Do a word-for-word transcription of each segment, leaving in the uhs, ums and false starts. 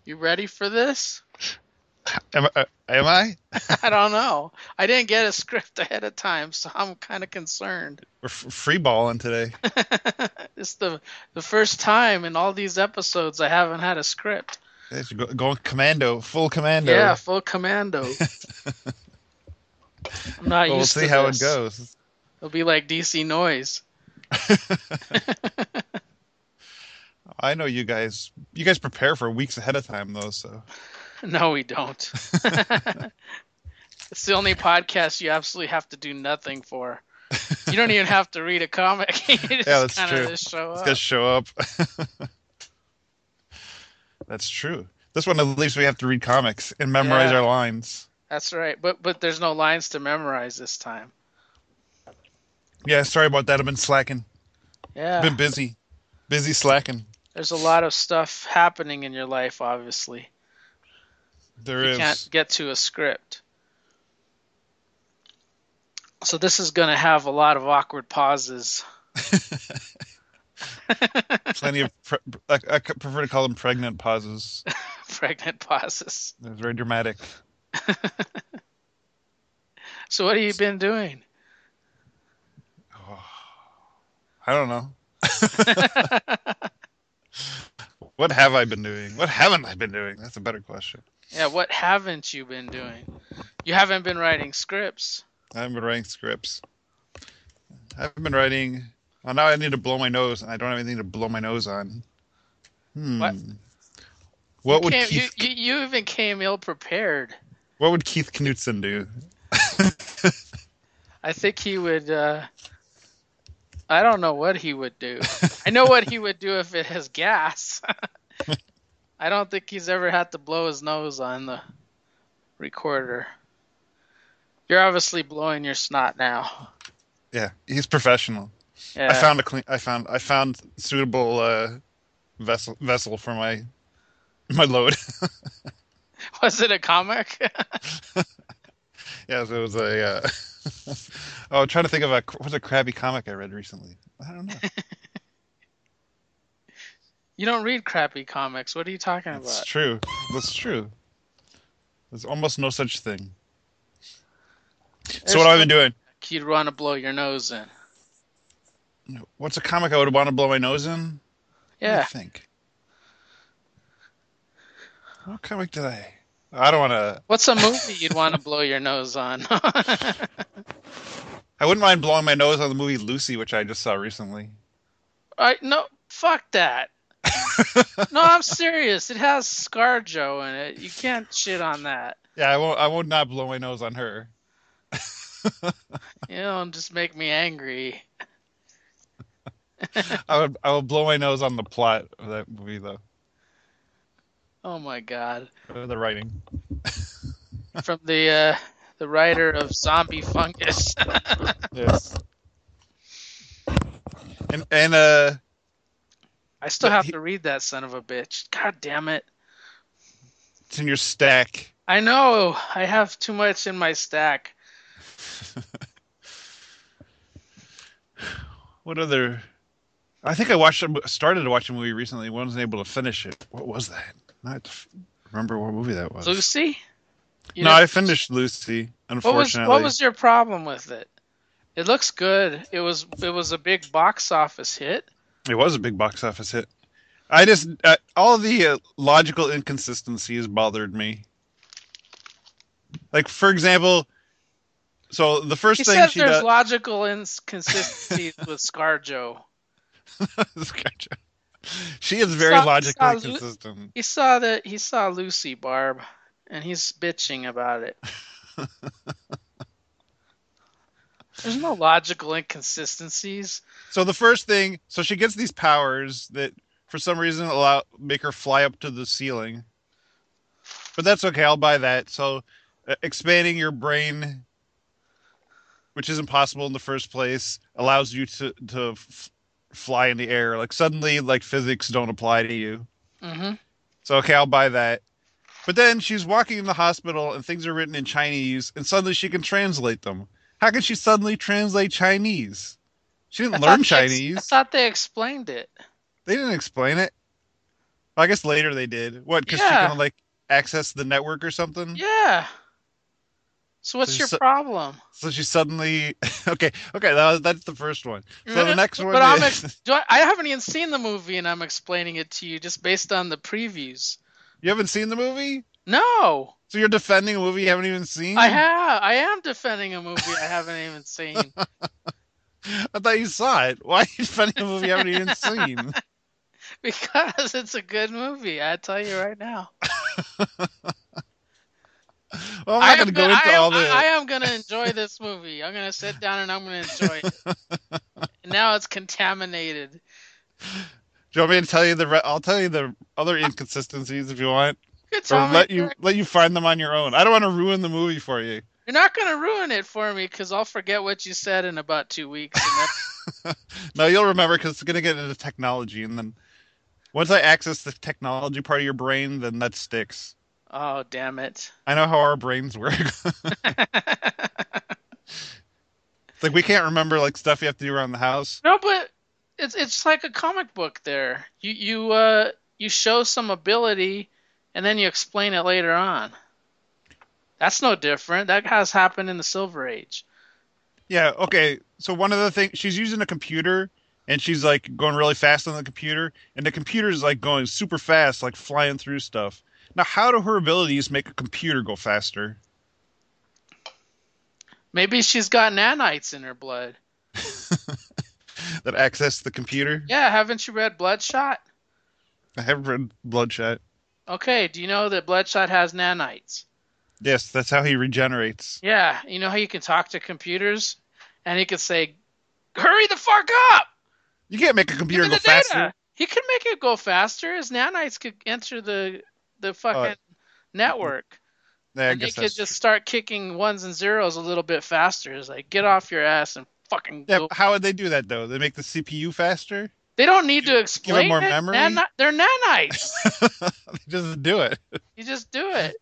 You ready for this? Am, I- am I? I don't know. I didn't get a script ahead of time, so I'm kind of concerned. We're f- free balling today. It's the the first time in all these episodes I haven't had a script. Guys, go, going commando, full Yeah, commando. full commando. I'm not Well, we'll used see to how it this. goes. It'll be like D C Noise. I know you guys. You guys prepare for weeks ahead of time, though. So No, we don't. It's the only podcast you absolutely have to do nothing for. You don't even have to read a comic. You yeah, just that's kind of true. just show Let's guys up. show up. That's true. This one, at least we have to read comics and memorize Yeah, our lines. that's right. But but there's no lines to memorize this time. Yeah, sorry about that. I've been slacking. Yeah, Been busy. Busy slacking. there's a lot of stuff happening in your life, obviously. If There you can't is. get to a script. So this is going to have a lot of awkward pauses. Plenty of. Pre- I, I prefer to call them pregnant pauses. Pregnant pauses. It's very dramatic. So what have you been doing? Oh, I don't know. What have I been doing? What haven't I been doing? That's a better question. Yeah, what haven't you been doing? You haven't been writing scripts. I haven't been writing scripts. I've been writing. Well, now I need to blow my nose, and I don't have anything to blow my nose on. What? Hmm. You What would came you Keith? you, you even came ill prepared. What would Keith Knutson do? I think he would uh I don't know what he would do. I know what he would do if it has gas. I don't think he's ever had to blow his nose on the recorder. You're obviously blowing your snot now. Yeah, he's professional. I Yeah. found a clean. I found. I found suitable uh, vessel vessel for my my load. Was it a comic? Yeah, so it was a. Uh, oh, I'm trying to think of a what's a crabby comic I read recently. I don't know. You don't read crappy comics. What are you talking That's about? true. That's true. There's almost no such thing. So what There's have I no been doing? comic you'd want to blow your nose in. What's a comic I would want to blow my nose in? Let me Yeah. think. What comic did I? I don't want to. What's a movie you'd want to blow your nose on? I wouldn't mind blowing my nose on the movie Lucy, which I just saw recently. I no, fuck that. No, I'm serious. It has ScarJo in it. You can't shit on that. Yeah, I won't. I would not blow my nose on her. You know, just make me angry. I would. I would blow my nose on the plot of that movie, though. Oh my god. Uh, The writing. From the uh the writer of Zombie Fungus. Yes. And and uh, I still the, have he, to read that son of a bitch. God damn it. it's in your stack. I know. I have too much in my stack. What other? I think I watched. a- Started to watch a movie recently. Wasn't able to finish it. What was that? I have to f- remember what movie that was. Lucy? You No, never I finished Lucy. What was what Unfortunately, was your problem with it? It looks good. It was it was a big box office hit. it was a big box office hit. I just uh, all the uh, logical inconsistencies bothered me. Like for example, so the He first thing says she there's does. logical inconsistencies with ScarJo. She is He very saw he saw logically Lu- consistent. he saw that he saw Lucy Barb, and he's bitching about it. There's no logical inconsistencies. So the first thing, so she gets these powers that for some reason allow make her fly up to the ceiling. But that's okay, I'll buy that. So uh, expanding your brain, which isn't possible in the first place, allows you to to f- fly in the air. Like suddenly, like physics don't apply to you. Hmm. So okay, I'll buy that. But then she's walking in the hospital and things are written in Chinese, and suddenly she can translate them. How can she suddenly translate Chinese? She I didn't learn thought they ex- I Chinese. thought they explained it. They didn't explain it. I guess later they did. What? Because she Yeah, can like access the network or something. yeah. So So what's she your su- problem? so she suddenly okay okay that was, that's the first one. So the Uh, next But one I'm ex- is do I, I haven't even seen the movie, and I'm explaining it to you just based on the previews. you haven't seen the movie. No, So you're defending a movie you haven't even I seen. have. I am defending a movie I haven't even seen. I thought you saw it. Why are you defending a movie you haven't even seen? Because it's a good movie. I tell you right now. Well, I'm I not am going to gonna, go I into am all I the. am gonna enjoy this movie. I'm gonna sit down and I'm gonna enjoy it. And now it's contaminated. Do you want me to tell you the? Re- I'll tell you the other inconsistencies if you want, You or tell me let you you're, let you find them on your own. I don't want to ruin the movie for you. you're not gonna ruin it for me because I'll forget what you said in about two weeks. And then, No, you'll remember because it's going to get into technology, and then once I access the technology part of your brain, then that sticks. oh damn it! I know how our brains work. It's like we can't remember like stuff you have to do around the house. No, but it's it's like a comic book. There, you you uh you show some ability, and then you explain it later on. That's no different. That has happened in the Silver Age. Yeah, okay. So one of the things she's using a computer and she's like going really fast on the computer and the computer is like going super fast, like flying through stuff. Now, how do her abilities make a computer go faster? Maybe she's got nanites in her blood. That access the computer? Yeah, haven't you read Bloodshot? I have read Bloodshot. Okay, do you know that Bloodshot has nanites? Yes, that's how he regenerates. Yeah, you know how you can talk to computers and he could say, "Hurry the fuck up! You can't make a Give computer me go the data." faster. He could make it go faster. His nanites could enter the the Uh, fucking network, yeah, I and they guess could that's just true. start kicking ones and zeros a little bit faster. It's like, get off your ass and fucking Yeah, go. how would they do that though? They make the C P U faster? They don't need Give, to give it explain more it. memory? Nan- they're nanites. They just do it. You just do it.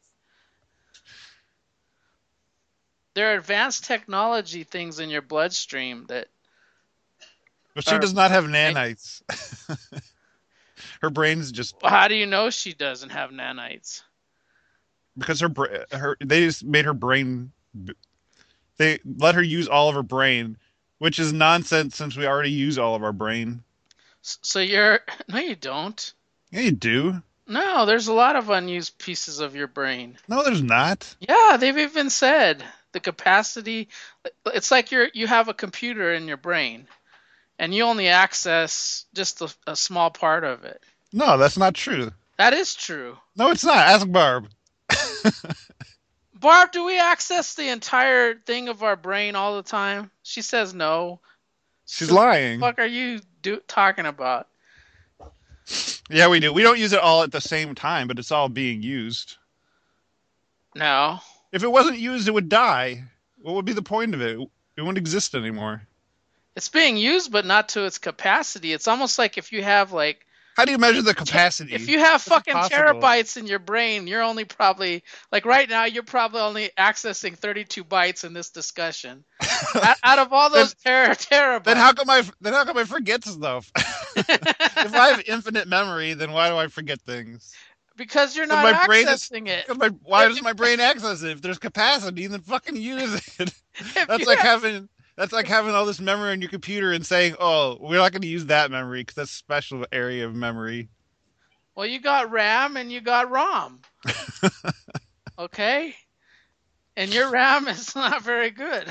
There are advanced technology things in your bloodstream that But she are. does not have nanites. Her brain's just How do you know she doesn't have nanites? because her bra- her they just made her brain they let her use all of her brain, which is nonsense since we already use all of our brain. So you're no, you don't. Yeah, you do. No, there's a lot of unused pieces of your brain. No, there's not. Yeah, they've even said the capacity. It's like you're you have a computer in your brain, and you only access just a, a small part of it. No, that's not true. That is true. No, it's not. Ask Barb. Barb, do we access the entire thing of our brain all the time? She says no. She's So what lying. the fuck are you do, talking about? Yeah, we do. We don't use it all at the same time, but it's all being used. No. If it wasn't used, it would die. What would be the point of it? It wouldn't exist anymore. It's being used, but not to its capacity. It's almost like if you have like How do you measure the capacity? if you have That's fucking impossible. terabytes in your brain, you're only probably like right now you're probably only accessing thirty-two bytes in this discussion. out, out of all those ter- terabytes. Then how come I then how come I forget stuff? If I have infinite memory, then why do I forget things? Because you're Then not my brain is accessing it. my, why doesn't my brain access it? If there's capacity, then fucking use it. If That's you like have- having that's like having all this memory on your computer and saying, "Oh, we're not going to use that memory because that's a special area of memory." well, you got RAM and you got ROM. Okay? And your RAM is not very good.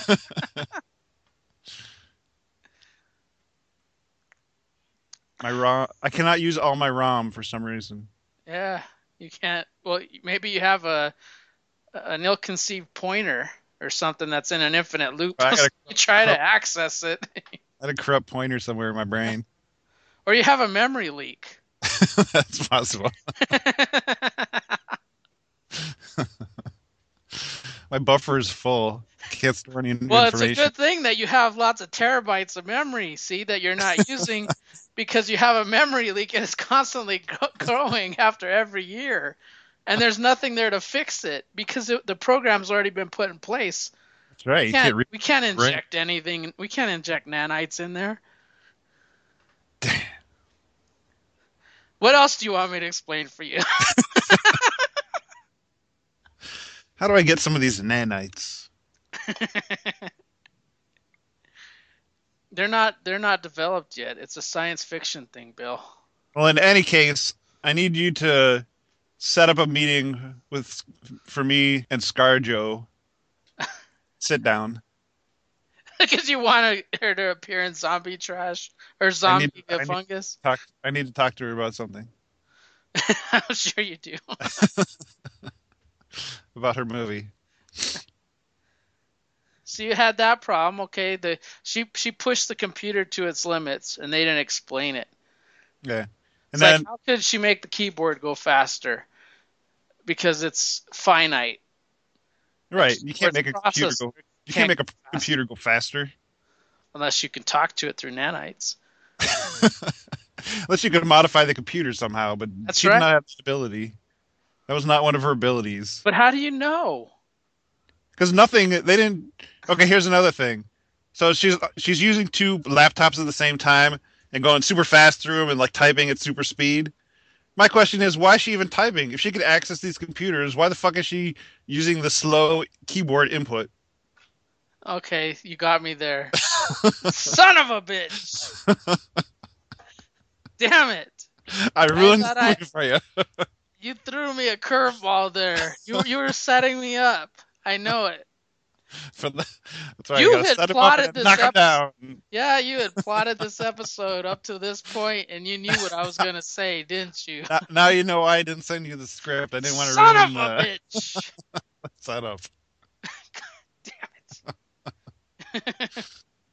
My ROM, I cannot use all my ROM for some reason. Yeah, you can't. Well, maybe you have a an ill-conceived pointer or something that's in an infinite loop. I got a, You try to access it, I had a corrupt pointer somewhere in my brain. or you have a memory leak. That's possible. My buffer is full. I can't store any Well, it's a information. good thing that you have lots of terabytes of memory, see, that you're not using because you have a memory leak and it's constantly gro- growing after every year. And there's nothing there to fix it because it, the program's already been put in place. That's right. We You can't, can't read we can't brain. inject anything. We can't inject nanites in there. What else do you want me to explain for you? How do I get some of these nanites? They're not they're not developed yet. It's a science fiction thing, Bill. Well, in any case, I need you to set up a meeting with for me and ScarJo. Sit down. Because you want her to appear in Zombie Trash or I need, Zombie I need Fungus. to talk. I need to talk to her about something. I'm sure you do. About her movie. So you had that problem, okay? The she she pushed the computer to its limits, and they didn't explain it. Yeah, and It's then like, how could she make the keyboard go faster? Because it's finite. right, you can't make a computer go. You can't make a go computer go faster unless you can talk to it through nanites. unless you can modify the computer somehow. But That's she right. did not have that ability. That was not one of her abilities. But how do you know? Because nothing. They didn't. Okay, here's another thing. So she's she's using two laptops at the same time and going super fast through them and like typing at super speed. My question is, why is she even typing? If she could access these computers, why the fuck is she using the slow keyboard input? Okay, you got me there. Son of a bitch! Damn it! I ruined I the I, movie for you. You threw me a curveball there. You you were setting me up. I know it. For the, that's right. You You gotta had set him plotted up and this knock him episode. down. Yeah, you had plotted this episode up to this point, and you knew what I was gonna say, didn't you? Now, now you know why I didn't send you the script. I didn't want to Son ruin of a the bitch! setup. Damn it!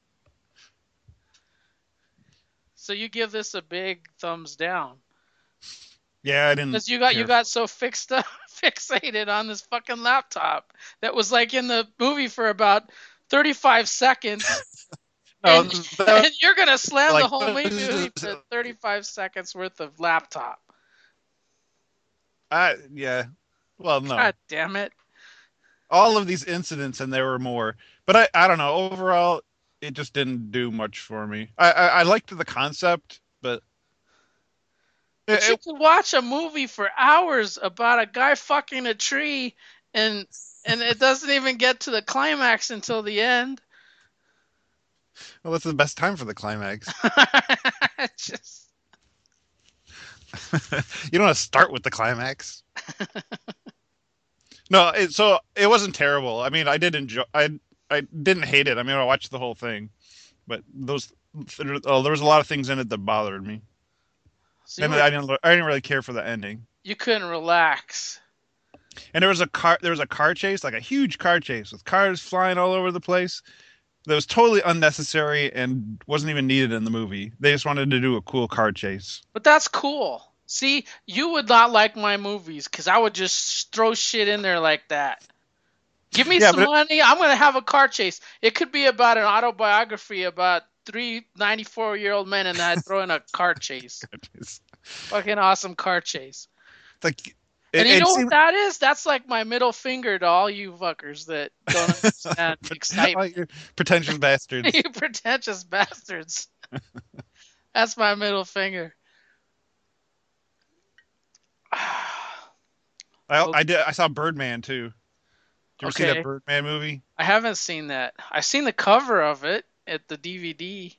So you give this a big thumbs down Yeah, I didn't. because you got care you got so fixed up, fixated on this fucking laptop that was like in the movie for about thirty-five seconds. No, And, that- and you're gonna slam like- the whole movie for thirty-five seconds worth of laptop. I yeah. Well, no. God damn it! All of these incidents, and there were more. But I, I don't know. Overall, it just didn't do much for me. I, I, I liked the concept, but, But it, you it- could watch a movie for hours about a guy fucking a tree, and and it doesn't even get to the climax until the end. well, that's the best time for the climax. Just You don't want to start with the climax. No, it, so it wasn't terrible. I mean, I did enjoy. I I didn't hate it. I mean, I watched the whole thing, but those oh, there was a lot of things in it that bothered me, so you, and were- I didn't. I didn't really care for the ending. you couldn't relax. And there was a car. There was a car chase, like a huge car chase with cars flying all over the place. That was totally unnecessary and wasn't even needed in the movie. They just wanted to do a cool car chase. But that's cool. See, you would not like my movies because I would just throw shit in there like that. Give me Yeah, some but it- money. I'm going to have a car chase. It could be about an autobiography about three ninety-four-year-old men and I throw in a car chase. It's Fucking awesome car chase. like, it, And you it know seemed- what that is? That's like my middle finger to all you fuckers that don't understand Oh, excitement. you pretentious bastards. You pretentious bastards. That's my middle finger. I, I did. I saw Birdman too. Did you ever see Okay. that Birdman movie? I haven't seen that. I've seen the cover of it at the D V D.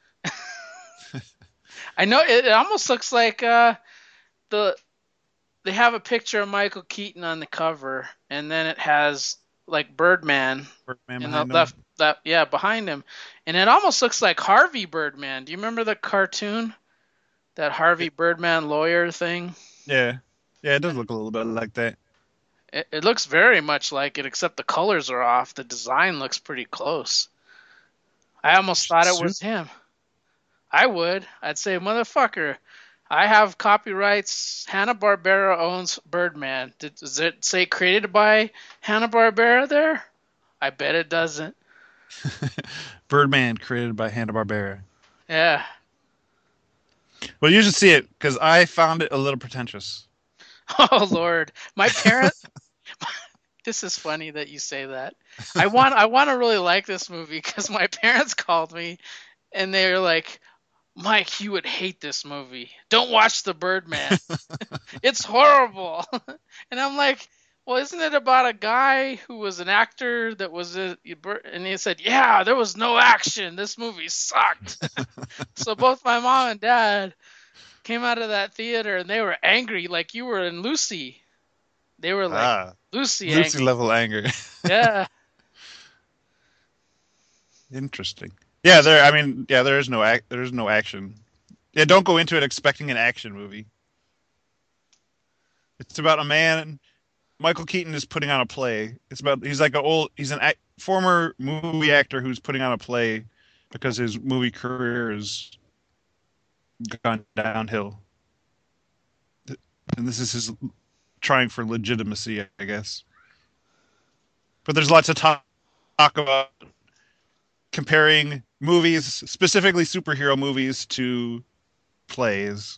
I know it, it almost looks like uh, the they have a picture of Michael Keaton on the cover, and then it has like Birdman Birdman in the behind him. left, that yeah, behind him, and it almost looks like Harvey Birdman. Do you remember the cartoon, that Harvey Birdman lawyer thing? Yeah, yeah, it does look a little bit like that. It, it looks very much like it, except the colors are off. The design looks pretty close. I almost thought it was him. I would. I'd say, motherfucker, I have copyrights. Hanna-Barbera owns Birdman. Did, does it say created by Hanna-Barbera there? I bet it doesn't. Birdman created by Hanna-Barbera. Yeah. Well, you should see it because I found it a little pretentious. Oh, Lord. My parents... This is funny that you say that. I want I want to really like this movie because my parents called me and they were like, Mike, you would hate this movie. Don't watch The Birdman. It's horrible. And I'm like, well, isn't it about a guy who was an actor that was a, and he said, yeah, there was no action. This movie sucked. So both my mom and dad came out of that theater and they were angry like you were in Lucy. They were like Ah, Lucy Lucy angry. level anger. Yeah. Interesting. Yeah, there. I mean, yeah, there is no ac- there is no action. Yeah, don't go into it expecting an action movie. It's about a man. Michael Keaton is putting on a play. It's about he's like an old he's an act, former movie actor who's putting on a play because his movie career has gone downhill. And this is his trying for legitimacy, I guess. But there's lots of talk, talk about comparing movies, specifically superhero movies, to plays.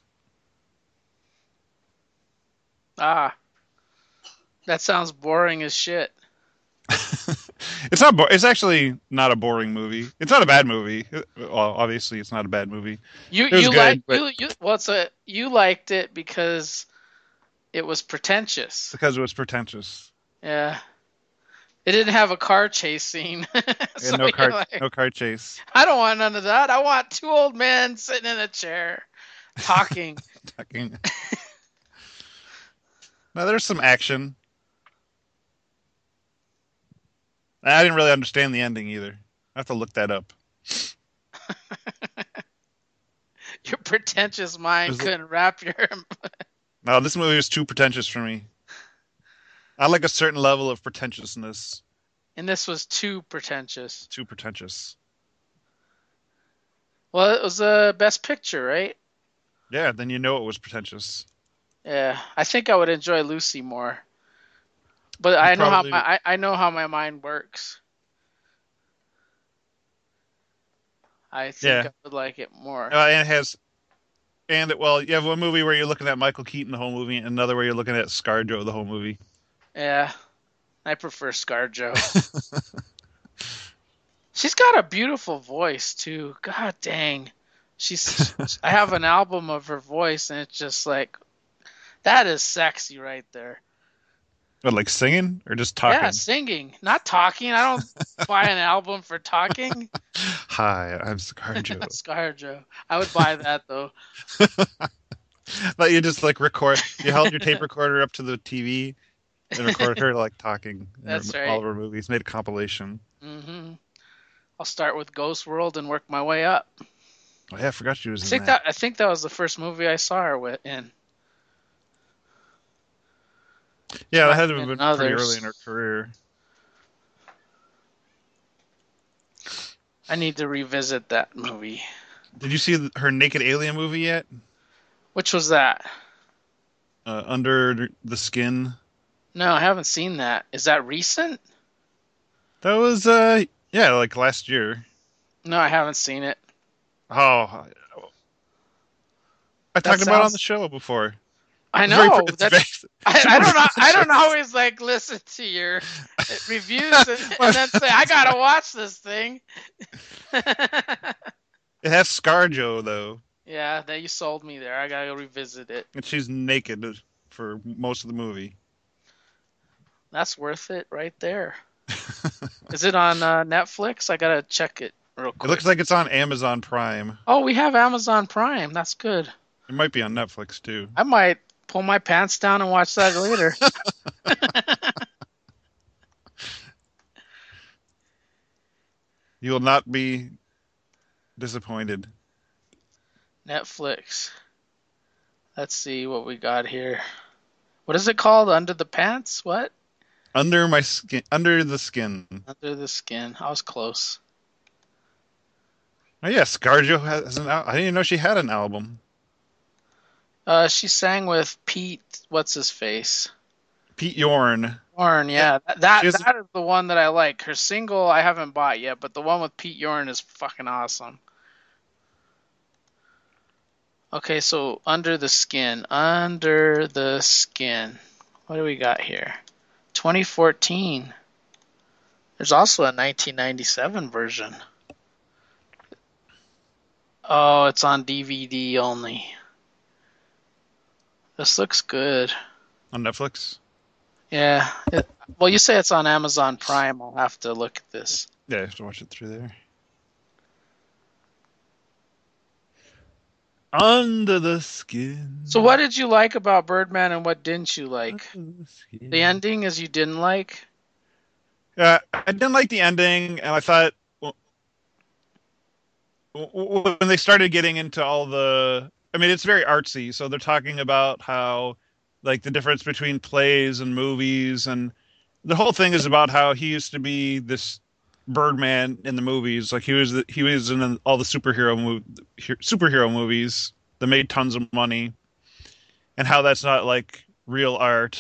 Ah, that sounds boring as shit. It's not. Bo- it's actually not a boring movie. It's not a bad movie. Well, obviously, it's not a bad movie. You It was you good, like but you you what's a you liked it because it was pretentious. because it was pretentious. Yeah. It didn't have a car chase scene. So And no you're car, like, no car chase. I don't want none of that. I want two old men sitting in a chair talking. Talking. Now there's some action. I didn't really understand the ending either. I have to look that up. Your pretentious mind There's- couldn't wrap your. No, this movie was too pretentious for me. I like a certain level of pretentiousness. And this was too pretentious. Too pretentious. Well, it was a best picture, right? Yeah, then you know it was pretentious. Yeah, I think I would enjoy Lucy more. But You I know probably, how my I, I know how my mind works. I think yeah, I would like it more. uh, and it has, and it, well, you have one movie where you're looking at Michael Keaton the whole movie, and another where you're looking at ScarJo the whole movie. Yeah, I prefer ScarJo. She's got a beautiful voice too. God dang. She's I have an album of her voice and it's just like that is sexy right there. But like singing or just Yeah, talking? singing, not talking. I don't buy an album for talking. Hi, I'm ScarJo. ScarJo. I would buy that though. But you just like record. You held your tape recorder up to the T V and recorded her like talking. In That's her, right. all of her movies. Made a compilation. Mhm. I'll start with Ghost World and work my way up. Oh yeah, I forgot she was I in think that. that I think that was the first movie I saw her with in. Yeah, that Might had have to have been been pretty others. early in her career. I need to revisit that movie. Did you see her Naked Alien movie yet? Which was that? Uh, Under the Skin. No, I haven't seen that. Is that recent? That was uh yeah, like last year. No, I haven't seen it. Oh, I That talked about it on sounds. the show before. I It's very, know. it's That's. very, I, super I don't know. I don't pretentious. always like listen to your reviews and, and then say I gotta watch this thing. It has ScarJo though, Yeah, that you sold me there. I gotta go revisit it. and she's naked for most of the movie. That's worth it right there. Is it on uh, Netflix? I gotta check it real It quick. looks like it's on Amazon Prime. Oh, we have Amazon Prime. That's good. It might be on Netflix too. I might pull my pants down and watch that later. You will not be disappointed. Netflix. Let's see what we got here. What is it called? Under the Pants? What? Under my skin, under the skin. Under the Skin. I was close. Oh yeah, ScarJo has an. al- I didn't even know she had an album. Uh, she sang with Pete. What's his face? Pete Yorn. Yorn. Yeah, Yeah, that that, she has. that is the one that I like. Her single I haven't bought yet, but the one with Pete Yorn is fucking awesome. Okay, so Under the Skin. Under the Skin. What do we got here? twenty fourteen. There's also a nineteen ninety-seven version. Oh, it's on D V D only. This looks good. on Netflix. Yeah. It, well, you say it's on Amazon Prime. I'll have to look at this. Yeah, I have to watch it through there. Under the So, what skin. did you like about Birdman and what didn't you like? Under the The skin. ending is you didn't like? Yeah, I didn't like the ending, and I thought w- w- when they started getting into all the, I mean, it's very artsy. So they're talking about how, like, the difference between plays and movies, and the whole thing is about how he used to be this Birdman in the movies. Like he was, the, he was in all the superhero mov superhero movies that made tons of money, and how that's not like real art,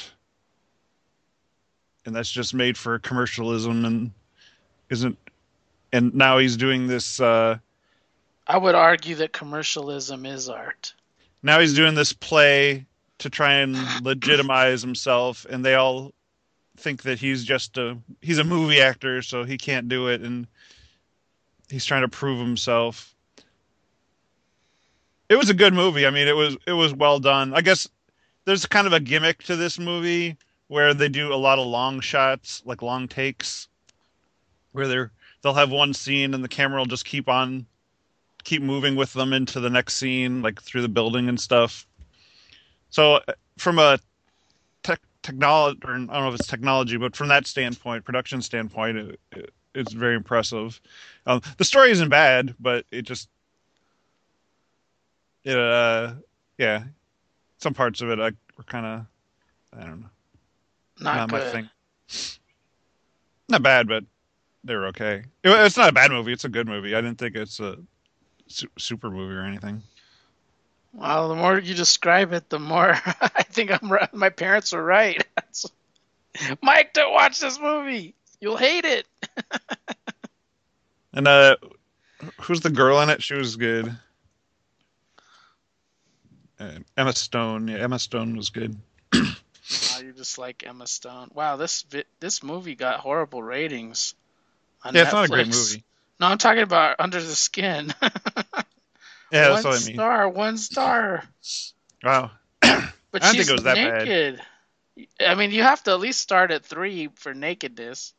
and that's just made for commercialism and isn't. And now he's doing this. Uh, I would argue that commercialism is art. now he's doing this play to try and legitimize himself, and they all think that he's just a he's a movie actor, so he can't do it, and he's trying to prove himself. It was a good movie. I mean, it was it was well done. I guess there's kind of a gimmick to this movie where they do a lot of long shots, like long takes, where they're they'll have one scene and the camera will just keep on keep moving with them into the next scene, like through the building and stuff. So from a tech technology, or I don't know if it's technology, but from that standpoint, production standpoint, it, it, it's very impressive. Um, the story isn't bad, but it just, it, uh, yeah, some parts of it I, were kind of, I don't know, Not not my good. thing. Not bad, but they were okay. It, it's not a bad movie. It's a good movie. I didn't think it's a su- super movie or anything. Well, the more you describe it, the more I think I'm right. My parents were right. Mike, don't watch this movie. You'll hate it. And uh, who's the girl in it? She was good. Uh, Emma Stone. Yeah, Emma Stone was good. Oh, you just like Emma Stone. Wow, this vi- this movie got horrible ratings on Yeah, it's not a great Netflix. movie. No, I'm talking about Under the Skin. Yeah, that's One what I mean. star, one star. Wow. I But don't think it she's was that bad. naked. I mean, you have to at least start at three for nakedness.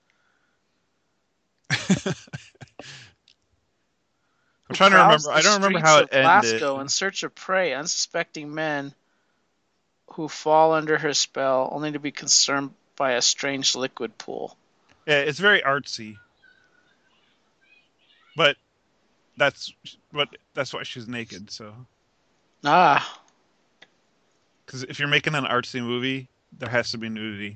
I'm Who trying to prowls remember. the I don't remember streets how it of ended. Glasgow in search of prey, unsuspecting men who fall under her spell, only to be consumed by a strange liquid pool. Yeah, it's very artsy, but that's but that's why she's naked. So, Ah, because if you're making an artsy movie, there has to be nudity.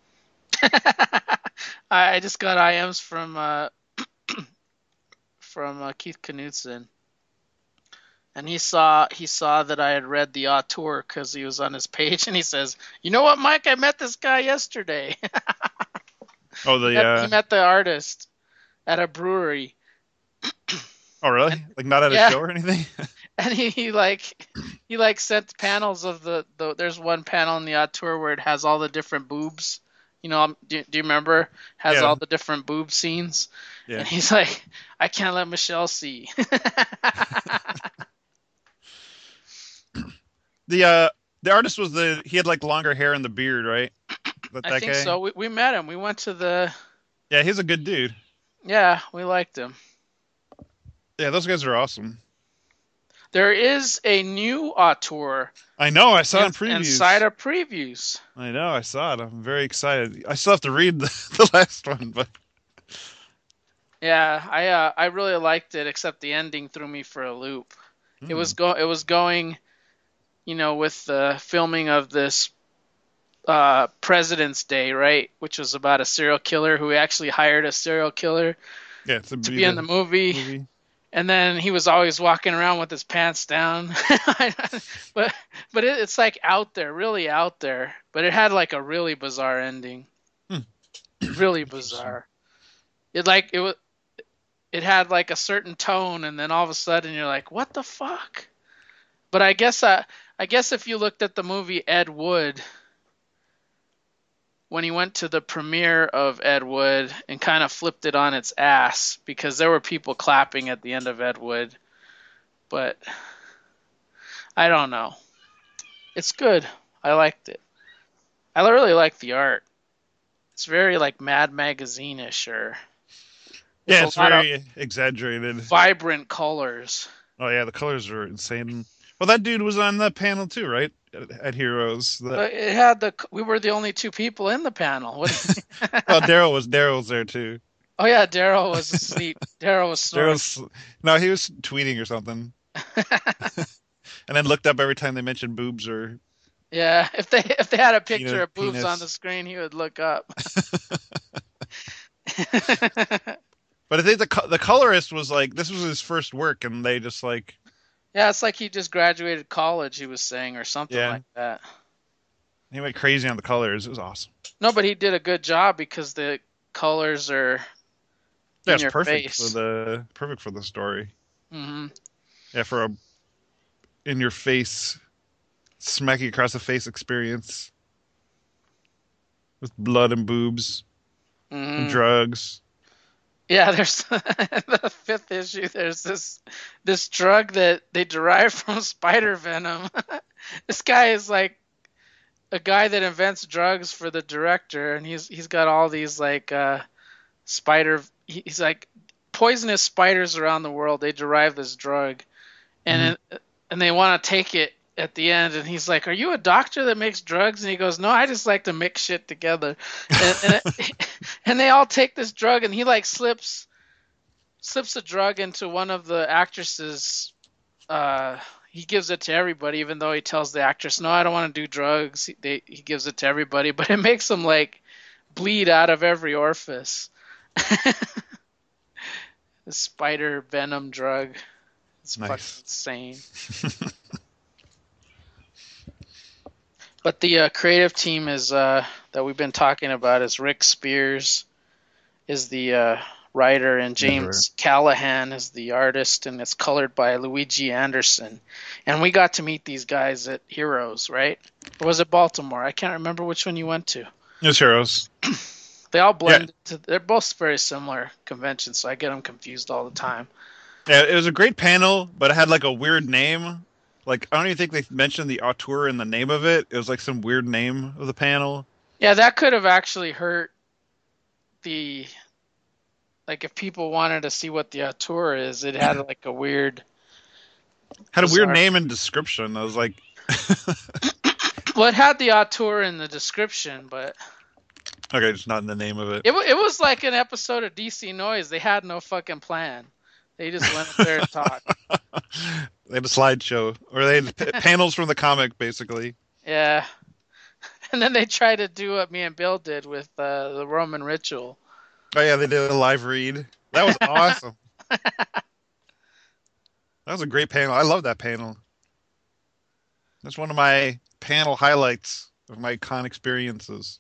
I just got I Ms from uh, from uh, Keith Knudsen, and he saw he saw that I had read the auteur because he was on his page, and he says, "You know what, Mike? I met this guy yesterday. Oh, he the met he uh, met the artist at a brewery, oh and really? Like not at a yeah, show or anything? and he, he like he like sent panels of the, the there's one panel in the auteur where it has all the different boobs. You know, um, do, do you remember? Has Yeah, all the different boob scenes, and yeah. he's like, I can't let Michelle see. The uh, the artist was the he had like longer hair and the beard, right? That I that think guy. so. We we met him. We went to the Yeah, he's a good dude. yeah. We liked him. Yeah, those guys are awesome. There is a new auteur I know. I saw it in, in inside previews. of previews. I know. I saw it. I'm very excited. I still have to read the, the last one, but Yeah, I uh, I really liked it, except the ending threw me for a loop. It was hmm. go it was going, you know, with the filming of this uh, President's Day, right, which was about a serial killer who actually hired a serial killer Yeah, it's a to be be in the the movie, movie. and then he was always walking around with his pants down. but but it, it's like out there, really out there. But it had like a really bizarre ending, Hmm. really Interesting. bizarre. It like it was it had like a certain tone, and then all of a sudden you're like, what the fuck? But I guess I I guess if you looked at the movie Ed Wood when he went to the premiere of Ed Wood and kind of flipped it on its ass because there were people clapping at the end of Ed Wood. but I don't know. It's good. I liked it. I really like the art. It's very like Mad Magazine-ish, or it's Yeah, a it's lot of very exaggerated. vibrant colors. Oh yeah, the colors are insane. Well, that dude was on the panel too, right? At, at Heroes. That But it had the we were the only two people in the panel. What? Do well, you- Daryl was Daryl was there too. oh yeah, Daryl was asleep. Daryl was snoring. Daryl's no, he was tweeting or something, and then looked up every time they mentioned boobs or Yeah, if they if they had a picture penis. of boobs on the penis. screen, he would look up. But I think the co- the colorist was like, this was his first work, and they just like, Yeah, it's like he just graduated college, he was saying, or something yeah, like that. he went crazy on the colors. It was awesome. No, but he did a good job because the colors are Yeah, in it's your perfect for face. the perfect for the story. Hmm. Yeah, for a in your face, smack you across the face experience with blood and boobs and Hmm. drugs. Yeah, there's the fifth issue. There's this this drug that they derive from spider venom. This guy is like a guy that invents drugs for the director, and he's he's got all these like uh, spider. He's like poisonous spiders around the world. They derive this drug, Hmm. and it, and they want to take it at the end. And he's like, "Are you a doctor that makes drugs?" And he goes, "No, I just like to mix shit together." And and, it, and they all take this drug, and he like slips slips a drug into one of the actresses. Uh, he gives it to everybody, even though he tells the actress, "No, I don't want to do drugs." He, they, he gives it to everybody, but it makes them like bleed out of every orifice. The spider venom drug. It's fucking Nice. insane. But the uh, creative team is uh, that we've been talking about is Rick Spears is the uh, writer, and That's right. James Callahan is the artist, and it's colored by Luigi Anderson. And we got to meet these guys at Heroes, right? Or was it Baltimore? I can't remember which one you went to. It's Heroes. They all Yeah, blend. To, they're both very similar conventions, so I get them confused all the time. yeah. It was a great panel, but it had like a weird name. Like I don't even think they mentioned the auteur in the name of it. It was like some weird name of the panel. Yeah, that could have actually hurt the like if people wanted to see what the auteur is. It had like a weird, Had a weird bizarre. name and description. I was like, Well, it had the auteur in the description, but okay, just not in the name of it. it it was like an episode of D C Noise. They had no fucking plan. They just went up there and talked. They had a slideshow, or they had p- panels from the comic, basically. Yeah, and then they tried to do what me and Bill did with uh, the Roman ritual. Oh yeah, they did a live read. That was awesome. That was a great panel. I love that panel. That's one of my panel highlights of my con experiences.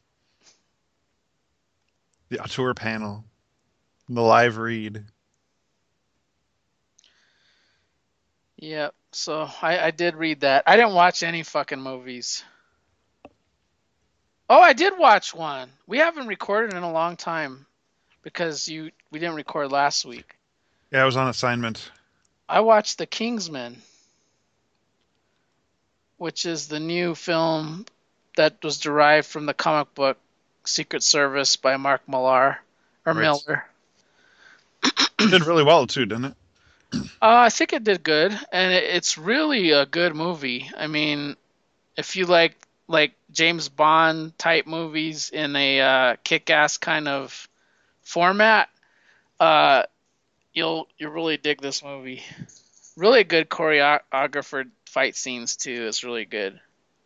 The auteur panel, the live read. Yep. So I, I did read that. I didn't watch any fucking movies. Oh, I did watch one. We haven't recorded in a long time because you we didn't record last week. Yeah, I was on assignment. I watched The Kingsman, which is the new film that was derived from the comic book Secret Service by Mark Millar or Right. Miller. It did really well too, didn't it? Uh, I think it did good, and it, it's really a good movie. I mean, if you like like James Bond type movies in a uh, kick-ass kind of format, uh, you'll you'll really dig this movie. Really good choreographed fight scenes too. It's really good.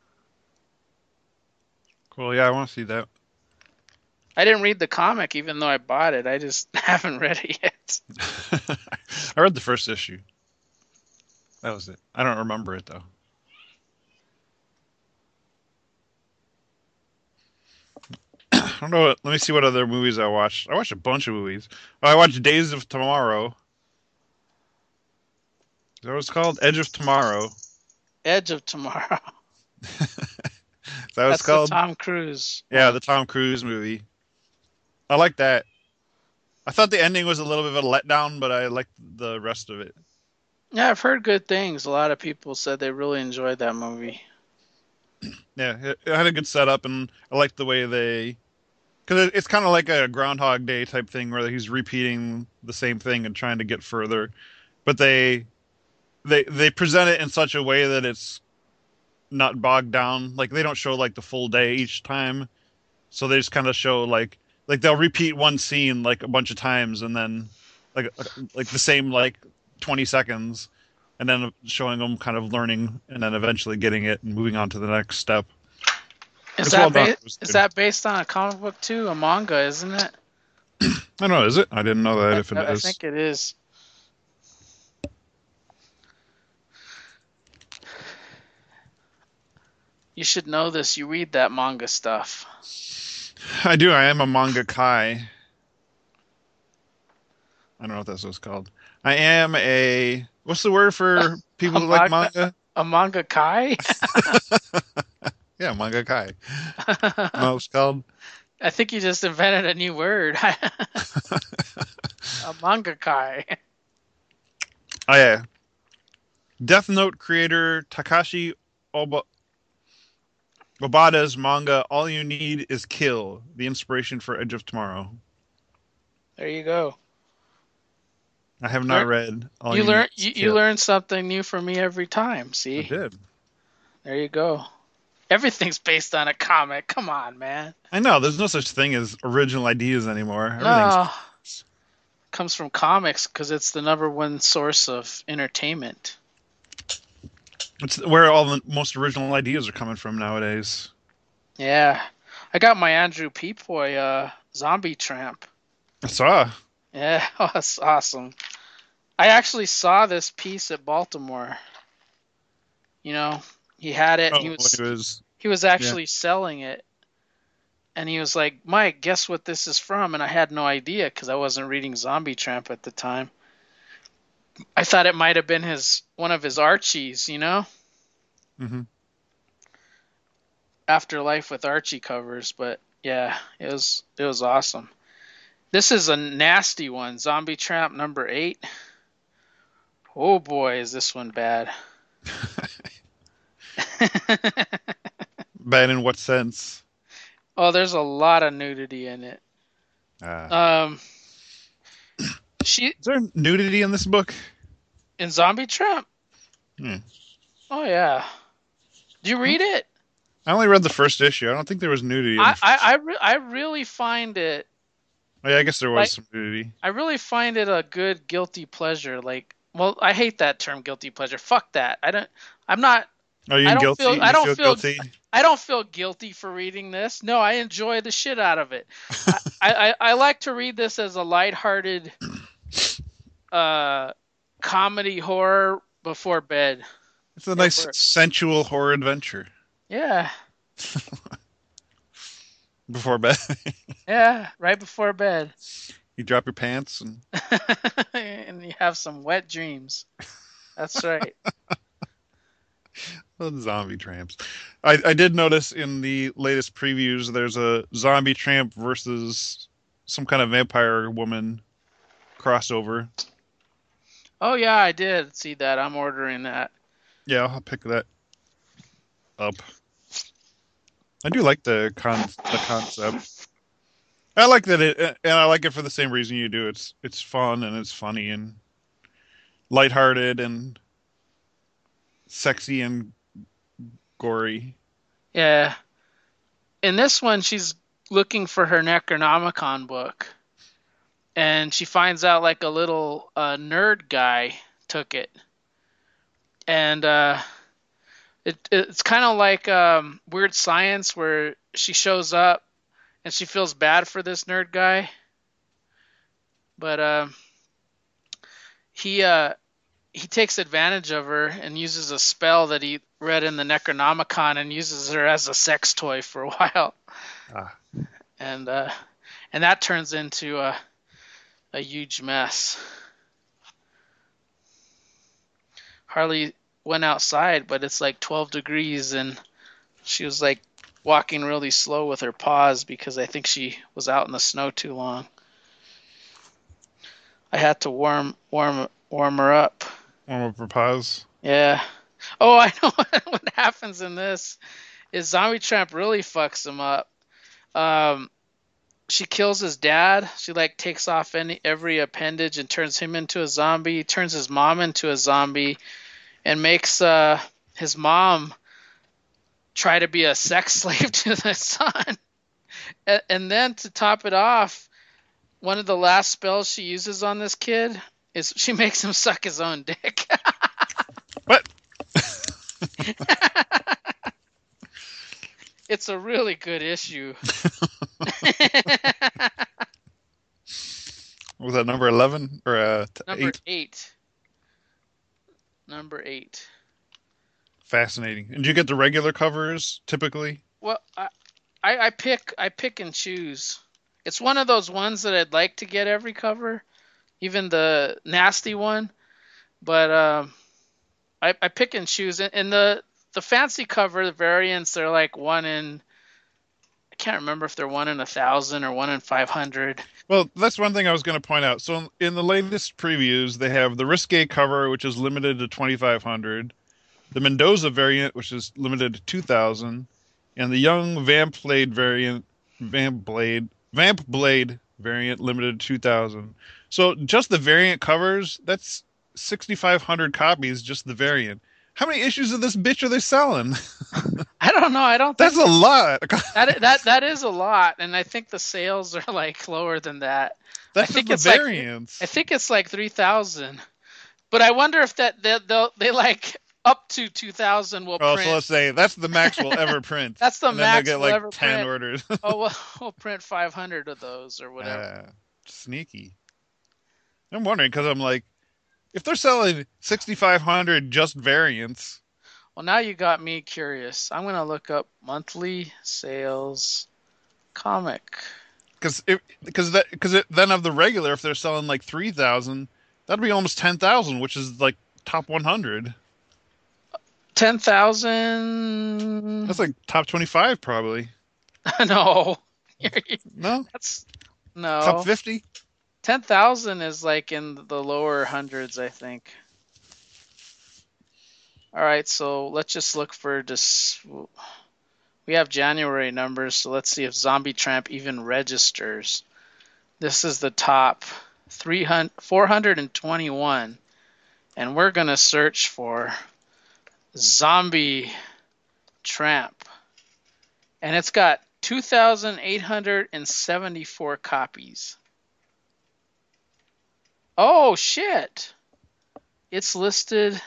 Cool. Yeah, I want to see that. I didn't read the comic even though I bought it. I just haven't read it yet. I read the first issue. That was it. I don't remember it though. I don't know. What, let me see what other movies I watched. I watched a bunch of movies. Oh, I watched Days of Tomorrow. Is that what it's called? Edge of Tomorrow. Edge of Tomorrow. Is that what it's That's the called? Tom Cruise Yeah, one. the Tom Cruise movie. I like that. I thought the ending was a little bit of a letdown, but I liked the rest of it. Yeah, I've heard good things. A lot of people said they really enjoyed that movie. Yeah, it, it had a good setup, and I liked the way they because it, it's kind of like a Groundhog Day type thing where he's repeating the same thing and trying to get further, but they they they present it in such a way that it's not bogged down. Like they don't show like the full day each time, so they just kind of show like like they'll repeat one scene like a bunch of times, and then like uh, like the same like twenty seconds, and then showing them kind of learning, and then eventually getting it and moving on to the next step. Is It's well that done. ba- It was is good. that based on a comic book too? A manga, isn't it? I don't know. Is it? I didn't know that. I, If it I is, think it is. You should know this. You read that manga stuff. I do. I am a manga kai. I don't know what that's what's called. I am a what's the word for A people who like manga, manga? a manga kai? Yeah, manga kai. No, it's called. I think you just invented a new word. A manga kai. Oh yeah, Death Note creator Takashi Oba- Obata's manga "All You Need Is Kill," the inspiration for Edge of Tomorrow. There you go. I have Learn, not read "All you You Need learn Is you, you Kill." learn something new from me every time. I See? did. There you go. Everything's based on a comic. Come on, man. I know there's no such thing as original ideas anymore. Everything's No, comes from comics because it's the number one source of entertainment. it's where all the most original ideas are coming from nowadays. Yeah, I got my Andrew Peepoy uh, Zombie Tramp. I saw. Yeah, that's awesome. I actually saw this piece at Baltimore. You know, he had it and he Oh, when was he was he was yeah. actually selling it, and he was like, "Mike, guess what this is from?" And I had no idea because I wasn't reading Zombie Tramp at the time. I thought it might have been his one of his Archies, you know, hmm Afterlife with Archie covers. But yeah, it was it was awesome. This is a nasty one, Zombie Tramp number eight. Oh boy, is this one bad. Bad in what sense? Oh, there's a lot of nudity in it. Uh, Um, she is there nudity in this book? in Zombie Tramp. Hmm. Oh yeah. Do you read it? I only read the first issue. I don't think there was nudity in I the I first. I, re- I really find it Oh, yeah, I guess there was like some nudity. I really find it a good guilty pleasure. Like, well, I hate that term guilty pleasure. Fuck that. I don't. I'm not. Are I you don't guilty? feel. I You don't feel feel. guilty? I don't feel guilty for reading this. No, I enjoy the shit out of it. I I, I like to read this as a lighthearted uh comedy horror before bed. It's a It nice works. sensual horror adventure Yeah. before bed. Yeah, right before bed. You drop your pants and And you have some wet dreams. That's right. oh, zombie tramps. I, I did notice in the latest previews there's a zombie tramp versus some kind of vampire woman crossover. Oh yeah, I did see that. I'm ordering that. Yeah, I'll pick that up. I do like the con the concept. I like that it, and I like it for the same reason you do. It's it's fun and it's funny and lighthearted and sexy and gory. Yeah. In this one, she's looking for her Necronomicon book, and she finds out like a little uh, nerd guy took it, and uh, it it's kind of like um, Weird Science, where she shows up and she feels bad for this nerd guy, but uh, he uh, he takes advantage of her and uses a spell that he read in the Necronomicon and uses her as a sex toy for a while, Ah, and uh, and that turns into a a huge mess. Harley went outside, but it's like twelve degrees, and she was like walking really slow with her paws because I think she was out in the snow too long. I had to warm warm warm her up. Warm up for pause. Yeah. Oh, I know what happens in this is Zombie Tramp really fucks him up. Um, she kills his dad. She like takes off any every appendage and turns him into a zombie. Turns his mom into a zombie, and makes uh his mom try to be a sex slave to the son. And, and then to top it off, one of the last spells she uses on this kid is she makes him suck his own dick. What? It's a really good issue. Was that number eleven or uh, Number eight? eight. Number eight. Fascinating. And do you get the regular covers typically? Well, I, I, I pick I pick and choose. It's one of those ones that I'd like to get every cover, even the nasty one. But um, I, I pick and choose. And the the fancy cover the variants, they're like one in. I can't remember if they're one in a thousand or one in five hundred. Well, that's one thing I was going to point out. So in the latest previews, they have the Risque cover, which is limited to twenty-five hundred, the Mendoza variant, which is limited to two thousand, and the Young Vamp Blade variant, Vamp Blade, Vamp Blade variant limited to two thousand. So just the variant covers, that's sixty-five hundred copies, just the variant. How many issues of this bitch are they selling? I don't know. I don't think That's a lot. that that that is a lot, and I think the sales are like lower than that. I That's think the it's like variants. I think it's like three thousand. But I wonder if that they they they like up to two thousand will Oh, so print. let's say that's the max we'll ever print. That's the And then they'll max get we'll like ever ten print. orders. Oh well, we'll print five hundred of those or whatever. uh, sneaky. I'm wondering because I'm like, if they're selling sixty-five hundred just variants, Well, now you got me curious. I'm gonna look up monthly sales comic. because because that because then of the regular, if they're selling like three thousand, that'd be almost ten thousand, which is like top one hundred. Ten thousand? That's like top twenty-five probably. No, No, that's top no. fifty. Ten thousand is like in the lower hundreds, I think. All right, so let's just look for this. We have January numbers, so let's see if Zombie Tramp even registers. This is the top three hundred, four hundred twenty-one, and we're gonna search for Zombie Tramp, and it's got two thousand eight hundred seventy-four copies. Oh shit! It's listed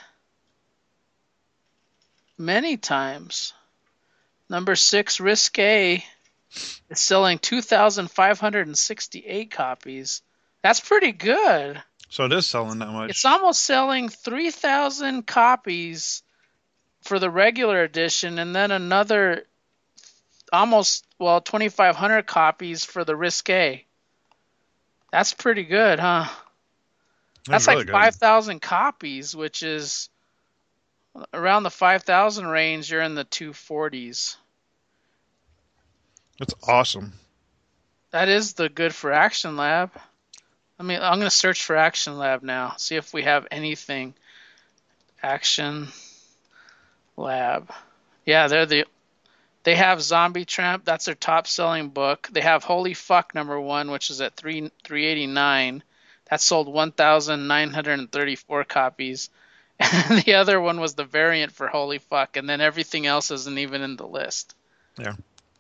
many times. Number six, Risque, is selling two thousand five hundred sixty-eight copies. That's pretty good. So it is selling that much. It's almost selling three thousand copies for the regular edition, and then another almost, well, twenty-five hundred copies for the Risque. That's pretty good, huh? That's, That's really like good. five thousand copies, which is around the five thousand range. You're in the two forties. That's awesome. That is the good for Action Lab. I mean, I'm going to search for Action Lab now, see if we have anything. Action Lab. Yeah, they're the they have Zombie Tramp. That's their top selling book. They have Holy Fuck number one, which is at three three eighty nine. That sold one thousand nine hundred thirty four copies. And the other one was the variant for Holy Fuck, and then everything else isn't even in the list. Yeah.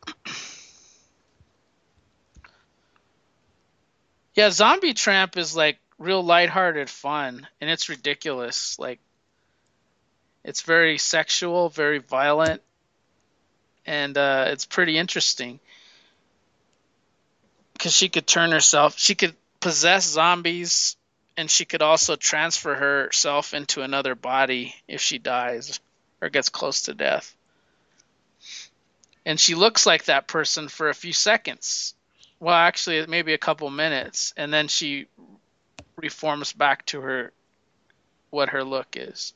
Yeah, Zombie Tramp is like real lighthearted fun, and it's ridiculous. Like, it's very sexual, very violent, and uh, it's pretty interesting. Because she could turn herself, she could possess zombies, and she could also transfer herself into another body if she dies or gets close to death. And she looks like that person for a few seconds. Well, actually, maybe a couple minutes, and then she reforms back to her what her look is.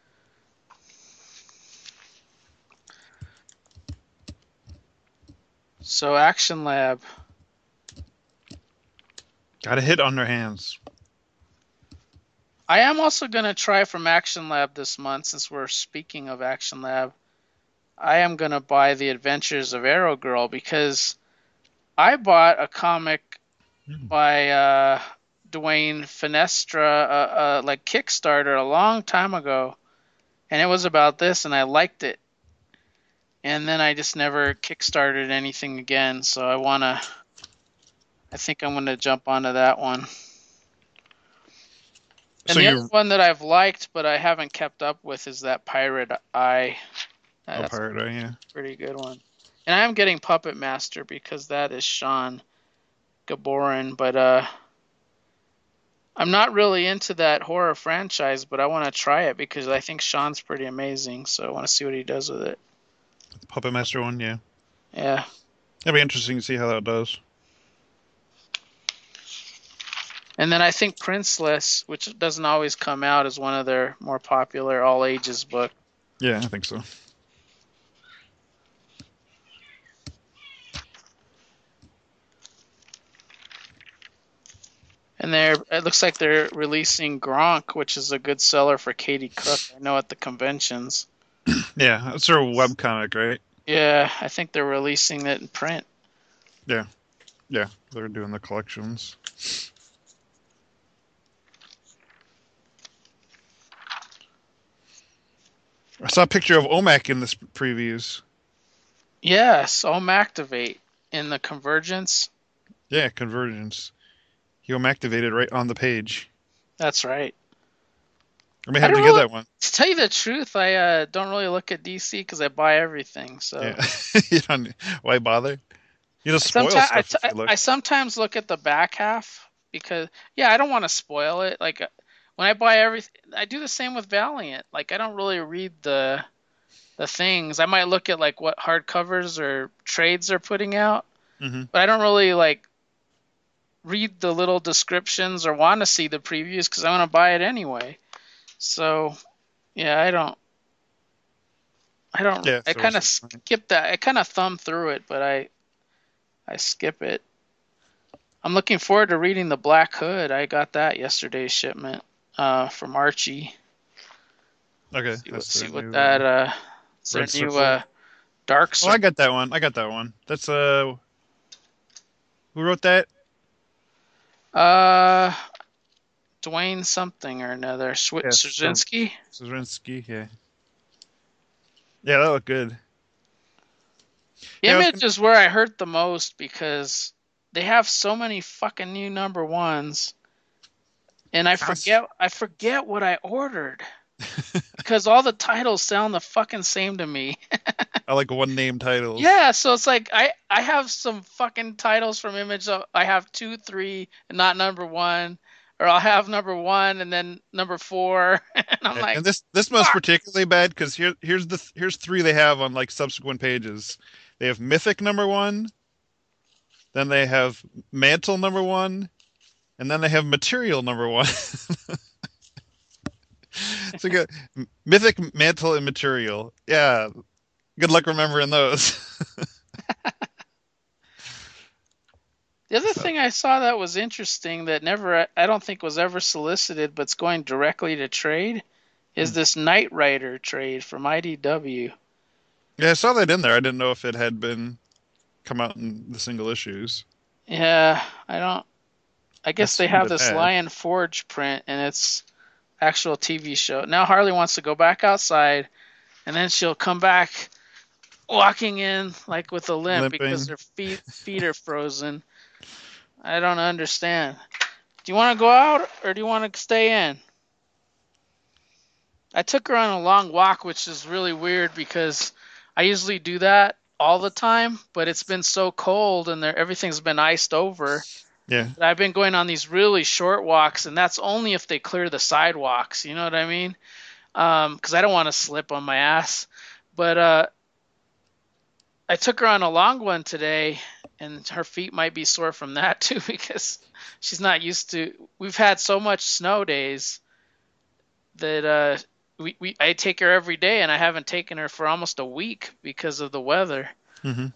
So, Action Lab. Got a hit on their hands. I am also gonna try from Action Lab this month, since we're speaking of Action Lab. I am gonna buy The Adventures of Arrow Girl because I bought a comic Hmm. by uh, Dwayne Finestra, uh, uh, like Kickstarter, a long time ago, and it was about this, and I liked it. And then I just never kickstarted anything again, so I wanna. I think I'm gonna jump onto that one. And So the other you one that I've liked but I haven't kept up with is that Pirate Eye. a That's a pirate, are you? pretty good one. And I am getting Puppet Master because that is Sean Gaborin, but uh, I'm not really into that horror franchise, but I want to try it because I think Sean's pretty amazing, so I want to see what he does with it. The Puppet Master one, yeah. Yeah. It'll be interesting to see how that does. And then I think Princeless, which doesn't always come out, is one of their more popular all ages books. Yeah, I think so. And they're it looks like they're releasing Gronk, which is a good seller for Katie Cook. I know at the conventions. Yeah, it's their webcomic, right? Yeah, I think they're releasing it in print. Yeah. Yeah, they're doing the collections. I saw a picture of Omak in this previews. Yes, Om Activate in the Convergence. Yeah, Convergence. He Om activated right on the page. That's right. I may I have don't to get really, that one. to tell you the truth, I uh, don't really look at D C because I buy everything. So Yeah. You don't, why bother? You just I spoil sometimes I, stuff t- if you look. I sometimes look at the back half because yeah, I don't want to spoil it. Like uh, when I buy everything, I do the same with Valiant. Like I don't really read the the things. I might look at like what hardcovers or trades they're putting out, Hmm. but I don't really like read the little descriptions or want to see the previews because I want to buy it anyway. So yeah, I don't, I don't, Yeah, I so kind what's of the point? skip that. I kind of thumb through it, but I, I skip it. I'm looking forward to reading the Black Hood. I got that yesterday's shipment uh, from Archie. Okay, See what, that's their see what new that uh, uh, it's their Red new Circle. uh, Dark Oh, I Circle. got that one. I got that one. That's uh, who wrote that? Uh, Dwayne something or another. Yeah, some Straczynski. Szynski. Yeah, yeah, that looked good. Yeah, I was Image gonna. is where I hurt the most because they have so many fucking new number ones, and I Cons- forget I forget what I ordered because all the titles sound the fucking same to me. I like one name titles. Yeah, so it's like I I have some fucking titles from Image. Of, I have two, three, and not number one, or I'll have number one and then number four, and I'm A- like, And this this one's fuck. particularly bad because here here's the here's three they have on like subsequent pages. They have Mythic number one, then they have Mantle number one, and then they have Material number one. So you got Mythic, Mantle, and Material. Yeah, good luck remembering those. The other So, thing I saw that was interesting that never I don't think was ever solicited, but it's going directly to trade, is hmm. this Knight Rider trade from I D W. Yeah, I saw that in there. I didn't know if it had been come out in the single issues. Yeah, I don't. I I guess they assumed have it this had. Lion Forge print, and it's actual T V show. Now Harley wants to go back outside, and then she'll come back walking in like with a limp because Limping. her feet feet are frozen. I don't understand. Do you want to go out or do you want to stay in? I took her on a long walk, which is really weird because I usually do that all the time, but it's been so cold and there, everything's been iced over Yeah. that I've been going on these really short walks, and that's only if they clear the sidewalks. You know what I mean? Because um, I don't want to slip on my ass. But uh, I took her on a long one today, and her feet might be sore from that too because she's not used to. We've had so much snow days that uh, we, we I take her every day, and I haven't taken her for almost a week because of the weather. Hmm.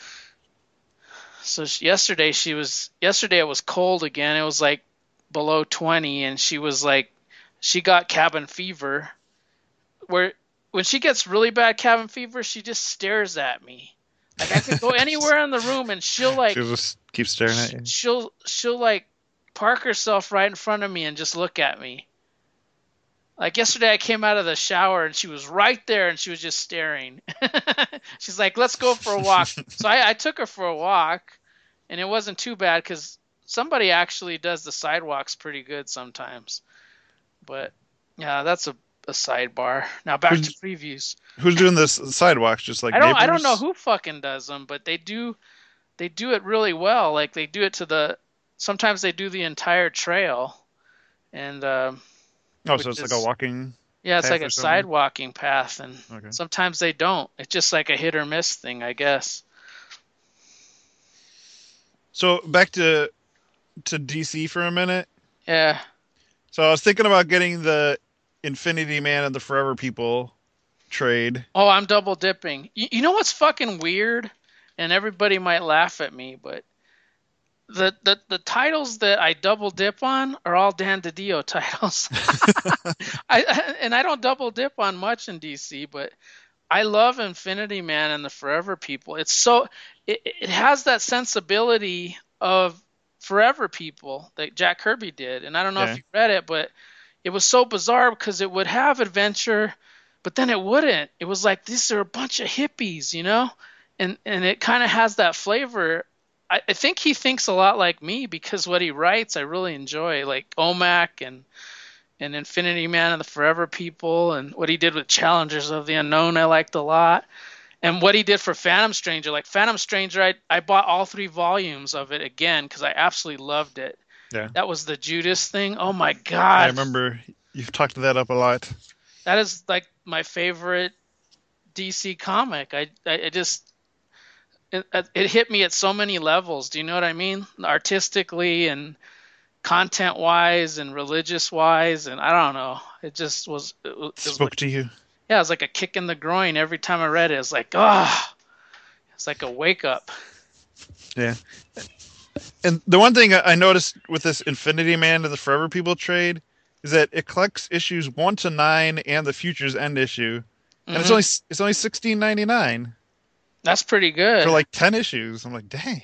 So she, yesterday she was yesterday it was cold again. It was like below twenty, and she was like she got cabin fever. Where when she gets really bad cabin fever, she just stares at me. Like I could go anywhere in the room and she'll like She'll just keep staring at you. she'll she'll like park herself right in front of me and just look at me. Like yesterday I came out of the shower and she was right there and she was just staring. She's like, let's go for a walk. So I, I took her for a walk and it wasn't too bad because somebody actually does the sidewalks pretty good sometimes. But yeah, that's a, a sidebar. Now back Who's- to previews. Who's doing this sidewalks? Just like I don't neighbors? I don't know who fucking does them, but they do they do it really well. Like they do it to the sometimes they do the entire trail. And um Oh, so which it's is- like a walking. yeah, it's path like or a something? sidewalking path, and Okay. sometimes they don't. It's just like a hit or miss thing, I guess. So back to to D C for a minute. Yeah. So I was thinking about getting the Infinity Man and the Forever People trade. Oh, I'm double dipping. You, you know what's fucking weird? And everybody might laugh at me, but the, the the titles that I double dip on are all Dan DiDio titles. I and I don't double dip on much in D C, but I love Infinity Man and the Forever People. It's so it, it has that sensibility of Forever People that Jack Kirby did, and I don't know Yeah. if you read it, but it was so bizarre because it would have adventure, but then it wouldn't. It was like these are a bunch of hippies, you know, and and it kind of has that flavor. I, I think he thinks a lot like me because what he writes I really enjoy, like O M A C and and Infinity Man and the Forever People, and what he did with Challengers of the Unknown I liked a lot. And what he did for Phantom Stranger, like Phantom Stranger, I, I bought all three volumes of it again because I absolutely loved it. Yeah. That was the Judas thing. Oh my I God. remember you've talked that up a lot. That is like my favorite D C comic. I, I, I just, it, it hit me at so many levels. Do you know what I mean? Artistically and content wise and religious wise, and I don't know. It just was. It was, it was Spoke like, to you. yeah, it was like a kick in the groin every time I read it. It's like, ah, oh, it's like a wake up. Yeah. And the one thing I noticed with this Infinity Man to the Forever People trade is that it collects issues one to nine and the Futures End issue, and Mhm. it's only it's only sixteen ninety nine That's pretty good. for like ten issues. I'm like, dang,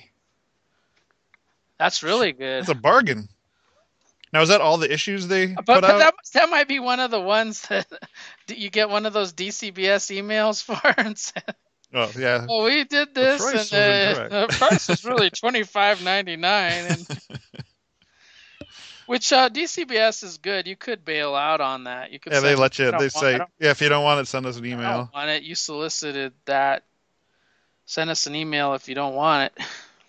That's really good. that's a bargain. Now, is that all the issues they But, put but out? that that might be one of the ones that you get one of those D C B S emails for and say, Oh yeah, "Oh, we did this, price was and incorrect." the, the price was really twenty five ninety nine." And which uh, D C B S is good. You could bail out on that. You could. yeah, say, they let "I you. don't They want- I say, don't- yeah, if you don't want it, send us an I email. don't want it. You solicited that. Send us an email if you don't want it."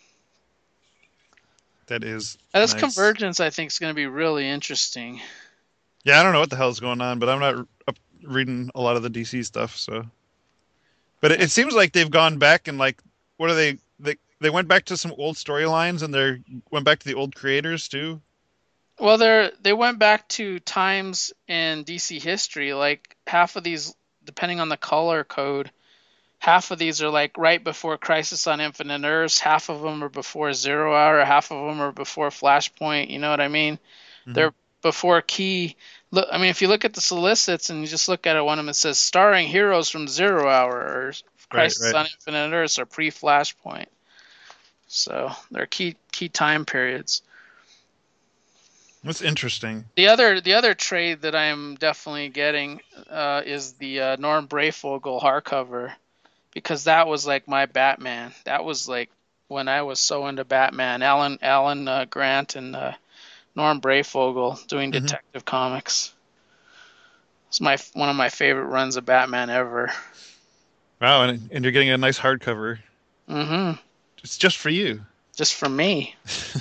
That is. Now, this nice. convergence, I think, is going to be really interesting. Yeah, I don't know what the hell is going on, but I'm not up reading a lot of the D C stuff. So, but it, it seems like they've gone back and like, what are they? They they went back to some old storylines and they went back to the old creators too. Well, they they went back to times in D C history. Like half of these, depending on the color code, half of these are like right before Crisis on Infinite Earths. Half of them are before Zero Hour. Half of them are before Flashpoint. You know what I mean? Mm-hmm. They're before Key. Look, I mean, if you look at the solicits and you just look at it, one of them it says starring heroes from Zero Hour or Crisis Right, right. on Infinite Earths or pre-Flashpoint. So they're key key time periods. That's interesting. The other the other trade that I'm definitely getting uh, is the uh, Norm Brayfogle hardcover, because that was like my Batman. That was like when I was so into Batman. Alan Alan uh, Grant and uh, Norm Brayfogle doing Mhm. Detective Comics. It's my one of my favorite runs of Batman ever. Wow, and, and you're getting a nice hardcover. Mm-hmm. It's just for you. Just for me.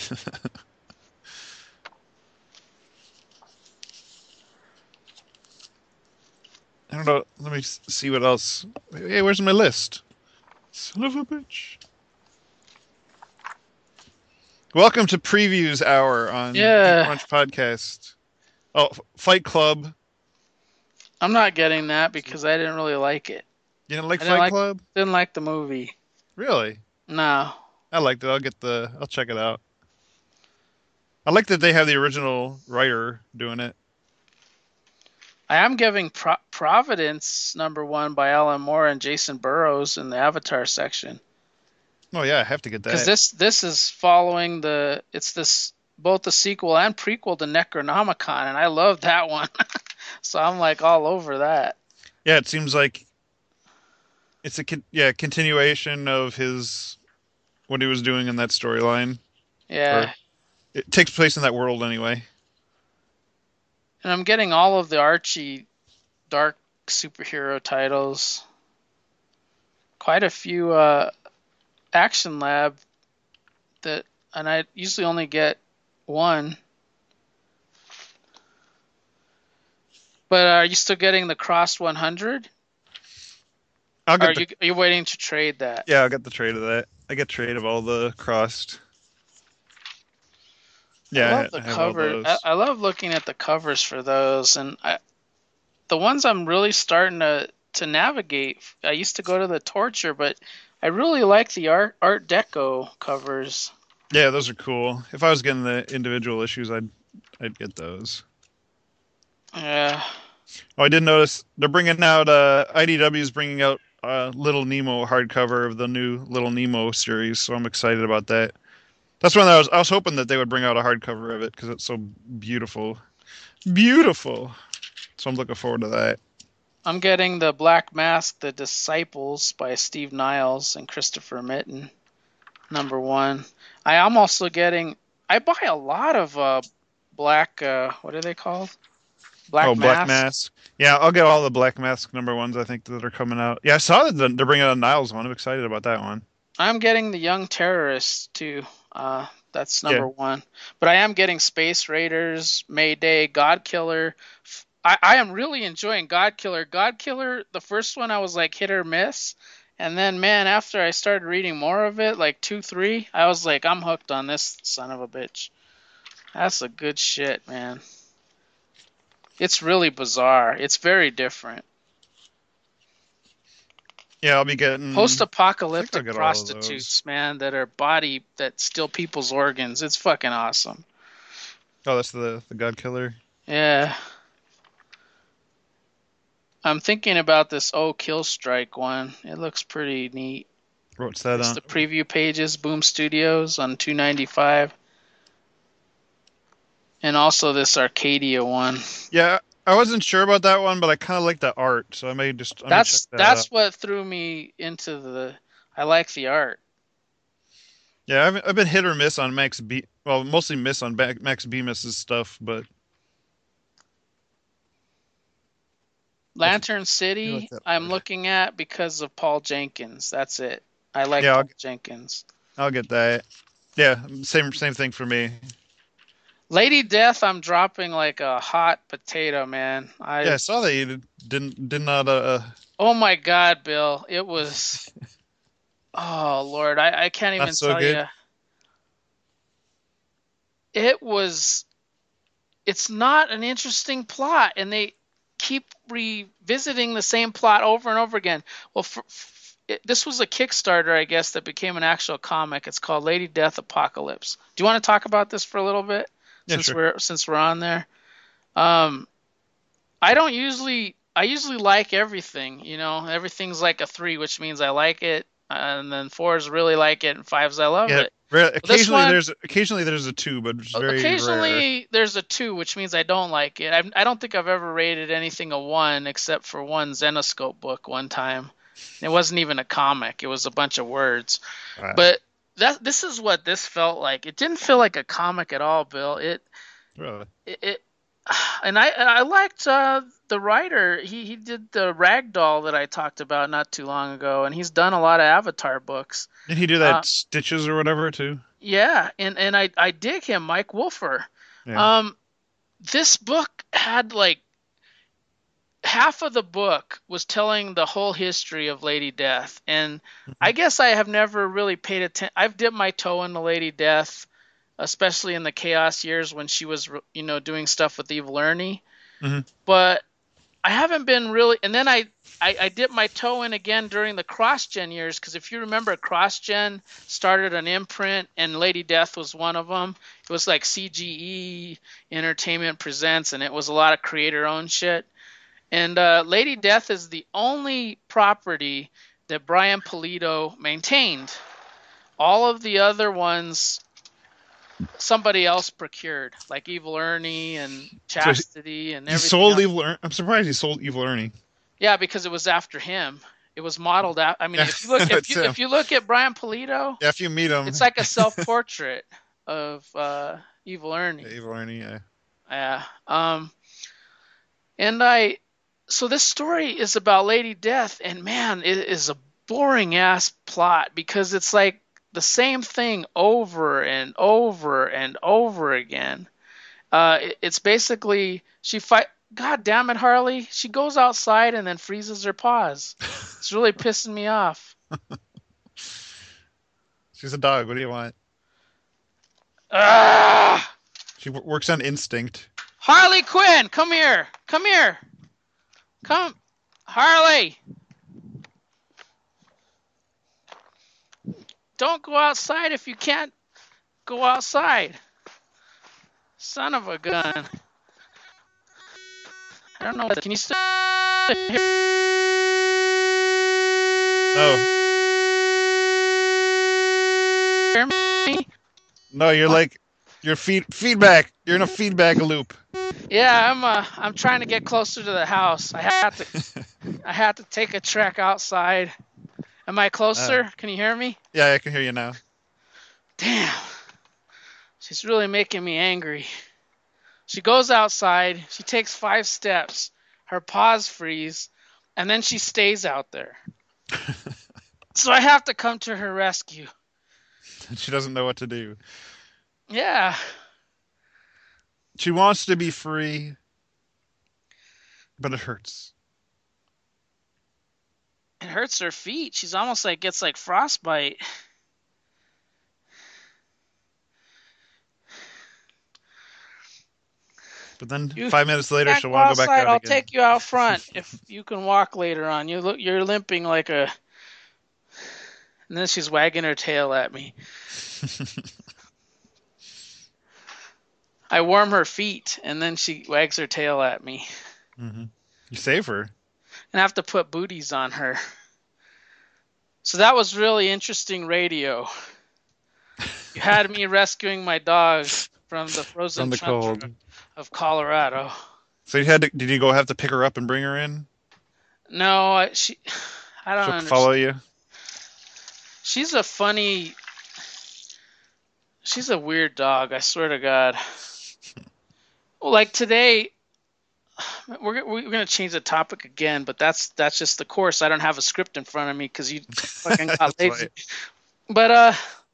I don't know. Let me s- see what else. Hey, where's my list? Son of a bitch. Welcome to Previews Hour on Yeah. Geek Crunch Podcast. Oh, F- Fight Club. I'm not getting that because I didn't really like it. You didn't like I Fight didn't like- Club? Didn't like the movie. Really? No. I liked it. I'll get the. I'll check it out. I like that they have the original writer doing it. I am giving Pro- Providence number one by Alan Moore and Jason Burrows in the Avatar section. Oh yeah, I have to get Because that. this this is following the it's this both the sequel and prequel to Necronomicon, and I love that one. So I'm like all over that. Yeah, it seems like it's a con- yeah continuation of his what he was doing in that storyline, or Yeah, it takes place in that world anyway. and I'm getting all of the Archie dark superhero titles. Quite a few uh, Action Lab that, and I usually only get one. But are you still getting the Crossed one hundred? I'll Or are get the you are you waiting to trade that? yeah, I'll get the trade of that. I get trade of all the crossed. I Yeah, I, love ha- the I have all cover. I, those. I love looking at the covers for those, and I, the ones I'm really starting to to navigate. I used to go to the Torture, but I really like the art Art Deco covers. Yeah, those are cool. If I was getting the individual issues, I'd I'd get those. Yeah, Oh, I did notice they're bringing out uh I D W is bringing out uh Little Nemo hardcover of the new Little Nemo series, so I'm excited about that. That's one that I was I was hoping that they would bring out a hardcover of it because it's so beautiful, beautiful. So I'm looking forward to that. I'm getting the Black Mask, The Disciples by Steve Niles and Christopher Mitten, number one. I am also getting. I buy a lot of uh black. Uh, what are they called? Oh, Black Black Mask. Mask. Yeah, I'll get all the Black Mask number ones I think that are coming out. Yeah, I saw that they're bringing out a Niles one. I'm excited about that one. I'm getting the Young Terrorists too. Uh, that's Yeah, number one. But I am getting Space Raiders, Mayday, God Killer. I, I am really enjoying God Killer. God Killer, the first one I was like hit or miss. And then, man, after I started reading more of it, like two, three, I was like, I'm hooked on this son of a bitch. That's a good shit, man. It's really bizarre. It's very different. yeah, I'll be getting. I think I'll Post-apocalyptic get all of those. prostitutes, man, that are body that steal people's organs. It's fucking awesome. Oh, that's the the God Killer. Yeah. I'm thinking about this Oh Kill Strike one. It looks pretty neat. What's that It's on? the preview pages, Boom Studios on two ninety-five. And also this Arcadia one. Yeah, I wasn't sure about that one, but I kind of like the art, so I may just I may check That's that out. that's what threw me into the I like the art. Yeah, I've I've been hit or miss on Max B. Well, mostly miss on Ba- Max Bemis's stuff, but I f- Lantern feel like City that. I'm looking at because of Paul Jenkins. That's it. I like Yeah, I'll, Paul Jenkins. I'll get that. Yeah, same same thing for me. Lady Death I'm dropping like a hot potato, man. Yeah, I I saw that you did- didn't did not. Uh, Oh my god, Bill. It was oh Lord, I, I can't not even so tell good. you. It was it's not an interesting plot, and they keep revisiting the same plot over and over again. Well, for, it, this was a Kickstarter, I guess, that became an actual comic. It's called Lady Death Apocalypse. Do you want to talk about this for a little bit, Yeah, since sure. we're since we're on there? Um, I don't usually I usually like everything. You know, everything's like a three, which means I like it, and then fours really like it, and fives I love Yeah, it. rare, But this occasionally one, there's occasionally there's a two, but it's very rare. occasionally there's a two, which means I don't like it. I, I don't think I've ever rated anything a one except for one Zenoscope book one time. It wasn't even a comic; it was a bunch of words. Uh, But that this is what this felt like. It didn't feel like a comic at all, Bill. It really. it, it and I I liked uh, the writer. He he did the Ragdoll that I talked about not too long ago, and he's done a lot of Avatar books. Did he do Uh, that Stitches or whatever too? yeah, and and I I dig him, Mike Wolfer. Yeah. Um, this book had like half of the book was telling the whole history of Lady Death, and Mhm. I guess I have never really paid attention. I've dipped my toe into Lady Death, especially in the Chaos years when she was, you know, doing stuff with Evil Ernie, Mhm. but I haven't been really. And then I I, I dipped my toe in again during the CrossGen years, because if you remember, CrossGen started an imprint, and Lady Death was one of them. It was like C G E Entertainment Presents, and it was a lot of creator-owned shit. And uh, Lady Death is the only property that Brian Pulido maintained. All of the other ones somebody else procured, like Evil Ernie and So he, Chastity and he everything sold else. Evil Ernie. I'm surprised he sold Evil Ernie. Yeah, because it was after him. It was modeled out. I mean, Yeah, if you look, if that's you him. if you look at Brian Pulido, Yeah, if you meet him, it's like a self-portrait of uh, Evil yeah, Ernie. Evil Ernie. Yeah. Yeah. Um. And I, so this story is about Lady Death, and man, it is a boring ass plot because it's like the same thing over and over and over again. Uh, it, it's basically she fight. God damn it, Harley! She goes outside and then freezes her paws. It's really pissing me off. She's a dog. What do you want? Ah! She w- works on instinct. Harley Quinn, come here, come here, come, Harley. Don't go outside if you can't go outside. Son of a gun. I don't know. Can you still No, hear me? no, you're like you're feed feedback. You're in a feedback loop. Yeah, I'm. Uh, I'm trying to get closer to the house. I had to. I had to take a trek outside. Am I Uh, closer? Can you hear me? yeah, I can hear you now. Damn. She's really making me angry. She goes outside. She takes five steps. Her paws freeze, and then she stays out there. So I have to come to her rescue. She doesn't know what to do. Yeah. She wants to be free, but it hurts. It hurts her feet. She's almost like gets like frostbite. But then You five minutes later, can't she'll go want to go back outside. out I'll again. take you out front if you can walk later on. You look, you're limping like a. And then she's wagging her tail at me. I warm her feet, and then she wags her tail at me. hmm You save her. And I have to put booties on her. So that was really interesting radio. You had me rescuing my dog from the frozen From the tundra cold. of Colorado. So you had to, did you go have to pick her up and bring her in? No, I, she. I don't She'll understand. follow you. She's a funny. She's a weird dog. I swear to God. Well, like today, we're we're gonna change the topic again, but that's that's just the course. I don't have a script in front of me because you fucking got That's lazy. right. But uh,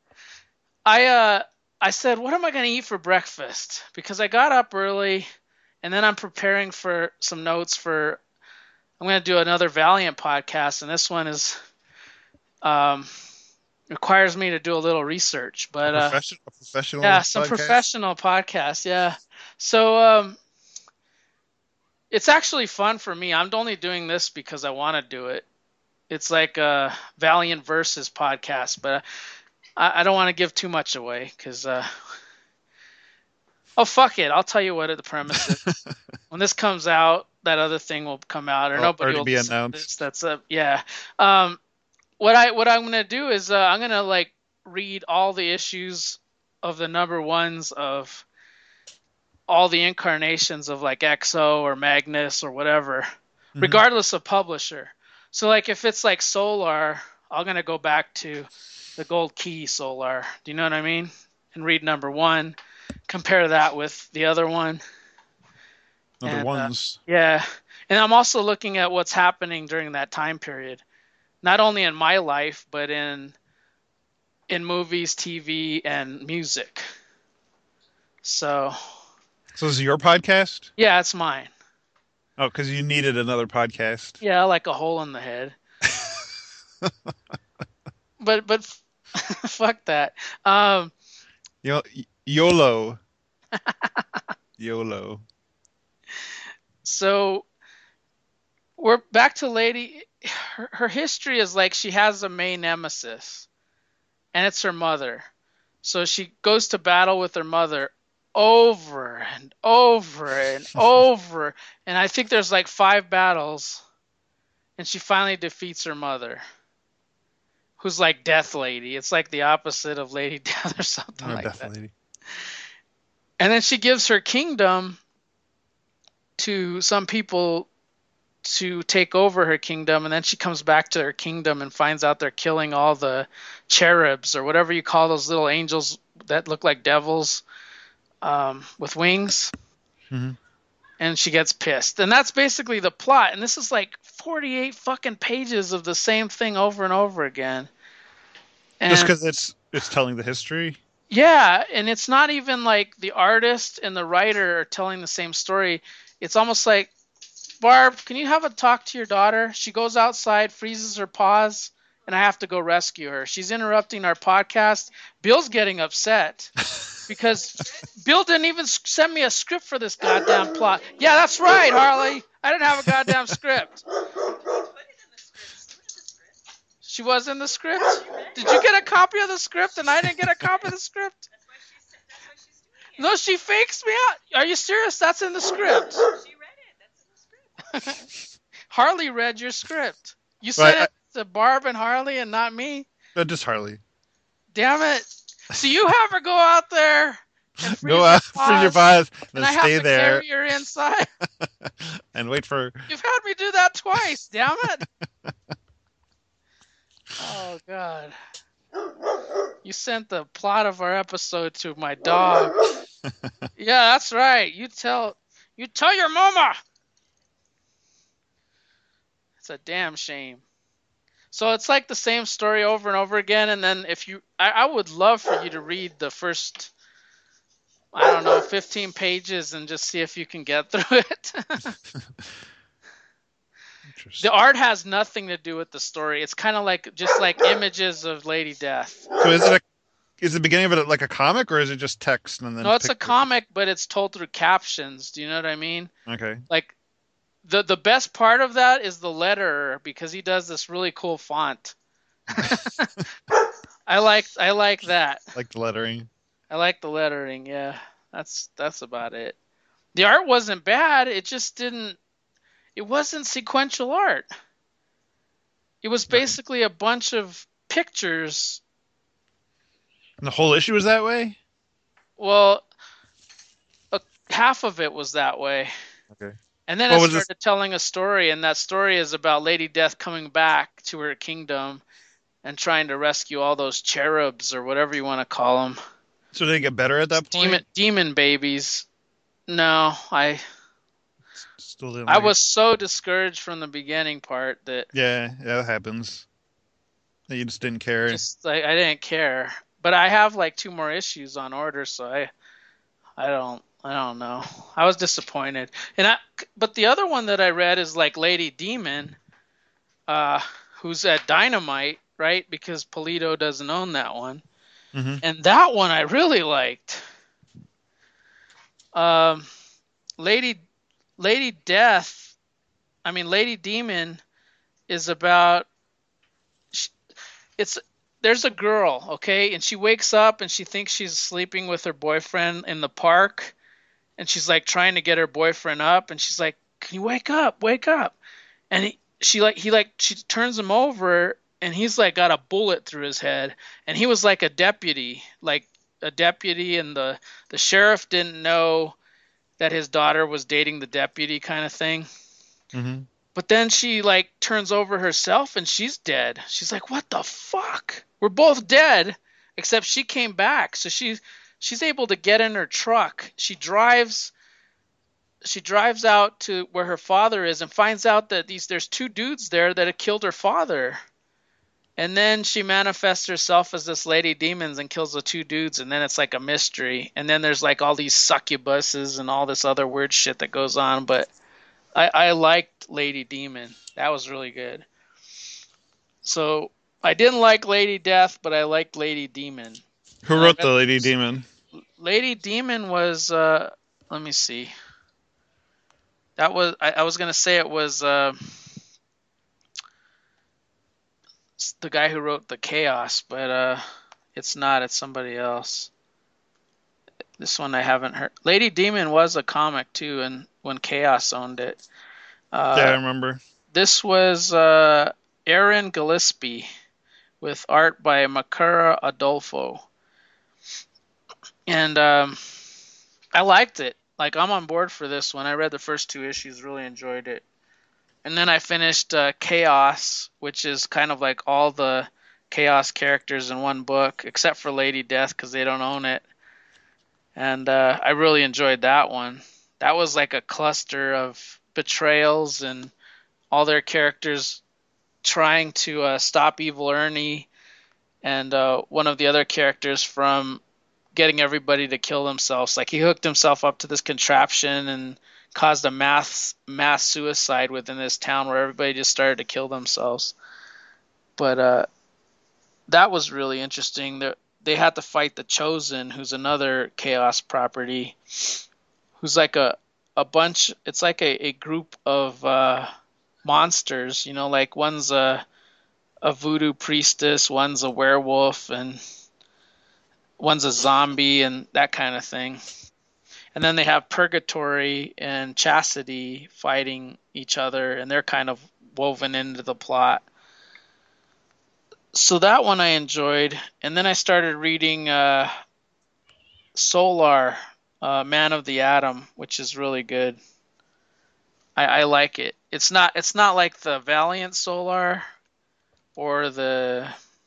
I uh, I said, what am I gonna eat for breakfast? Because I got up early, and then I'm preparing for some notes for. I'm gonna do another Valiant podcast, and this one is um requires me to do a little research. A But uh, professional, a professional yeah, some podcast. professional podcast. Yeah. So um. It's actually fun for me. I'm only doing this because I want to do it. It's like a Valiant Versus podcast, but I, I don't want to give too much away because, uh, oh, fuck it. I'll tell you what the premise is. When this comes out, that other thing will come out, or Oh, nobody already will be listen to announced. this. That's a, yeah. Um, what I what I'm gonna do is uh, I'm gonna like read all the issues of the number ones of all the incarnations of like X O or Magnus or whatever, hmm regardless of publisher. So like if it's like Solar, I'm gonna go back to the Gold Key Solar. Do you know what I mean? And read number one, compare that with the other one, Number and uh, ones. yeah. And I'm also looking at what's happening during that time period, not only in my life but in in movies, T V, and music. So So this is your podcast? yeah, it's mine. Oh, because you needed another podcast. Yeah, like a hole in the head. But but fuck that. Um, Yo, YOLO. YOLO. so we're back to Lady. Her, her history is like she has a main nemesis, and it's her mother. So she goes to battle with her mother, over and over and over. And I think there's like five battles, and she finally defeats her mother, who's like Death Lady. It's like the opposite of Lady Death or something Oh, like that. definitely. And then she gives her kingdom to some people to take over her kingdom, and then she comes back to her kingdom and finds out they're killing all the cherubs or whatever you call those little angels that look like devils, um, with wings. Hmm. And she gets pissed, and that's basically the plot. And this is like forty-eight fucking pages of the same thing over and over again. Just And because it's it's telling the history. yeah, and it's not even like the artist and the writer are telling the same story. It's almost like, Barb, can you have a talk to your daughter? She goes outside, freezes her paws, and I have to go rescue her. She's interrupting our podcast. Bill's getting upset because Bill didn't even send me a script for this goddamn plot. Yeah, that's right, Harley. I didn't have a goddamn script. She was in the script? Did you get a copy of the script and I didn't get a copy of the script? No, she fakes me out. Are you serious? That's in the script. Harley read your script. You Well, sent I, it to Barb and Harley and not me? I, just Harley. Damn it. So you have her go out there and freeze Go her out, freeze your paws, paws, and then I have stay to there carry her inside? and wait for. You've had me do that twice, damn it. Oh, God. You sent the plot of our episode to my dog. Yeah, that's right. You tell you tell your mama. It's a damn shame. So it's like the same story over and over again, and then if you I, I would love for you to read the first, I don't know, fifteen pages and just see if you can get through it. The art has nothing to do with the story. It's kind of like just like images of Lady Death. So is it a is the beginning of it like a comic or is it just text and then No, it's a pictures? comic, but it's told through captions. Do you know what I mean? Okay. Like the the best part of that is the letterer, because he does this really cool font. I like I like that. Like the lettering. I like the lettering. Yeah, that's that's about it. The art wasn't bad. It just didn't. It wasn't sequential art. It was Right. basically a bunch of pictures. And the whole issue was that way? Well, a, half of it was that way. Okay. And then What it was this? started telling a story, and that story is about Lady Death coming back to her kingdom and trying to rescue all those cherubs or whatever you want to call them. So did it get better at that point? Demon demon babies. No, I Still didn't I like it. was so discouraged from the beginning part that Yeah, yeah, that happens. That you just didn't care. just I, I didn't care. But I have like two more issues on order, so I I don't I don't know. I was disappointed. And I but the other one that I read is like Lady Demon, uh, who's at Dynamite, right? Because Polito doesn't own that one. Mm-hmm. And that one I really liked. Um, Lady Lady Death, I mean Lady Demon is about it's there's a girl, okay, and she wakes up and she thinks she's sleeping with her boyfriend in the park, and she's like trying to get her boyfriend up, and she's like, "Can you wake up? Wake up!" And he, she like he like she turns him over, and he's like got a bullet through his head, and he was like a deputy, like a deputy, and the the sheriff didn't know that his daughter was dating the deputy, kind of thing. Mm-hmm. But then she like turns over herself and she's dead. She's like, "What the fuck? We're both dead, except she came back." So she's she's able to get in her truck. She drives she drives out to where her father is and finds out that these there's two dudes there that had killed her father. And then she manifests herself as this lady demons and kills the two dudes, and then it's like a mystery. And then there's like all these succubuses and all this other weird shit that goes on, but I, I liked Lady Demon. That was really good. So I didn't like Lady Death, but I liked Lady Demon. Who And I wrote read the Lady Demon? Lady Demon was uh let me see. That was I, I was gonna say it was uh the guy who wrote the Chaos, but uh it's not, it's somebody else. This one I haven't heard. Lady Demon was a comic too, and when Chaos owned it. Yeah, I Uh, remember. this was uh, Aaron Gillespie with art by Makara Adolfo, and um, I liked it. Like I'm on board for this one. I read the first two issues, really enjoyed it, and then I finished uh, Chaos, which is kind of like all the Chaos characters in one book, except for Lady Death because they don't own it. And uh, I really enjoyed that one. That was like a cluster of betrayals and all their characters trying to uh, stop Evil Ernie and uh, one of the other characters from getting everybody to kill themselves. Like he hooked himself up to this contraption and caused a mass mass suicide within this town where everybody just started to kill themselves. But uh, that was really interesting. They they had to fight the Chosen, who's another Chaos property, who's like a a bunch. It's like a, a group of uh, monsters. You know, like one's a a voodoo priestess, one's a werewolf, and one's a zombie, and that kind of thing. And then they have Purgatory and Chastity fighting each other, and they're kind of woven into the plot. So that one I enjoyed, and then I started reading uh, Solar, uh, Man of the Atom, which is really good. I, I like it. It's not it's not like the Valiant Solar or the,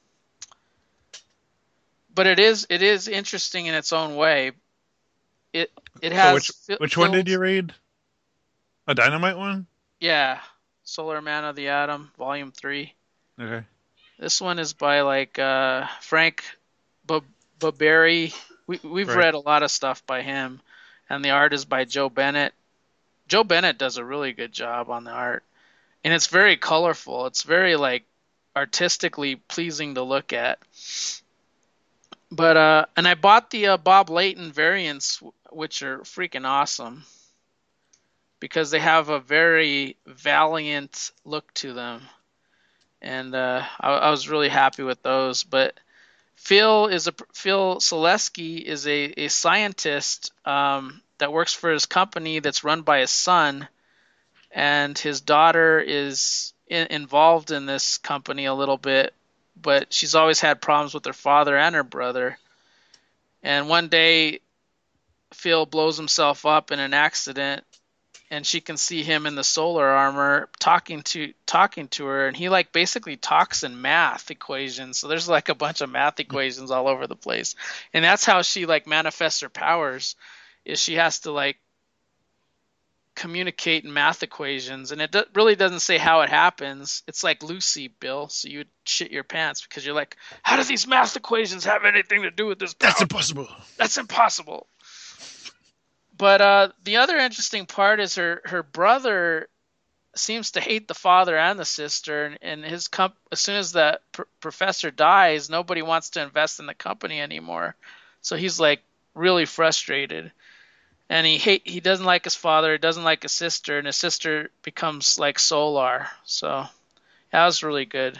but it is it is interesting in its own way. It it So has which fi- which one did filled, you read? A Dynamite one? yeah, Solar Man of the Atom, Volume Three. Okay. This one is by like uh, Frank Barbieri. We we've Right. read a lot of stuff by him, and the art is by Joe Bennett. Joe Bennett does a really good job on the art, and it's very colorful. It's very like artistically pleasing to look at. But uh, and I bought the uh, Bob Layton variants, which are freaking awesome because they have a very valiant look to them, and uh, I, I was really happy with those. But Phil is a Phil Selesky is a, a scientist um, that works for his company that's run by his son, and his daughter is in, involved in this company a little bit, but she's always had problems with her father and her brother. And one day, Phil blows himself up in an accident, and she can see him in the solar armor talking to talking to her, and he like basically talks in math equations. So there's like a bunch of math equations all over the place, and that's how she like manifests her powers. Is she has to like communicate in math equations, and it do- really doesn't say how it happens. It's like Lucy, Bill, so you would shit your pants because you're like, how do these math equations have anything to do with this power? That's impossible. That's impossible. But uh, the other interesting part is her her brother seems to hate the father and the sister, and, and his comp- as soon as the pr- professor dies, nobody wants to invest in the company anymore. So he's like really frustrated, and he hate he doesn't like his father, he doesn't like his sister, and his sister becomes like Solar. So that was really good.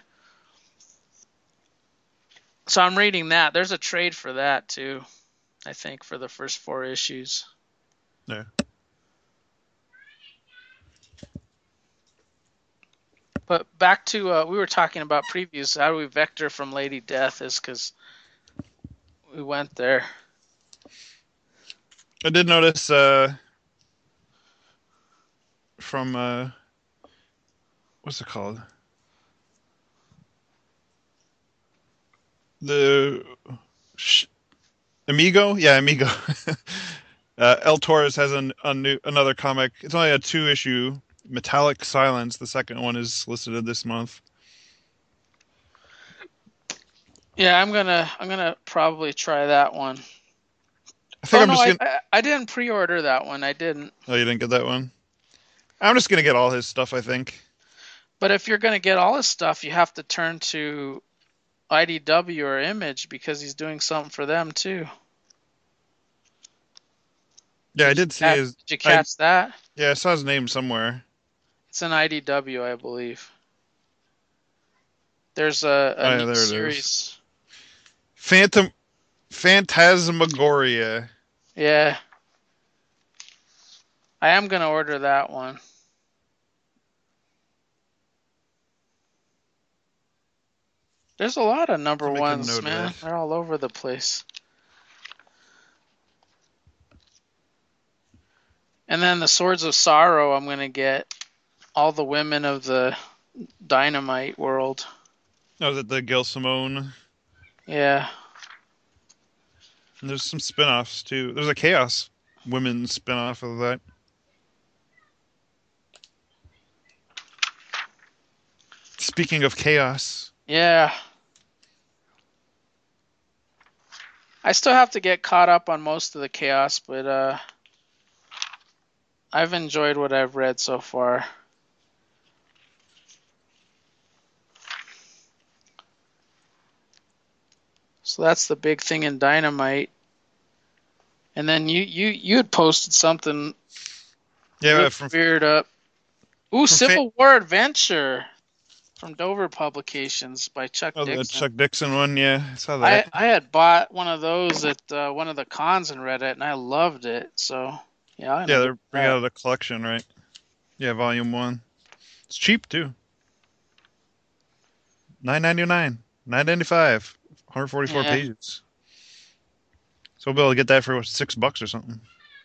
So I'm reading that. There's a trade for that too, I think, for the first four issues. Yeah. But back to uh, we were talking about previews. How do we vector from Lady Death? Is because we went there. I did notice uh, from uh, what's it called? The sh- Amigo? Yeah, Amigo. uh, El Torres has an, a new another comic. It's only a two issue. Metallic Silence. The second one is listed this month. Yeah, I'm gonna I'm gonna probably try that one. I think Oh I'm no, just I gonna. I, I didn't pre-order that one. I didn't. Oh, you didn't get that one. I'm just gonna get all his stuff. I think. But if you're gonna get all his stuff, you have to turn to I D W or Image because he's doing something for them too. Yeah, I Did you did see catch, his. did you I catch that? yeah, I saw his name somewhere. It's an I D W, I believe. There's a, a Oh yeah, new there it is. series. Phantom Phantasmagoria. Yeah, I am gonna order that one. There's a lot of number I'll make a ones, note of man. that. They're all over the place. And then the Swords of Sorrow, I'm gonna get all the women of the Dynamite world. Oh, is it the Gail Simone? Yeah. And there's some spin-offs too. There's a Chaos Women spin-off of that. Speaking of chaos, Yeah. I still have to get caught up on most of the chaos, but uh I've enjoyed what I've read so far. So that's the big thing in Dynamite. And then you you you had posted something yeah, really from weird up. Ooh, from fan- Civil War Adventure from Dover Publications by Chuck oh, the Dixon. Chuck Dixon one. Yeah, I saw I that. I had bought one of those at uh, one of the cons and read it, and I loved it. So yeah, I'm Yeah, gonna get they're bringing that. out a collection, right? Yeah, volume one. It's cheap too. Nine ninety nine, nine ninety five, one hundred forty four Yeah, pages. So we'll be able to get that for what, six bucks or something.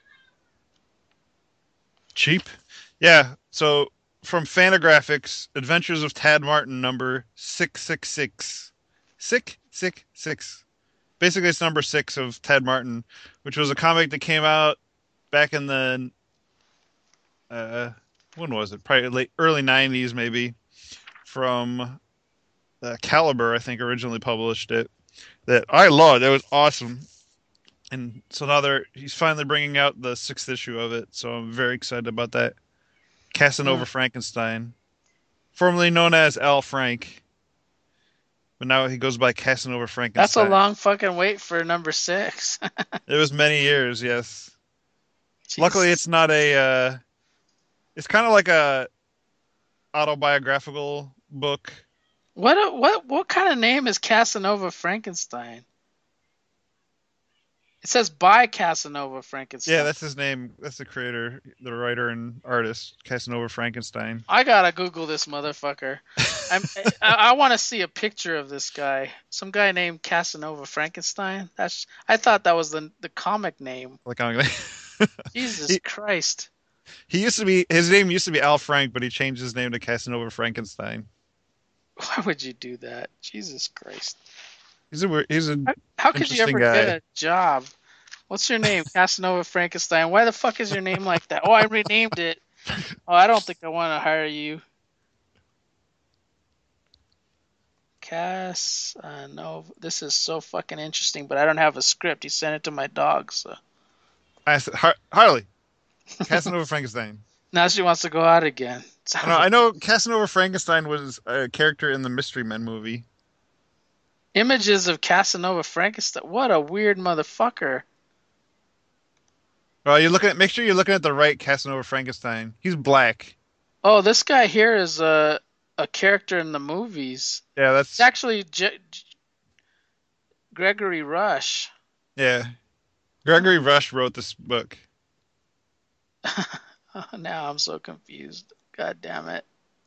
Cheap. Yeah. So from Fantagraphics, Adventures of Tad Martin, number six six six. Sick, sick, six. Basically, it's number six of Tad Martin, which was a comic that came out back in the uh, when was it? Probably late early nineties, maybe. From uh, Caliber, I think originally published it. That I loved. It was awesome. And so now they're he's finally bringing out the sixth issue of it. So I'm very excited about that. mm. Casanova Frankenstein, formerly known as Al Frank, but now he goes by Casanova That's a Frankenstein. long fucking wait for number six. It was many years, yes. Luckily, Jesus, it's not a. Uh, it's kind of like a autobiographical book. what what what kind of name is Casanova Frankenstein? It says by Casanova Yeah, Frankenstein. that's his name. That's the creator, the writer, and artist, Casanova Frankenstein. I gotta Google this motherfucker. I'm, I, I want to see a picture of this guy. Some guy named Casanova Frankenstein. That's. I thought that was the the comic name. Like I'm gonna. Jesus he, Christ. he used to be his name used to be Al Frank, but he changed his name to Casanova Frankenstein. Why would you do that? Jesus Christ. He's a weird- he's an How, how could you interesting ever get guy. a job? What's your name? Casanova Frankenstein. Why the fuck is your name like that? Oh, I renamed it. Oh, I don't think I want to hire you. Casanova. This is so fucking interesting, but I don't have a script. He sent it to my dog, so I said Har- Harley Casanova Frankenstein. now she wants to go out again. I Son know, of a- I know Casanova Frankenstein was a character in the Mystery Men movie. Images of Casanova Frankenstein. What a weird motherfucker. Well, you looking at make sure you're looking at the right Casanova Frankenstein. He's black. Oh, this guy here is a a character in the movies. Yeah, It's that's actually J- J- Gregory Rush. yeah. Gregory Rush wrote this book. Now I'm so confused. God damn it.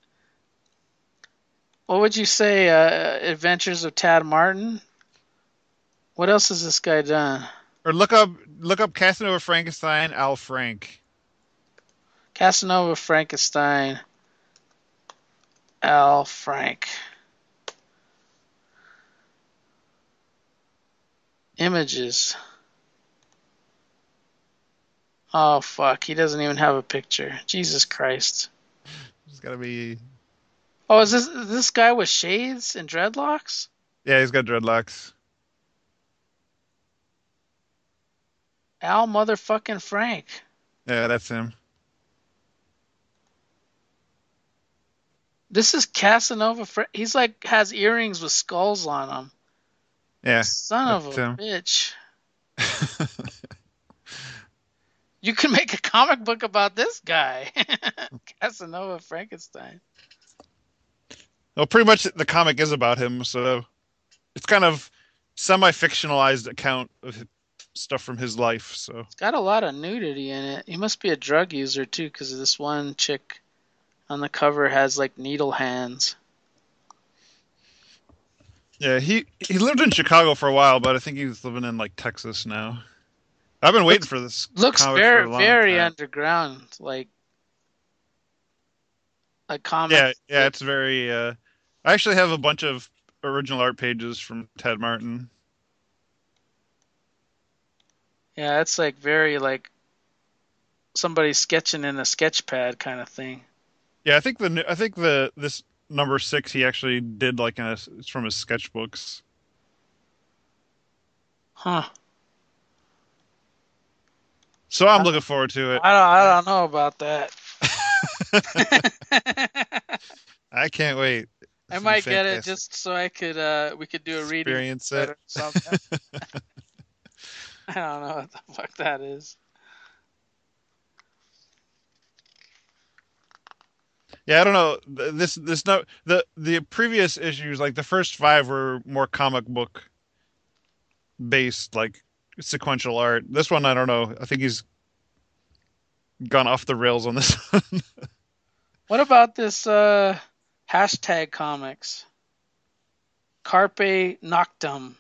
What would you say? Uh, Adventures of Tad Martin? What else has this guy done? Or look up look up Casanova Frankenstein Al Frank. Casanova Frankenstein. Al Frank. Images. Oh fuck, he doesn't even have a picture. Jesus Christ. He's got to be Oh, is this is this guy with shades and dreadlocks? yeah. He's got dreadlocks. Al motherfucking Frank. Yeah, that's him. This is Casanova Frank. He's like has earrings with skulls on them. Yeah, Son of that's a him. bitch. You can make a comic book about this guy. Casanova Frankenstein. Well, pretty much the comic is about him, so it's kind of semi-fictionalized account of stuff from his life. So It's got a lot of nudity in it. He must be a drug user too, because this one chick on the cover has like needle hands. yeah, he he lived in Chicago for a while, but I think he's living in like Texas now. I've been waiting Looks for this looks comic for very a long very time. underground, like a comic Yeah, yeah, that it's very. Uh, I actually have a bunch of original art pages from Ted Martin. yeah, it's like very like somebody sketching in a sketch pad kind of thing. Yeah, I think the I think the this number six he actually did like in a, it's from his sketchbooks. Huh. So I'm I looking forward to it. don't I I don't know about that. I can't wait. I This will be might get it fantastic. just so I could uh we could do a reading Experience it. together or something. I don't know what the fuck that is. Yeah, I don't know. Th- This this no the the previous issues, like the first five, were more comic book based, like sequential art. This one, I don't know. I think he's gone off the rails on this one. What about this uh hashtag comics? Carpe Noctem.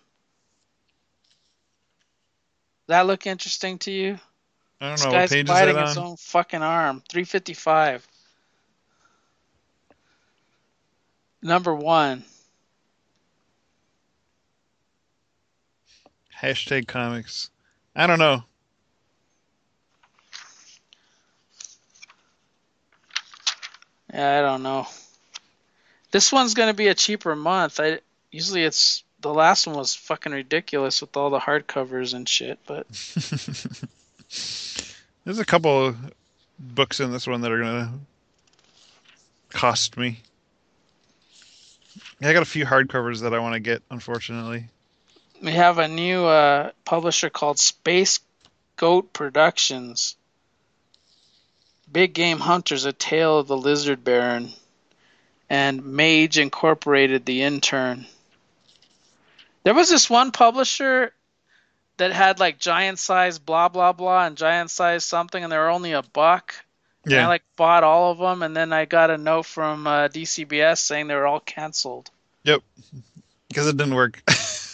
That look interesting to you? I don't This know what guy's page is that biting his on. own fucking arm. three fifty-five. Number one. Hashtag comics. I don't know. Yeah, I don't know. This one's gonna be a cheaper month. I usually it's the last one was fucking ridiculous with all the hardcovers and shit, but There's a couple books in this one that are gonna cost me. Yeah, I got a few hardcovers that I want to get, unfortunately. we have a new uh, publisher called Space Goat Productions. Big Game Hunters: A Tale of the Lizard Baron, and Mage Incorporated: The Intern. There was this one publisher that had like giant size blah blah blah and giant size something, and they were only a buck. And I Yeah. like bought all of them, and then I got a note from uh, D C B S saying they were all canceled. Yep. Because it didn't work.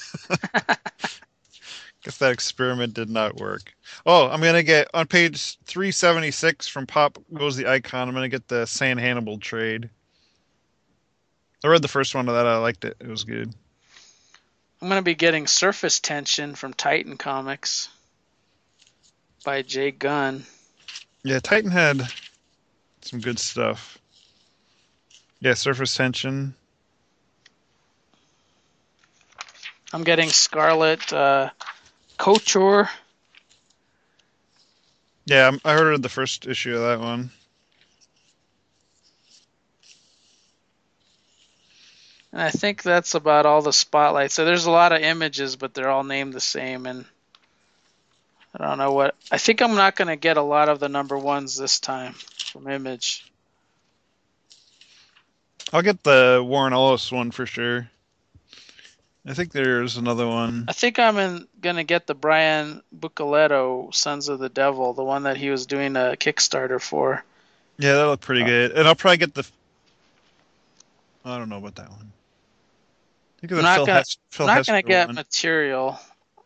Guess that experiment did not work. Oh, I'm gonna get on page three seventy-six from Pop Goes the Icon. I'm gonna get the San Hannibal trade. I read the first one of that. I liked it. It was good. I'm gonna be getting Surface Tension from Titan Comics by Jay Gunn. Yeah, Titan had some good stuff. Yeah, Surface Tension. I'm getting Scarlet uh, Couture. Yeah, I heard the first issue of that one. And I think that's about all the spotlight. So there's a lot of images, but they're all named the same. And I don't know what. I think I'm not going to get a lot of the number ones this time from Image. I'll get the Warren Ellis one for sure. I think there's another one. I think I'm in, gonna get the Brian Bucoletto Sons of the Devil, the one that he was doing a Kickstarter for. Yeah, that looked pretty Uh, good. And I'll probably get the. I don't know about that one. I think of I'm the not Phil, gonna. Hes- I'm Phil not gonna Hester get one. material.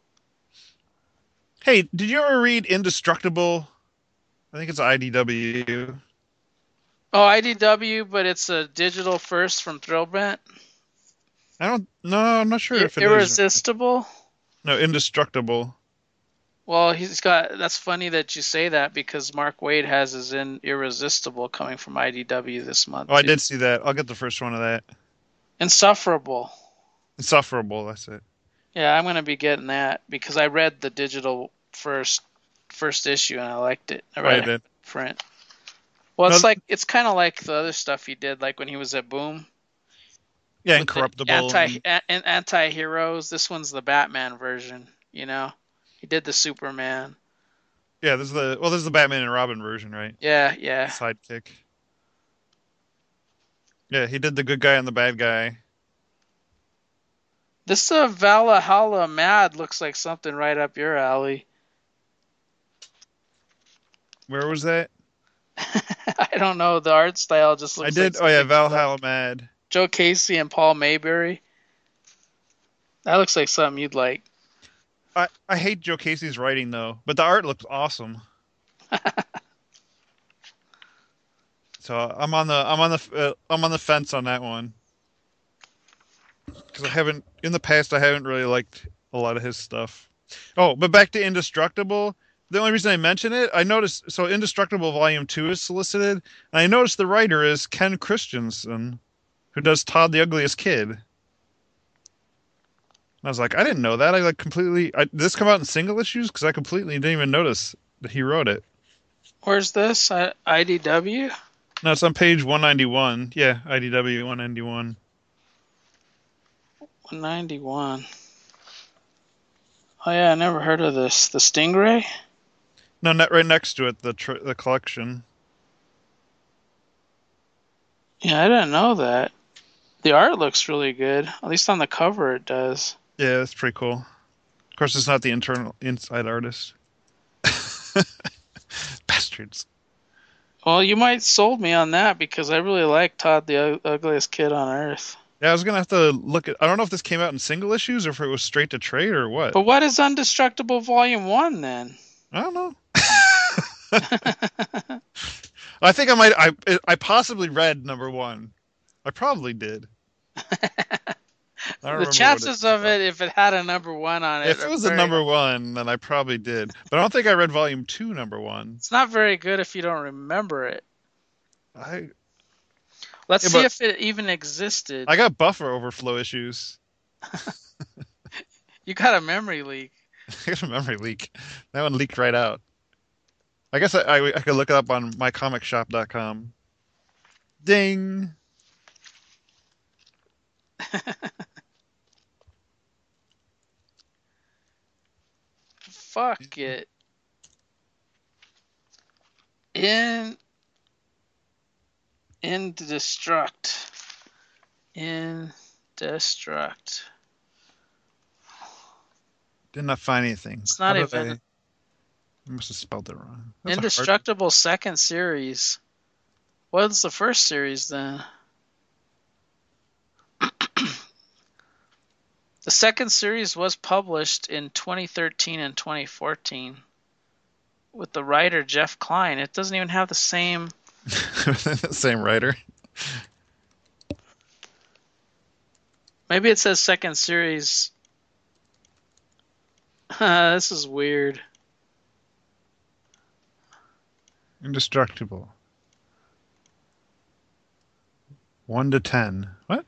Hey, did you ever read Indestructible? I think it's I D W. Oh, I D W, but it's a digital first from Thrillbent. I don't. No, I'm not sure I- if it is. Irresistible. No, Indestructible. Well, he's got. That's funny that you say that because Mark Waid has his in Irresistible coming from I D W this month Oh, I too. did see that. I'll get the first one of that. Insufferable. Insufferable. That's it. Yeah, I'm gonna be getting that because I read the digital first first issue and I liked it. I Oh, read you it did. in print. Well, No, it's like it's kind of like the other stuff he did, like when he was at Boom yeah, with the Incorruptible anti and a- anti heroes. This one's the Batman version. You know, he did the Superman. yeah. There's the well, there's the Batman and Robin version, right? Yeah, yeah. Sidekick. Yeah, he did the good guy and the bad guy. This uh, Valhalla Mad looks like something right up your alley. Where was that? I don't know. The art style just I looks like did. Oh yeah, something you like. Valhalla Mad. Joe Casey and Paul Mayberry. That looks like something you'd like. I I hate Joe Casey's writing though, but the art looks awesome. So I'm on the I'm on the uh, I'm on the fence on that one because I haven't in the past I haven't really liked a lot of his stuff. Oh, but back to Indestructible. The only reason I mention it, I noticed so Indestructible Volume Two is solicited, and I noticed the writer is Ken Christensen, who does Todd the Ugliest Kid. And I was like, I didn't know that. I like completely. I, did this come out in single issues? Because I completely didn't even notice that he wrote it. Where's this? I- IDW? No, it's on page one ninety-one. Yeah, I D W one ninety-one. one ninety-one. Oh yeah, I never heard of this. The Stingray? No, not right next to it, the tr- the collection. Yeah, I didn't know that. The art looks really good. At least on the cover it does. Yeah, that's pretty cool. Of course, it's not the internal inside artist. Bastards. Well, you might sold me on that because I really like Todd the U- Ugliest Kid on Earth. Yeah, I was gonna have to look at. I don't know if this came out in single issues or if it was straight to trade or what. But what is Undestructible Volume one then? I don't know. I think I might. I I possibly read number one. I probably did. I don't The remember what chances it's of about. it, if it had a number one on it, If it are was a very number one, then I probably did. But I don't think I read volume two, number one. It's not very good if you don't remember it. I Let's yeah, see but if it even existed. I got buffer overflow issues. You got a memory leak. I got a memory leak. That one leaked right out. I guess I, I, I could look it up on my comic shop dot com. Ding. Fuck it. In Indestruct. Indestruct. Did not find anything. It's How not did even I? I must have spelled it wrong. That's a hard. Indestructible second series. What's the first series then? The second series was published in twenty thirteen and twenty fourteen with the writer Jeff Klein. It doesn't even have the same. Same writer. Maybe it says second series. This is weird. Indestructible. One to ten. What?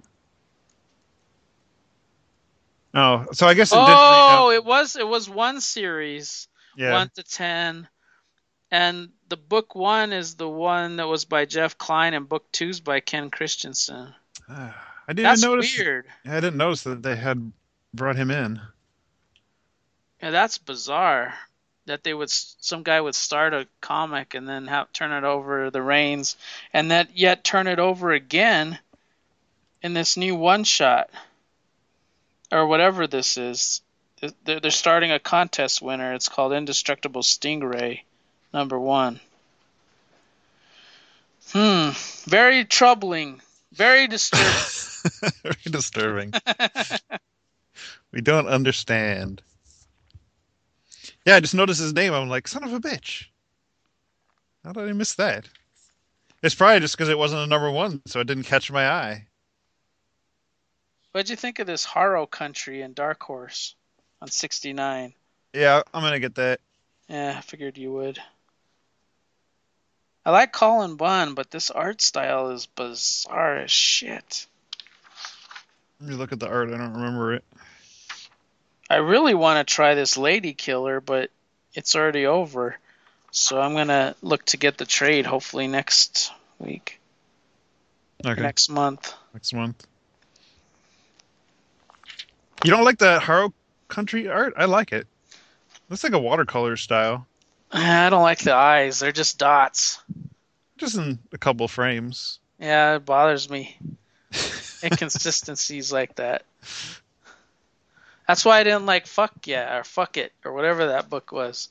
Oh, so I guess it did. Oh, it was it was one series, Yeah. one to ten, and the book one is the one that was by Jeff Klein, and book two's by Ken Christensen. I didn't That's even notice. weird. I didn't notice that they had brought him in. Yeah, that's bizarre. That they would some guy would start a comic and then have turn it over the reins, and that yet turn it over again in this new one shot or whatever this is. They're they're starting a contest winner. It's called Indestructible Stingray, number one. Hmm. Very troubling. Very disturbing. Very disturbing. We don't understand. Yeah, I just noticed his name. I'm like, son of a bitch. How did I miss that? It's probably just because it wasn't a number one, so it didn't catch my eye. What'd you think of this Haro Country and Dark Horse on sixty-nine? Yeah, I'm gonna get that. Yeah, I figured you would. I like Colin Bunn, but this art style is bizarre as shit. Let me look at the art. I don't remember it. I really want to try this Lady Killer, but it's already over. So I'm going to look to get the trade hopefully next week. Okay. Next month. Next month. You don't like the Haro Country art? I like it. Looks like a watercolor style. I don't like the eyes. They're just dots. Just in a couple frames. Yeah, it bothers me. Inconsistencies like that. That's why I didn't like Fuck Yeah or Fuck It or whatever that book was.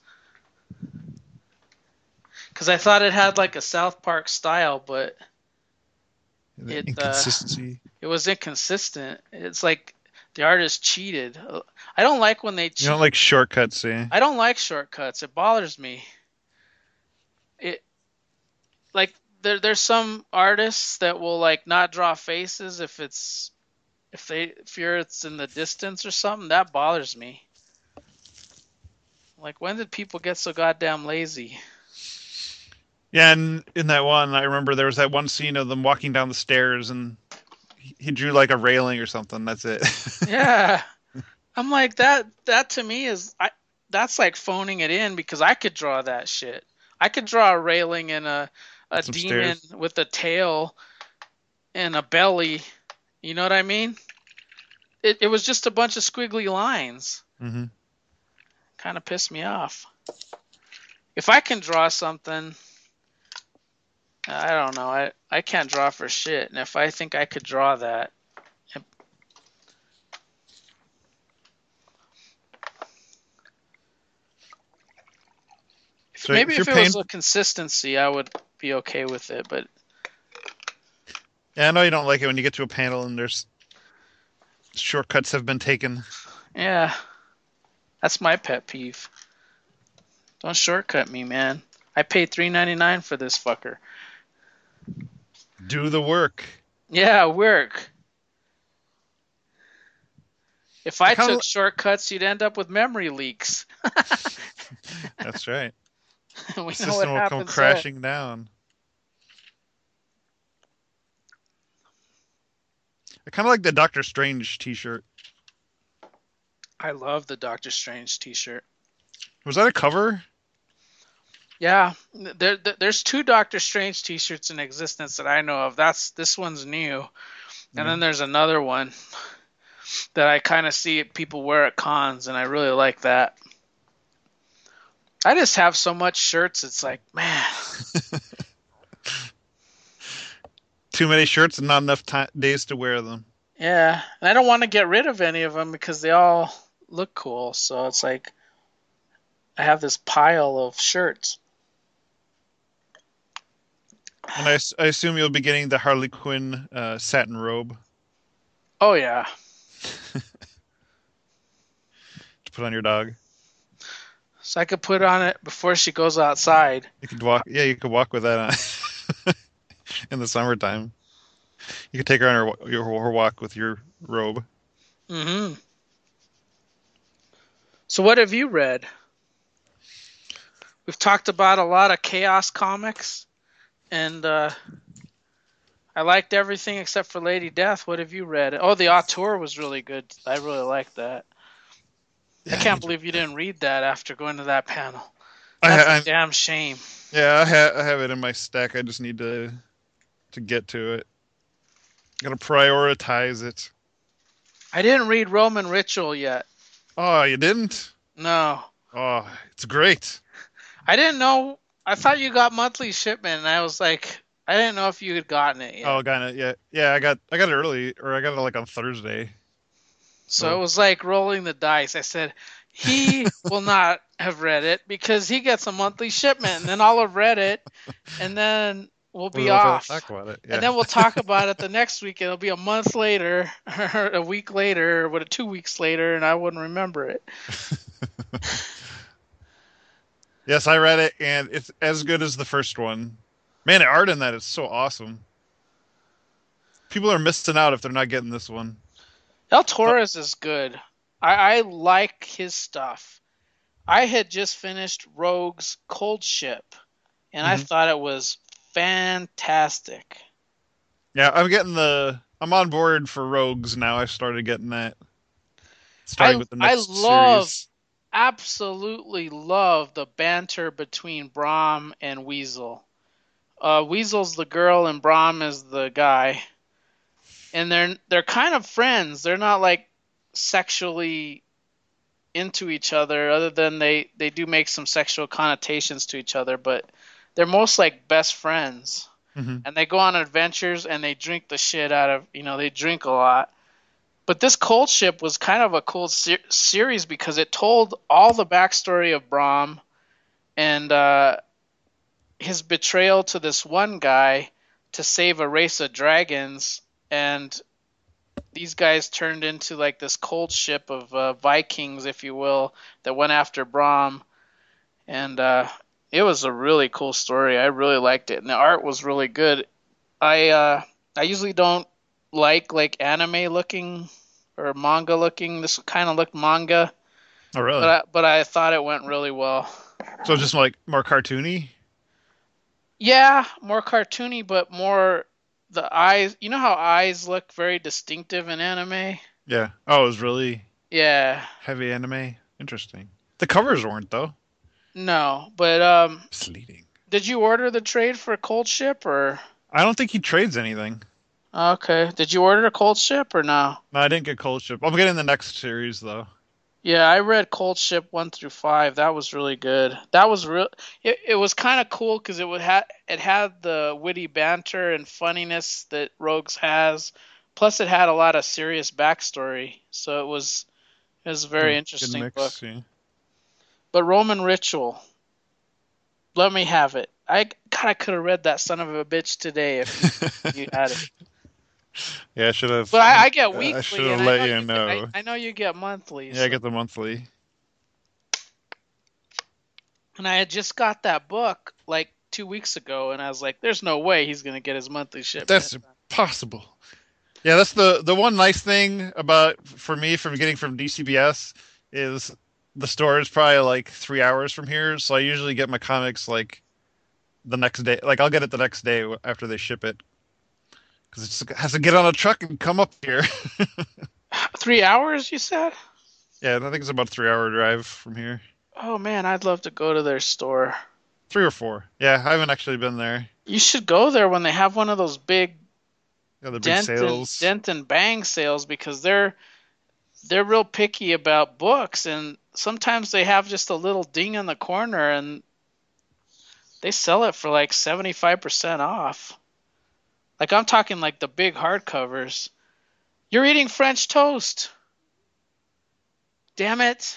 Because I thought it had like a South Park style, but The it uh, inconsistency. it was inconsistent. It's like the artist cheated. I don't like when they You don't cheat. like shortcuts, eh? I don't like shortcuts. It bothers me. It like there there's some artists that will like not draw faces if it's if they fear it's in the distance or something. That bothers me. Like, when did people get so goddamn lazy? Yeah, and in that one, I remember there was that one scene of them walking down the stairs, and he he drew like a railing or something. That's it. Yeah, I'm like that. That to me is I. That's like phoning it in because I could draw that shit. I could draw a railing and a a Some demon stairs. with a tail and a belly. You know what I mean? It it was just a bunch of squiggly lines. Hmm. Kind of pissed me off. If I can draw something, I don't know. I I can't draw for shit. And if I think I could draw that, if, So maybe if you're if it paying, was a consistency, I would be okay with it. But yeah, I know you don't like it when you get to a panel and there's shortcuts have been taken. yeah, that's my pet peeve. Don't shortcut me, man. I paid three ninety nine for this fucker. Do the work. Yeah, work. If I I kind took of. shortcuts, you'd end up with memory leaks. That's right. We The know what system will come happens there. crashing down. I kind of like the Doctor Strange T-shirt. I love the Doctor Strange T-shirt. Was that a cover? Yeah, there, there there's two Doctor Strange T-shirts in existence that I know of. That's this one's new, and Yeah. then there's another one that I kind of see people wear at cons, and I really like that. I just have so much shirts. It's like, man, Too many shirts and not enough ti days to wear them. yeah, and I don't want to get rid of any of them because they all look cool. So it's like I have this pile of shirts. And I, I assume you'll be getting the Harley Quinn uh, satin robe Oh yeah, to put on your dog. so I could put on it before she goes outside. You could walk. Yeah, you could walk with that on in the summertime. You could take her on her, your, her walk with your robe. Hmm. So what have you read? We've talked about a lot of Chaos comics, and uh, I liked everything except for Lady Death. What have you read? Oh, the Auteur was really good. I really liked that. I Yeah, I can't need. believe you didn't read that after going to that panel. I, That's a I damn shame. yeah, I, ha I have it in my stack. I just need to to get to it. Gotta prioritize it. I didn't read Roman Ritual yet. Oh, you didn't? No. Oh, it's great. I didn't know. I thought you got monthly shipment, and I was like, I didn't know if you had gotten it Oh, yet. kind of. Yeah, yeah. I got I got it early, or I got it like on Thursday. So it So was like rolling the dice. I said, he will not have read it because he gets a monthly shipment, and then I'll have read it, and then we'll we be won't be able to off. talk about it. And Yeah. then we'll talk about it the next week. It'll be a month later, or a week later, or what, two weeks later, and I wouldn't remember it. Yes, I read it, and it's as good as the first one. Man, the art in that is so awesome. People are missing out if they're not getting this one. El Uh, Torres is good. I, I like his stuff. I had just finished Rogue's Cold Ship, and I mhm. thought it was fantastic. Yeah, I'm getting the. I'm on board for Rogues now. I started getting that, starting I with the I next love, series. absolutely love the banter between Brahm and Weasel. Uh, Weasel's the girl and Brahm is the guy, and they're they're kind of friends. They're not like sexually into each other, other than they they do make some sexual connotations to each other, but they're most like best friends. Hmm. And they go on adventures and they drink the shit out of, you know, they drink a lot. But this Cold Ship was kind of a cool ser- series because it told all the backstory of Brahm and uh, his betrayal to this one guy to save a race of dragons, and these guys turned into like this cold ship of uh, Vikings, if you will, that went after Brahm, and uh, it was a really cool story. I really liked it, and the art was really good. I uh, I usually don't like like anime looking or manga looking. This kind of looked manga, Oh, really? but I, but I thought it went really well. So just like more cartoony? Yeah, more cartoony, but more the eyes. You know how eyes look very distinctive in anime? Yeah. Oh, it was really Yeah. heavy anime. Interesting. The covers weren't though. No, but um, Misleading. did you order the trade for Cold Ship or? I don't think he trades anything. Okay, did you order a Cold Ship or no? No, I didn't get Cold Ship. I'm getting the next series though. Yeah, I read Cold Ship one through five. That was really good. That was real. It, it was kind of cool because it would ha- it had the witty banter and funniness that Rogues has. Plus, it had a lot of serious backstory. So it was it was a very Good, good interesting book. mix. Yeah. But Roman Ritual, let me have it. I God, I could have read that son of a bitch today if you, you had it. Yeah, I should have. But I, I get I should weekly, have and I let know you you get I, know. I know you get monthly. Yeah, I So. get the monthly. And I had just got that book like two weeks ago, and I was like, "There's no way he's gonna get his monthly shipment." That's impossible. Yeah, that's the the one nice thing about for me from getting from D C B S is the store is probably like three hours from here, so I usually get my comics like the next day. Like I'll get it the next day after they ship it because it has to get on a truck and come up here. Three hours, you said? Yeah, and I think it's about a three hour drive from here. Oh man, I'd love to go to their store. Three or four. Yeah, I haven't actually been there. You should go there when they have one of those big Yeah, the big dent and sales. dent and bang sales because they're they're real picky about books, and sometimes they have just a little ding in the corner and they sell it for like seventy-five percent off. Like I'm talking like the big hardcovers. You're eating French toast. Damn it.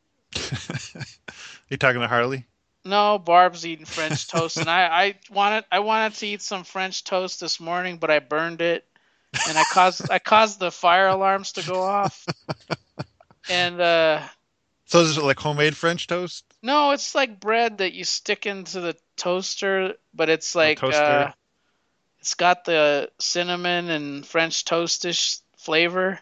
You talking to Harley? No, Barb's eating French toast, and I, I wanted I wanted to eat some French toast this morning, but I burned it, and I caused I caused the fire alarms to go off. And uh, So is it like homemade French toast? no, it's like bread that you stick into the toaster, but it's A like uh, toaster? it's got the cinnamon and French toastish flavor,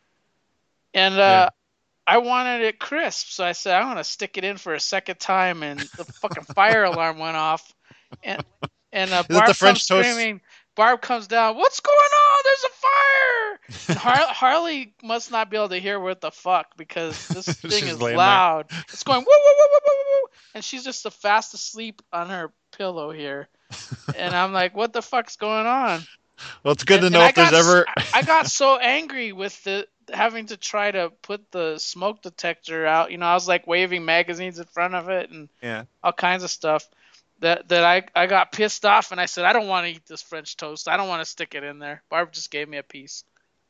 and Yeah. uh, I wanted it crisp, so I said I want to stick it in for a second time, and the fucking fire alarm went off, and and uh, Is it the Barb comes French toast? screaming. Barb comes down. What's going on? There's a fire! And Har- Harley must not be able to hear what the fuck because this thing She's is laying there. loud. It's going woo woo woo woo woo woo, and she's just fast asleep on her pillow here. And I'm like, what the fuck's going on? Well, it's good And, to and know I if there's got ever. I got so angry with the having to try to put the smoke detector out. You know, I was like waving magazines in front of it and Yeah. all kinds of stuff. That that I I got pissed off and I said I don't want to eat this French toast. I don't want to stick it in there. Barb just gave me a piece.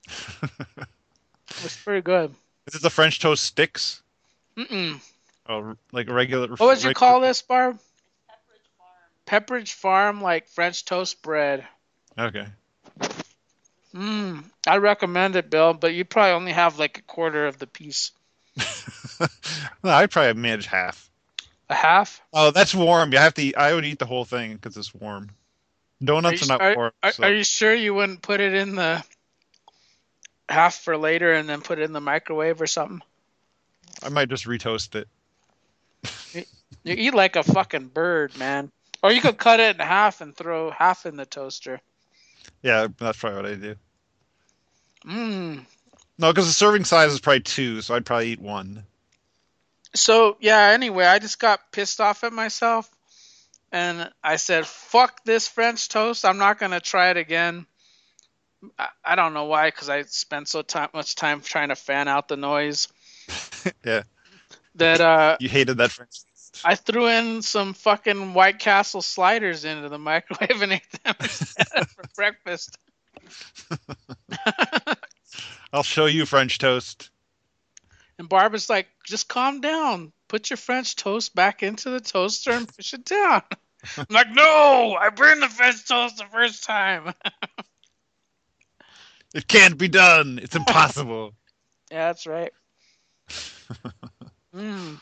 It was pretty good. Is it the French toast sticks? Mm-mm. Oh, like regular. What would you regular... call this, Barb? Pepperidge Farm, like French toast bread. Okay. Mmm. I recommend it, Bill, but you probably only have like a quarter of the piece. No, I'd probably manage half. A half? Oh, that's warm. You have to. Eat, I would eat the whole thing because it's warm. Are Donuts you, are not are, warm, are, so are you sure you wouldn't put it in the half for later and then put it in the microwave or something? I might just retoast it. You, you eat like a fucking bird, man. Or you could cut it in half and throw half in the toaster. Yeah, that's probably what I do. Mmm. No, because the serving size is probably two, so I'd probably eat one. So, yeah, anyway, I just got pissed off at myself. And I said, fuck this French toast. I'm not going to try it again. I, I don't know why, because I spent so time, much time trying to fan out the noise. Yeah. That uh, You hated that French toast. I threw in some fucking White Castle sliders into the microwave and ate them instead for breakfast. I'll show you French toast. And Barbara's like, just calm down. Put your French toast back into the toaster and push it down. I'm like, no, I burned the French toast the first time. It can't be done. It's impossible. Yeah, that's right. Mm.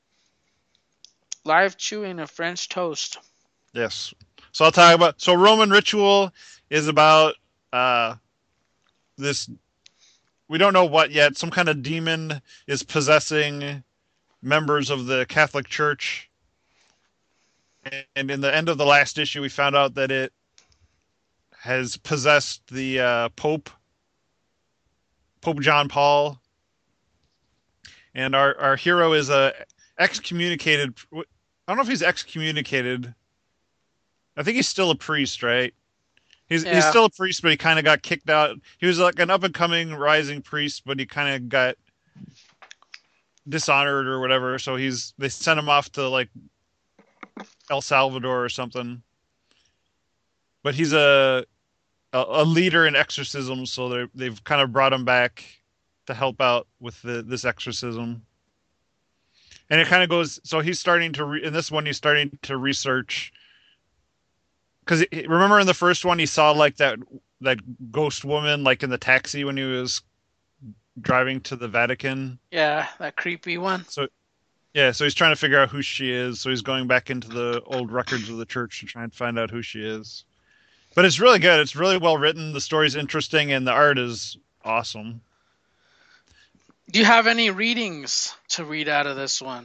Live chewing of French toast. Yes. So I'll talk about. So Roman ritual is about uh, this. We don't know what yet. Some kind of demon is possessing members of the Catholic Church. And in the end of the last issue, we found out that it has possessed the uh, Pope, Pope John Paul. And our, our hero is a excommunicated. I don't know if he's excommunicated. I think he's still a priest, right? He's Yeah. he's still a priest, but he kind of got kicked out. He was like an up and coming rising priest, but he kind of got dishonored or whatever. So he's they sent him off to like El Salvador or something. But he's a a, a leader in exorcism, so they they've kind of brought him back to help out with the, this exorcism. And it kind of goes. So he's starting to re, in this one he's starting to research. Because remember in the first one he saw like that that ghost woman like in the taxi when he was driving to the Vatican. Yeah, that creepy one. So yeah, so he's trying to figure out who she is. So he's going back into the old records of the church to try and find out who she is. But it's really good. It's really well written. The story's interesting, and the art is awesome. Do you have any readings to read out of this one?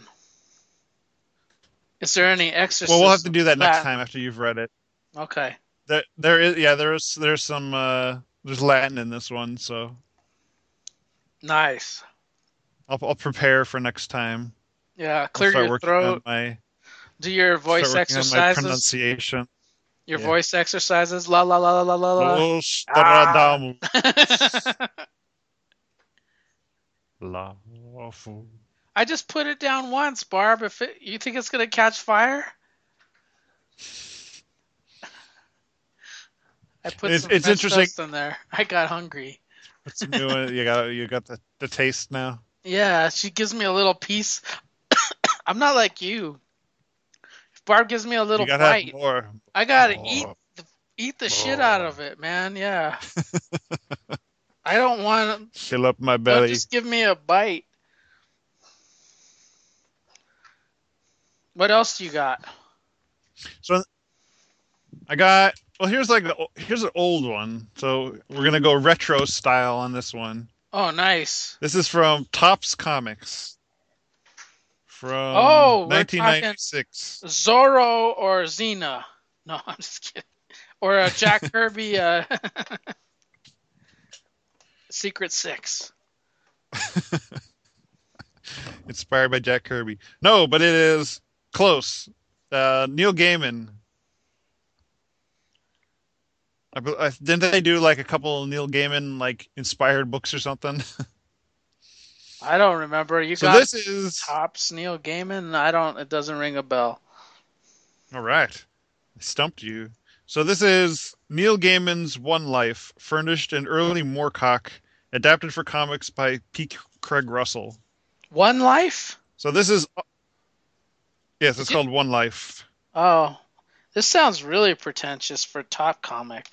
Is there any exercises? Well, we'll have to do that next Latin? time after you've read it. Okay. There, there is yeah, there's there's some uh, there's Latin in this one, so Nice. I'll I'll prepare for next time. Yeah, I'll clear start your working throat. on my Do your voice start working on my exercises. pronunciation. Your Yeah. voice exercises. La la la la la la. Lo Stradamus. Ah. Lawful. I just put it down once, Barb. If it, you think it's gonna catch fire, I put It's- some it's French interesting. toast in there. I got hungry. What's the new one? You got you got the, the taste now. Yeah, she gives me a little piece. I'm not like you. If Barb gives me a little You gotta bite, have more. I gotta More. eat the, eat the shit out of it, man. Yeah. I don't want. Fill up my Don't belly. just give me a bite. What else do you got? So I got. Well, here's like the, here's an old one. So we're gonna go retro style on this one. Oh, nice. This is from Topps Comics from Oh, we're nineteen ninety-six. Zorro or Xena? No, I'm just kidding. Or a Jack Kirby uh, Secret Six. Inspired by Jack Kirby. No, but it is close. Uh, Neil Gaiman. I, bel- I, didn't they do like a couple of Neil Gaiman like inspired books or something? I don't remember. You So got this is Topps Neil Gaiman? I don't. It doesn't ring a bell. all right. I stumped you. So this is Neil Gaiman's One Life, furnished in early Moorcock, adapted for comics by P. Craig Russell. One Life? So this is yes, it's Did you- called One Life. Oh, this sounds really pretentious for Top Comic.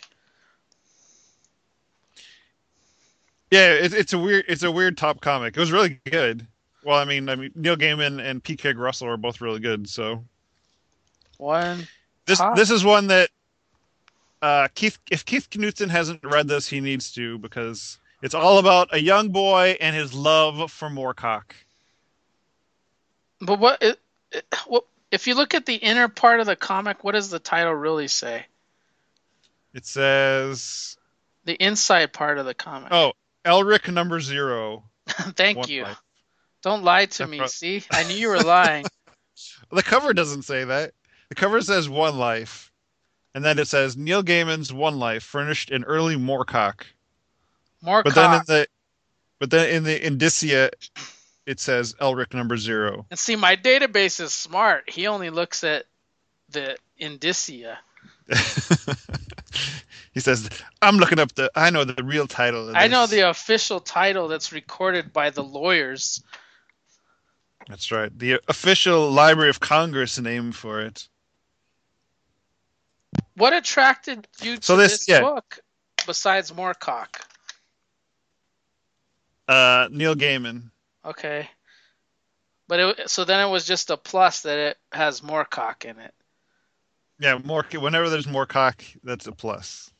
Yeah, it, it's a weird it's a weird top comic. It was really good. Well, I mean, I mean Neil Gaiman and P. Craig Russell are both really good. So One. this Top. this is one that uh, Keith if Keith Knudsen hasn't read this, he needs to because it's all about a young boy and his love for Moorcock. But what, it, it, what? If you look at the inner part of the comic, what does the title really say? It says, The inside part of the comic. "Oh, Elric number zero." Thank One you. Life. Don't lie to That me. pro- See, I knew you were lying. The cover doesn't say that. The cover says One Life, and then it says Neil Gaiman's One Life, furnished in early Moorcock. More But then in cock. the, but then in the indicia, it says Elric number zero. And see, my database is smart. He only looks at the indicia. He says, "I'm looking up the. I know the real title of I know the this." official title that's recorded by the lawyers. That's right. The official Library of Congress name for it. What attracted you So to this, this yeah, book besides Moorcock? uh, Neil Gaiman. Okay. But it, so then it was just a plus that it has Moorcock in it. Yeah, more. Whenever there's more cock, that's a plus.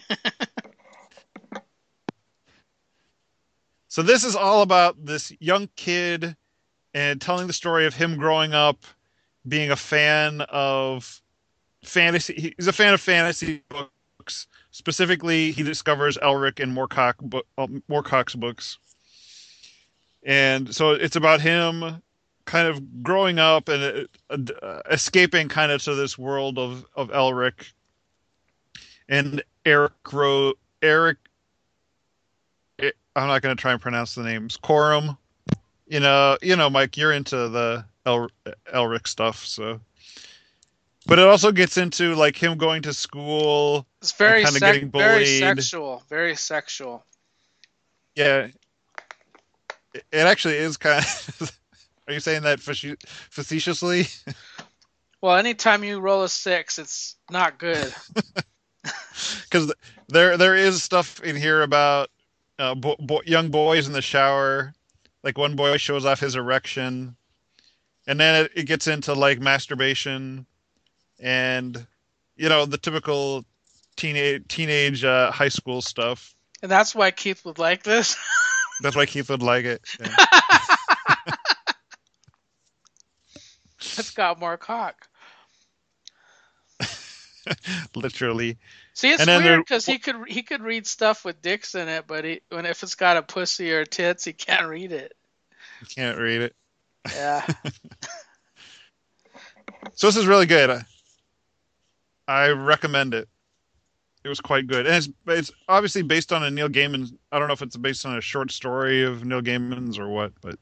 So this is all about this young kid and telling the story of him growing up, being a fan of fantasy. He's a fan of fantasy books. Specifically, he discovers Elric and Moorcock, uh, Moorcock's books. And so it's about him kind of growing up and uh, uh, escaping kind of to this world of, of Elric. And Eric wrote, Eric, I'm not going to try and pronounce the names, Corum. You know, you know, Mike, you're into the El, Elric stuff, so. But it also gets into like him going to school It's and very kind of sec- getting very bullied. sexual, very sexual. Yeah, it actually is kind of. Are you saying that facetiously? Well, anytime you roll a six, it's not good. Because there there is stuff in here about uh, bo- bo- young boys in the shower. Like one boy shows off his erection, and then it, it gets into like masturbation, and you know the typical teenage teenage uh, high school stuff. And that's why Keith would like this. That's why Keith would like it. Yeah. It's got more cock. Literally. See, it's And then weird there, because he could he could read stuff with dicks in it, but he, when if it's got a pussy or tits, he can't read it. you can't read it. Yeah. So this is really good. I recommend it. It was quite good, and it's it's obviously based on a Neil Gaiman. I don't know if it's based on a short story of Neil Gaiman's or what, but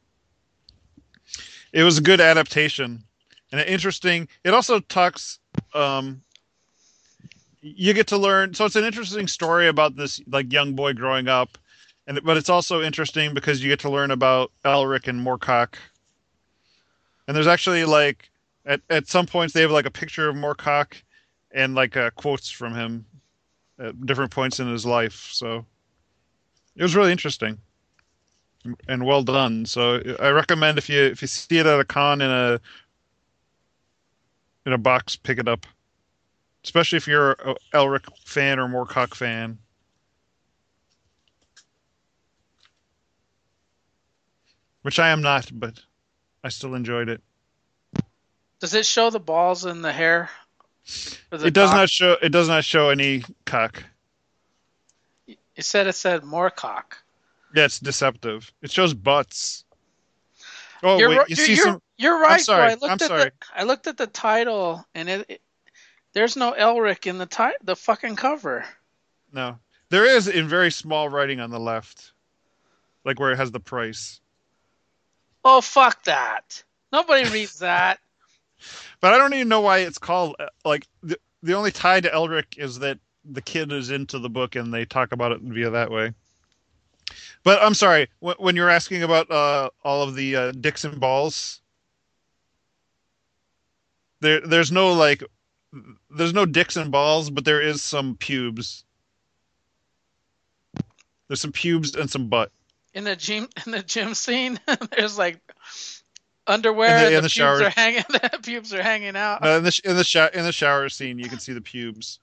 it was a good adaptation and an interesting. It also talks. Um, you get to learn. So it's an interesting story about this like young boy growing up, and but it's also interesting because you get to learn about Elric and Moorcock. And there's actually like at at some points they have like a picture of Moorcock and like uh, quotes from him at different points in his life. So it was really interesting and well done. So I recommend if you if you see it at a con in a in a box, pick it up. Especially if you're a Elric fan or Moorcock fan. Which I am not, but I still enjoyed it. Does it show the balls and the hair? The It does cock? not show it does not show any cock. You said it said more cock. Yeah, it's deceptive. It shows butts. Oh You're wait, you you're see you're, some you're I'm right. Though. I sorry. I'm looked at the sorry. I looked at the title and it, it there's no Elric in the ti- the fucking cover. No. There is in very small writing on the left. Like where it has the price. Oh fuck that! Nobody reads that. But I don't even know why it's called uh, like the the only tie to Elric is that the kid is into the book and they talk about it via that way. But I'm sorry, when you're asking about uh, all of the uh, dicks and balls, there there's no like there's no dicks and balls, but there is some pubes. There's some pubes and some butt In the gym in the gym scene, there's like in underwear the and in the the pubes shower. are hanging. The pubes are hanging out. Uh, in the in the shower in the shower scene, you can see the pubes.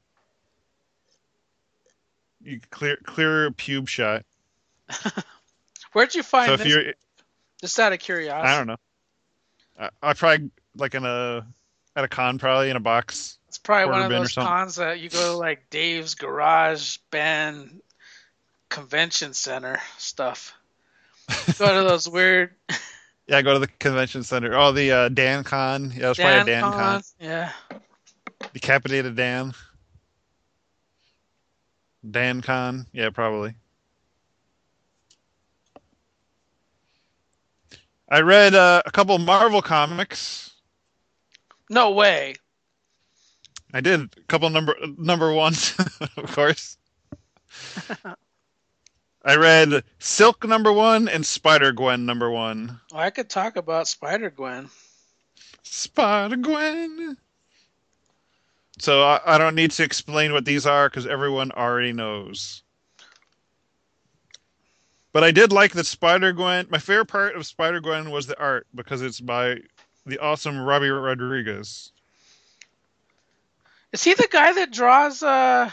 You clear clear pube shot. Where'd you So find if this? you're, Just out of I curiosity. don't know. I, I probably like in a at a con, probably in a box, It's probably one quarter of bin or those something. cons that you go to like Dave's Garage Band Convention Center stuff. Go to those weird Yeah, go to the convention center. Oh, the uh, Dan Con. Yeah, it was probably a Dan Dan Con. cons. Yeah. Decapitated Dan. Dan Con. Yeah, probably. I read uh, a couple Marvel comics. No way. I did a couple number number ones, of course. I read Silk number one and Spider Gwen number one. Well, I could talk about Spider Gwen. Spider Gwen. So I, I don't need to explain what these are because everyone already knows. But I did like the Spider Gwen. My favorite part of Spider Gwen was the art because it's by the awesome Robbie Rodriguez. Is he the guy that draws uh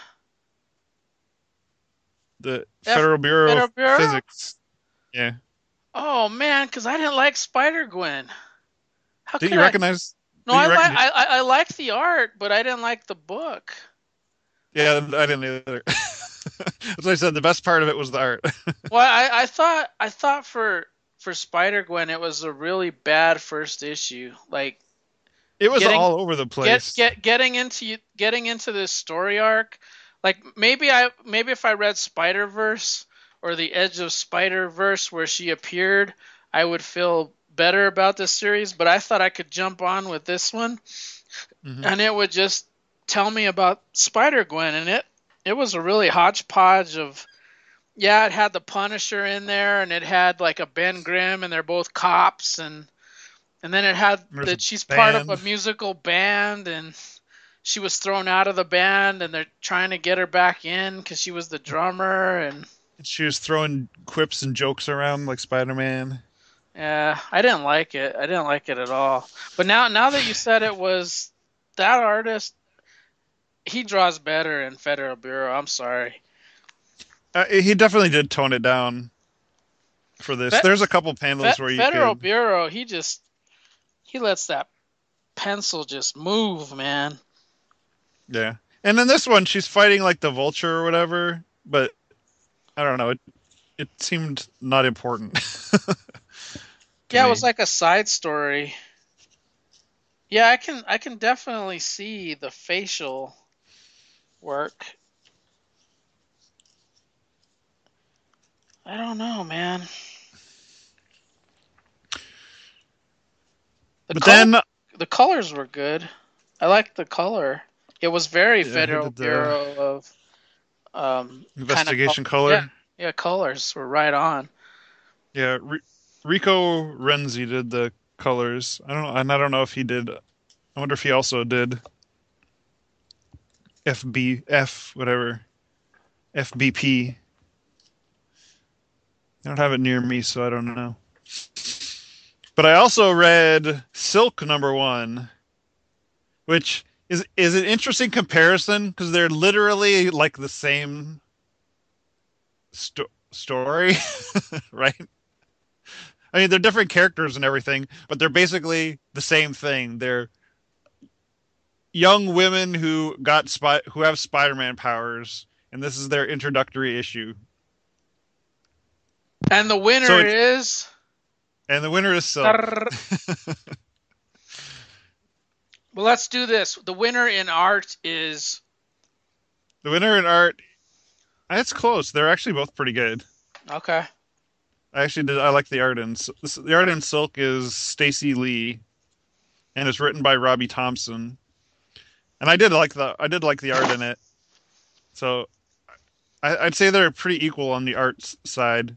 The F Federal Bureau Federal of Bureau? Physics. Yeah. Oh man, because I didn't like Spider Gwen. How Didn't could you I? recognize? No, Didn't I you like recognize? I, I I liked the art, but I didn't like the book. Yeah, I didn't either. That's what I said. The best part of it was the art. Well, I, I thought I thought for for Spider Gwen it was a really bad first issue. Like It was getting all over the get place. get getting into getting into this story arc. Like maybe I maybe if I read Spider Verse or the Edge of Spider Verse where she appeared, I would feel better about this series. But I thought I could jump on with this one, Hmm. and it would just tell me about Spider Gwen, and it it was a really hodgepodge of yeah, it had the Punisher in there, and it had like a Ben Grimm, and they're both cops, and and then it had There's a that she's part of a band. musical band, and she was thrown out of the band, and they're trying to get her back in because she was the drummer, and She was throwing quips and jokes around like Spider-Man. yeah, I didn't like it. I didn't like it at all. But now, now that you said it was that artist, he draws better in Federal Bureau. I'm sorry. Uh, he definitely did tone it down for this. Fe- There's a couple Fe- panels where you Federal could, Bureau, he just he lets that pencil just move, man. yeah. And then this one, she's fighting like the Vulture or whatever, but I don't know. It it seemed not important to Yeah, it was me. like a side story. Yeah, I can I can definitely see the facial work. I don't know, man. The But color then, the colors were good. I liked the color. It was very yeah, he Federal did the Bureau of um kind of color. investigation Yeah, color. yeah, colors were right on. Yeah, R Rico Renzi did the colors. I don't know, and I don't know if he did. I wonder if he also did F B F whatever F B P. I don't have it near me, so I don't know. But I also read Silk number one, which is is an interesting comparison because they're literally like the same sto- story, right? I mean, they're different characters and everything, but they're basically the same thing. They're young women who got spy who have Spider-Man powers, and this is their introductory issue. And the So winner it's is and the winner is Silk. well, let's do this. The winner in art is The winner in art, it's close. They're actually both pretty good. okay. I actually did. I like the art in this, the art in Silk is Stacy Lee, and it's written by Robbie Thompson. And I did like the I did like the art in it. So I, I'd say they're pretty equal on the art side.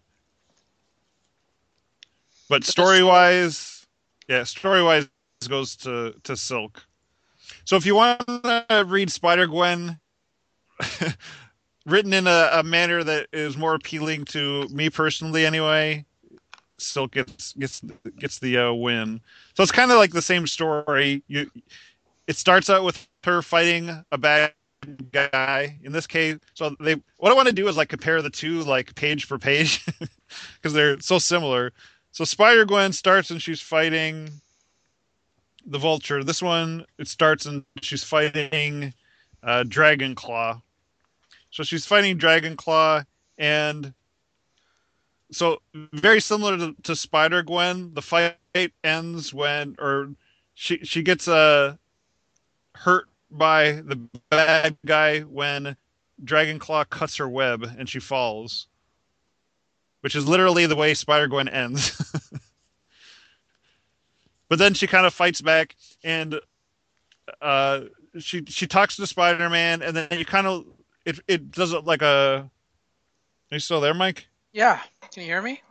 But But the story story wise, yeah, story wise goes to to Silk. So if you want to read Spider Gwen written in a, a manner that is more appealing to me personally, anyway, Silk gets gets gets the uh, win. So it's kind of like the same story. You it starts out with her fighting a bad guy in this case. So they what I want to do is like compare the two like page for page because they're so similar. So Spider Gwen starts and she's fighting the Vulture. This one it starts and she's fighting uh, Dragon Claw. So she's fighting Dragon Claw, and so very similar to, to Spider Gwen. The fight ends when, or she she gets uh, hurt by the bad guy when Dragon Claw cuts her web and she falls, which is literally the way Spider Gwen ends. But then she kind of fights back, and uh, she she talks to Spider-Man, and then you kind of it it does it like a. Are you still there, Mike? Yeah. Can you hear me?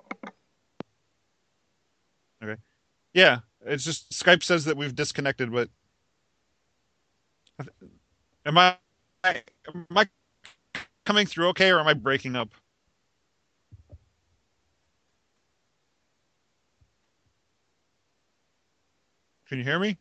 Okay. Yeah, it's just Skype says that we've disconnected, but am I am I coming through okay, or am I breaking up? Can you hear me?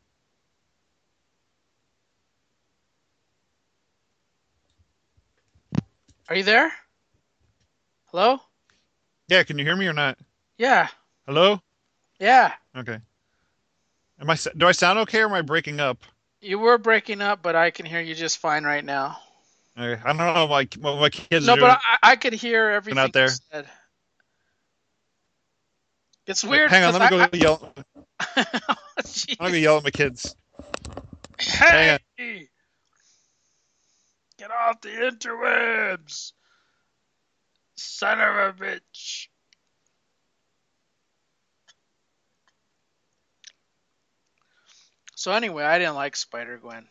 Are you there? Hello? Yeah, can you hear me or not? Yeah. Hello? Yeah. Okay. Am I do I sound okay or am I breaking up? You were breaking up, but I can hear you just fine right now. Okay. I don't know what my, what my kids are No, but doing I, I could hear everything out you there. said. It's Wait, weird hang on, because let me I, go yell. I oh, I'm gonna jeez. yell at my kids. Hang Hey, on. get off the interwebs, son of a bitch. So anyway, I didn't like Spider-Gwen.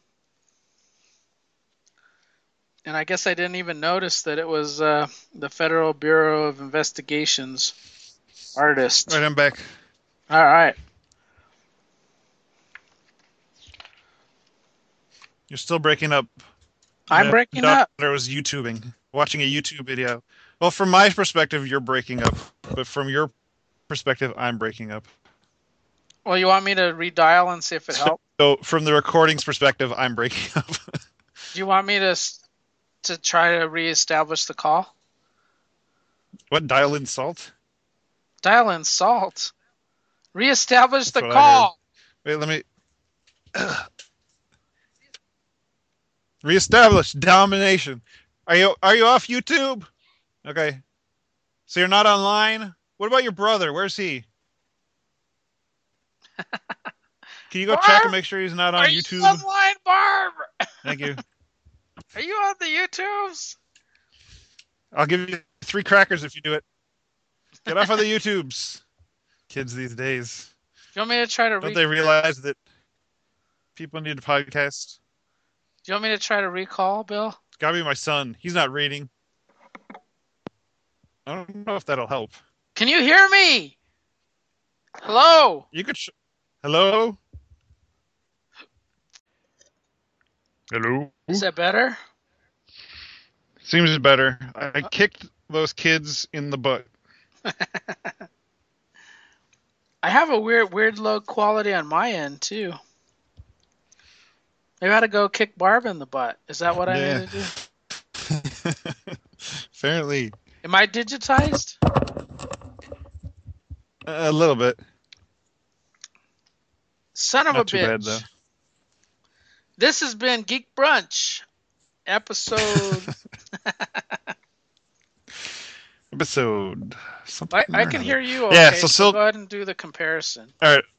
And I guess I didn't even notice that it was uh, the Federal Bureau of Investigation's All artist. right, I'm back. All right. You're still breaking up. I'm My breaking daughter up. was YouTubing, watching a YouTube video. Well, from my perspective, you're breaking up, but from your perspective, I'm breaking up. Well, you want me to redial and see if it So, helps? so from the recording's perspective, I'm breaking up. Do you want me to to try to reestablish the call? What, dial in salt? Dial in salt. Reestablish That's the what I heard. call. Wait, let me reestablish domination. Are you are you off YouTube? Okay. So you're not online? What about your brother? Where's he? Can you go check and Barb, make sure he's not are on you YouTube? online, Barb? Thank you. Are you on the YouTubes? I'll give you three crackers if you do it. Get off of the YouTubes. Kids these days. Do you want me to try to Don't re? they realize that people need a podcast? Do you want me to try to recall, Bill? It's gotta be my son. He's not reading. I don't know if that'll help. Can you hear me? Hello. You could. Sh- Hello? Hello? Is that better? Seems better. I kicked those kids in the butt. I have a weird, weird low quality on my end too. Maybe I ought to go kick Barb in the butt. Is that what I Yeah. need to do? Apparently. Am I digitized? A little bit. Son of Not a too bad, though. bitch. This has been Geek Brunch, episode. Episode. Something I, I or can another. hear you. Okay, Yeah, so, so so go ahead and do the comparison. all right.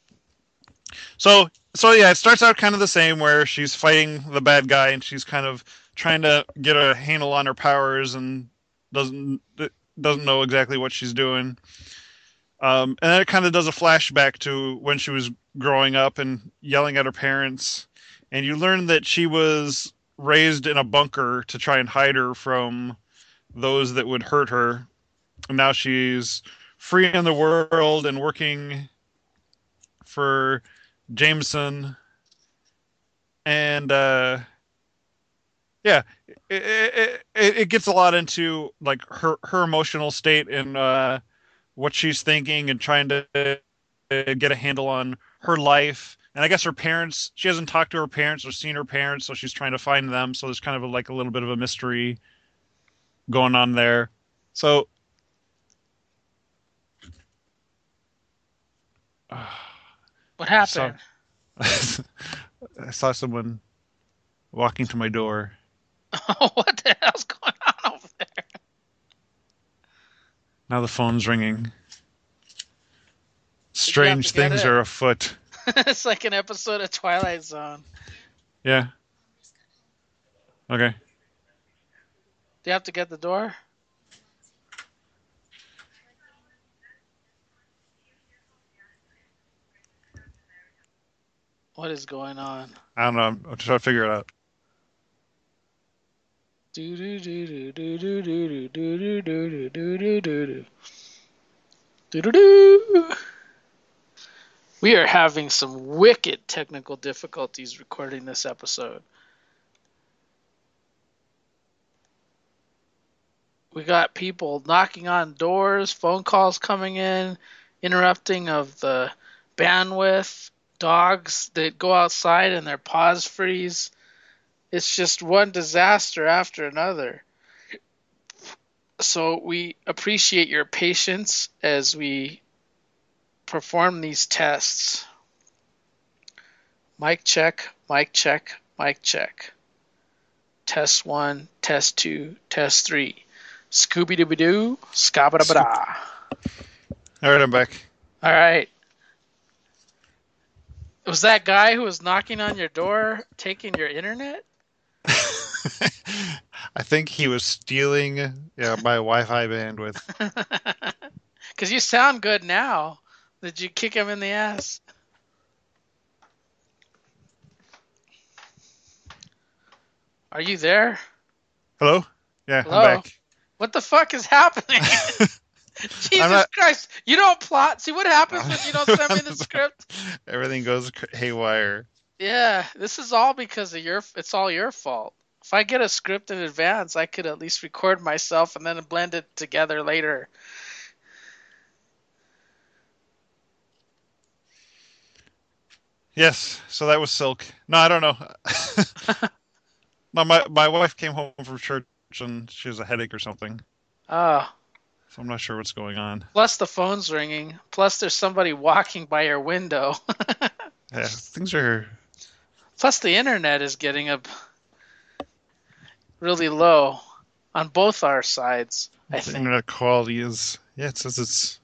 So so yeah, it starts out kind of the same where she's fighting the bad guy and she's kind of trying to get a handle on her powers and doesn't doesn't know exactly what she's doing. Um, and then it kind of does a flashback to when she was growing up and yelling at her parents. And you learn that she was raised in a bunker to try and hide her from those that would hurt her. And now she's free in the world and working for Jameson. And uh, yeah, it, it, it, it gets a lot into like her, her emotional state and uh, what she's thinking and trying to uh, get a handle on her life. And I guess her parents, she hasn't talked to her parents or seen her parents, so she's trying to find them. So there's kind of a, like a little bit of a mystery going on there. So uh, What I saw, happened? I saw someone walking to my door. What the hell's going on over there? Now the phone's ringing. Did you have Strange to get things it? are afoot. It's like an episode of Twilight Zone. Yeah. Okay. Do you have to get the door? What is going on? I don't know. I'm, I'm trying to figure it out. Do do do do do do do do do do do do do do do do. We are having some wicked technical difficulties recording this episode. We got people knocking on doors, phone calls coming in, interrupting of the bandwidth, dogs that go outside and their paws freeze. It's just one disaster after another. So we appreciate your patience as we perform these tests. Mic check, mic check, mic check. Test one, test two, test three. Scooby-Dooby-Doo, scabba-dabba-da. All right, I'm back. All right. Was that guy who was knocking on your door taking your internet? I think he was stealing yeah, my Wi-Fi bandwidth. Because you sound good now. Did you kick him in the ass? Are you there? Hello? Yeah, Hello? I'm back. What the fuck is happening? Jesus not... Christ. You don't plot. See what happens when you don't send me the script? Everything goes haywire. Yeah, this is all because of your, it's all your fault. If I get a script in advance, I could at least record myself and then blend it together later. Yes, so that was Silk. No, I don't know. no, my my wife came home from church and she has a headache or something. Oh. So I'm not sure what's going on. Plus the phone's ringing. Plus there's somebody walking by your window. Yeah, things are... Plus the internet is getting up really low on both our sides, I the think. internet quality is... Yeah, it says it's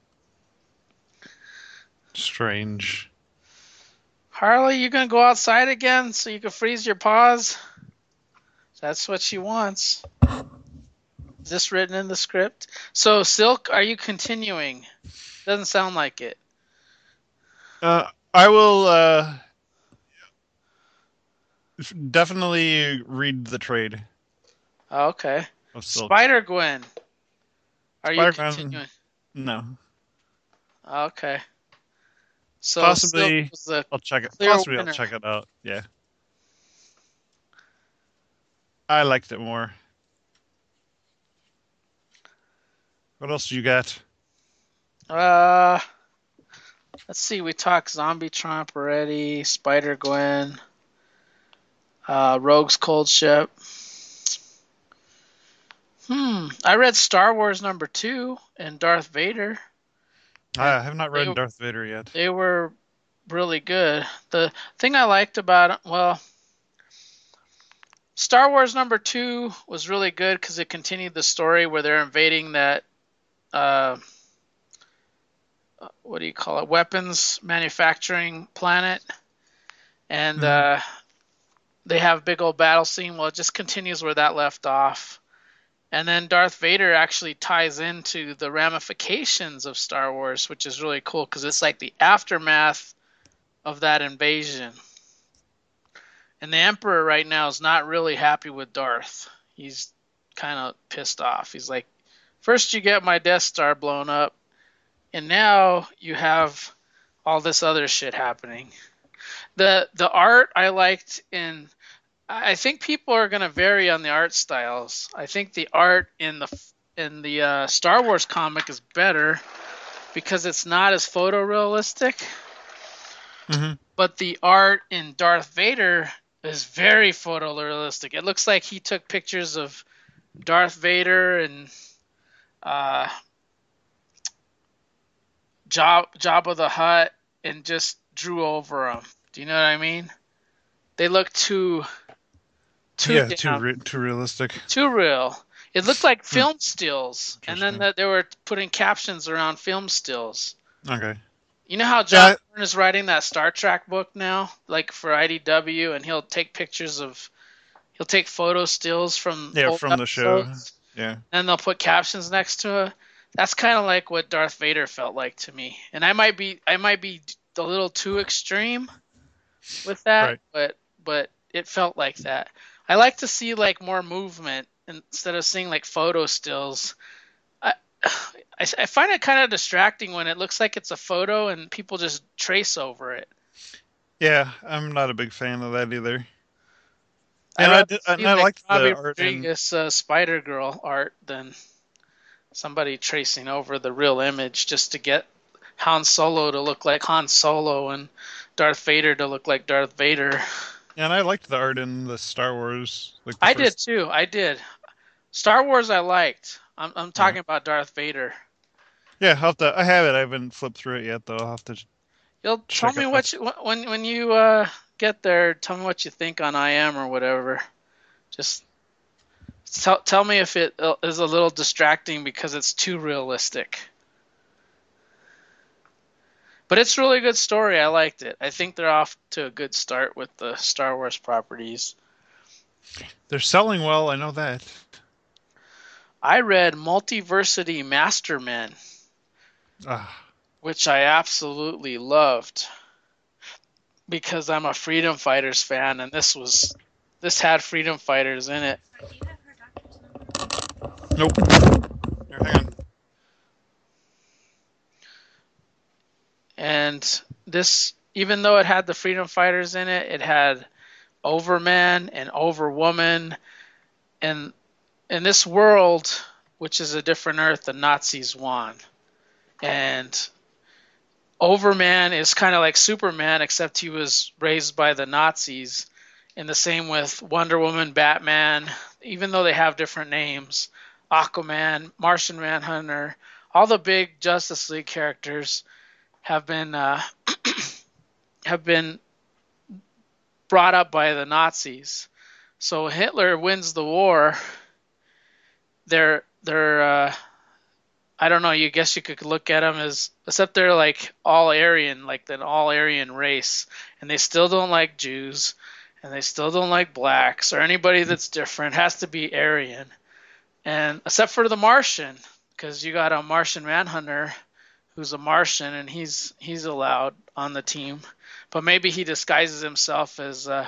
strange. Harley, you gonna go outside again so you can freeze your paws? That's what she wants. Is this written in the script? So, Silk, are you continuing? Doesn't sound like it. Uh, I will uh, definitely read the trade. Oh, okay. Of Silk. Spider-Gwen. Are you Spider-Man, continuing? No. Okay. So Possibly, was I'll check it. clear Possibly, winner. I'll check it out. Yeah. I liked it more. What else you got? Uh, let's see. We talked Zombie Trump already. Spider-Gwen. Uh, Rogue's Cold Ship. Hmm. I read Star Wars number two and Darth Vader. I have not read they, Darth Vader yet. They were really good. The thing I liked about it, well, Star Wars number two was really good because it continued the story where they're invading that, uh, what do you call it, weapons manufacturing planet. And mm-hmm. uh, they have a big old battle scene. Well, it just continues where that left off. And then Darth Vader actually ties into the ramifications of Star Wars, which is really cool because it's like the aftermath of that invasion. And the Emperor right now is not really happy with Darth. He's kind of pissed off. He's like, first you get my Death Star blown up, and now you have all this other shit happening. The the art I liked in... I think people are going to vary on the art styles. I think the art in the in the uh, Star Wars comic is better because it's not as photorealistic. Mm-hmm. But the art in Darth Vader is very photorealistic. It looks like he took pictures of Darth Vader and uh, Job, Jabba the Hutt and just drew over them. Do you know what I mean? They look too... Too yeah, down, too re- too realistic. Too real. It looked like film stills, and then the, they were putting captions around film stills. Okay. You know how John yeah, Byrne is writing that Star Trek book now, like for I D W, and he'll take pictures of, he'll take photo stills from yeah old from the show. episodes, Yeah. And they'll put captions next to it. That's kind of like what Darth Vader felt like to me, and I might be I might be a little too extreme, with that, Right. but but it felt like that. I like to see like more movement instead of seeing like photo stills. I I, I find it kind of distracting when it looks like it's a photo and people just trace over it. Yeah, I'm not a big fan of that either. I'd And I rather did, and see I like liked the Robbie art in. Rodriguez uh, Spider Girl art than somebody tracing over the real image just to get Han Solo to look like Han Solo and Darth Vader to look like Darth Vader. And I liked the art in the Star Wars, like the I did first. too. I did. Star Wars I liked. I'm I'm Yeah, talking about Darth Vader. yeah. I'll have to. I have it. I haven't flipped through it yet, though. I'll have to You'll tell check me it out. what you, when when you uh, get there. Tell me what you think on I M or whatever. Just tell tell me if it uh, is a little distracting because it's too realistic. But it's a really good story. I liked it. I think they're off to a good start with the Star Wars properties. They're selling well. I know that. I read Multiversity Mastermen, Ah, which I absolutely loved because I'm a Freedom Fighters fan, and this was this had Freedom Fighters in it. nope. Here, hang on. And this, even though it had the Freedom Fighters in it, it had Overman and Overwoman, and in this world, which is a different Earth, the Nazis won. And Overman is kind of like Superman, except he was raised by the Nazis. And the same with Wonder Woman, Batman, even though they have different names, Aquaman, Martian Manhunter, all the big Justice League characters have been uh, have been brought up by the Nazis. So Hitler wins the war. They're they're uh, I don't know. You guess you could look at them as, except they're like all Aryan, like an all Aryan race, and they still don't like Jews, and they still don't like blacks or anybody that's different. It has to be Aryan, and except for the Martian, because you got a Martian Manhunter who's a Martian, and he's he's allowed on the team, but maybe he disguises himself as uh,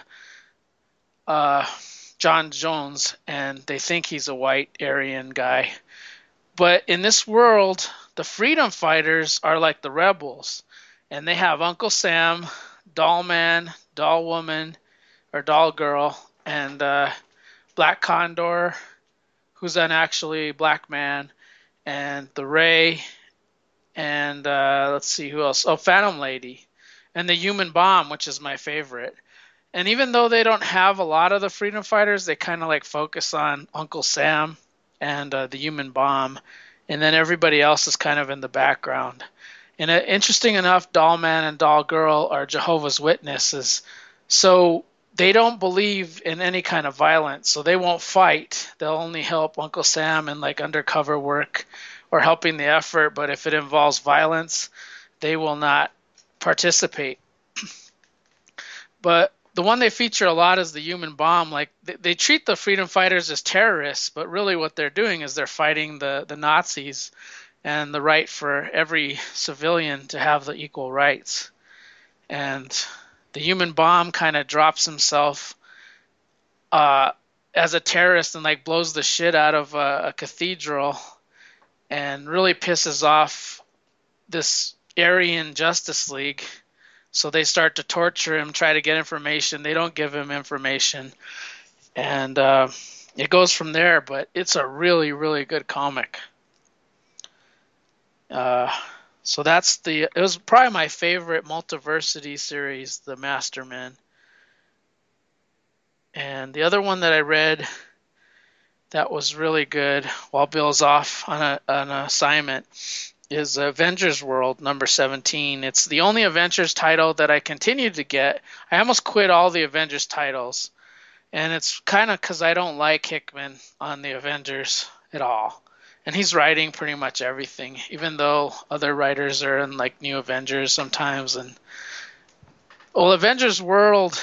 uh, John Jones, and they think he's a white Aryan guy. But in this world, the freedom fighters are like the rebels, and they have Uncle Sam, Doll Man, Doll Woman, or Doll Girl, and uh, Black Condor, who's an actually black man, and the Ray, and uh, let's see who else. Oh, Phantom Lady, and the Human Bomb, which is my favorite. And even though they don't have a lot of the freedom fighters, they kind of like focus on Uncle Sam and uh, the Human Bomb, and then everybody else is kind of in the background. And uh, interesting enough, Doll Man and Doll Girl are Jehovah's Witnesses, so they don't believe in any kind of violence, so they won't fight. They'll only help Uncle Sam in like undercover work or helping the effort. But if it involves violence, they will not participate. But the one they feature a lot is the Human Bomb. Like they, they treat the freedom fighters as terrorists, but really what they're doing is they're fighting the the Nazis and the right for every civilian to have the equal rights. And the Human Bomb kind of drops himself uh, as a terrorist and like blows the shit out of a, a cathedral and really pisses off this Aryan Justice League. So they start to torture him, try to get information. They don't give him information, and uh, it goes from there. But it's a really, really good comic. Uh, so that's the. It was probably my favorite Multiversity series, The Masterman. And the other one that I read that was really good while Bill's off on a, an assignment is Avengers World number seventeen. It's the only Avengers title that I continued to get. I almost quit all the Avengers titles, and it's kind of because I don't like Hickman on the Avengers at all. And he's writing pretty much everything, even though other writers are in like New Avengers sometimes. And well, Avengers World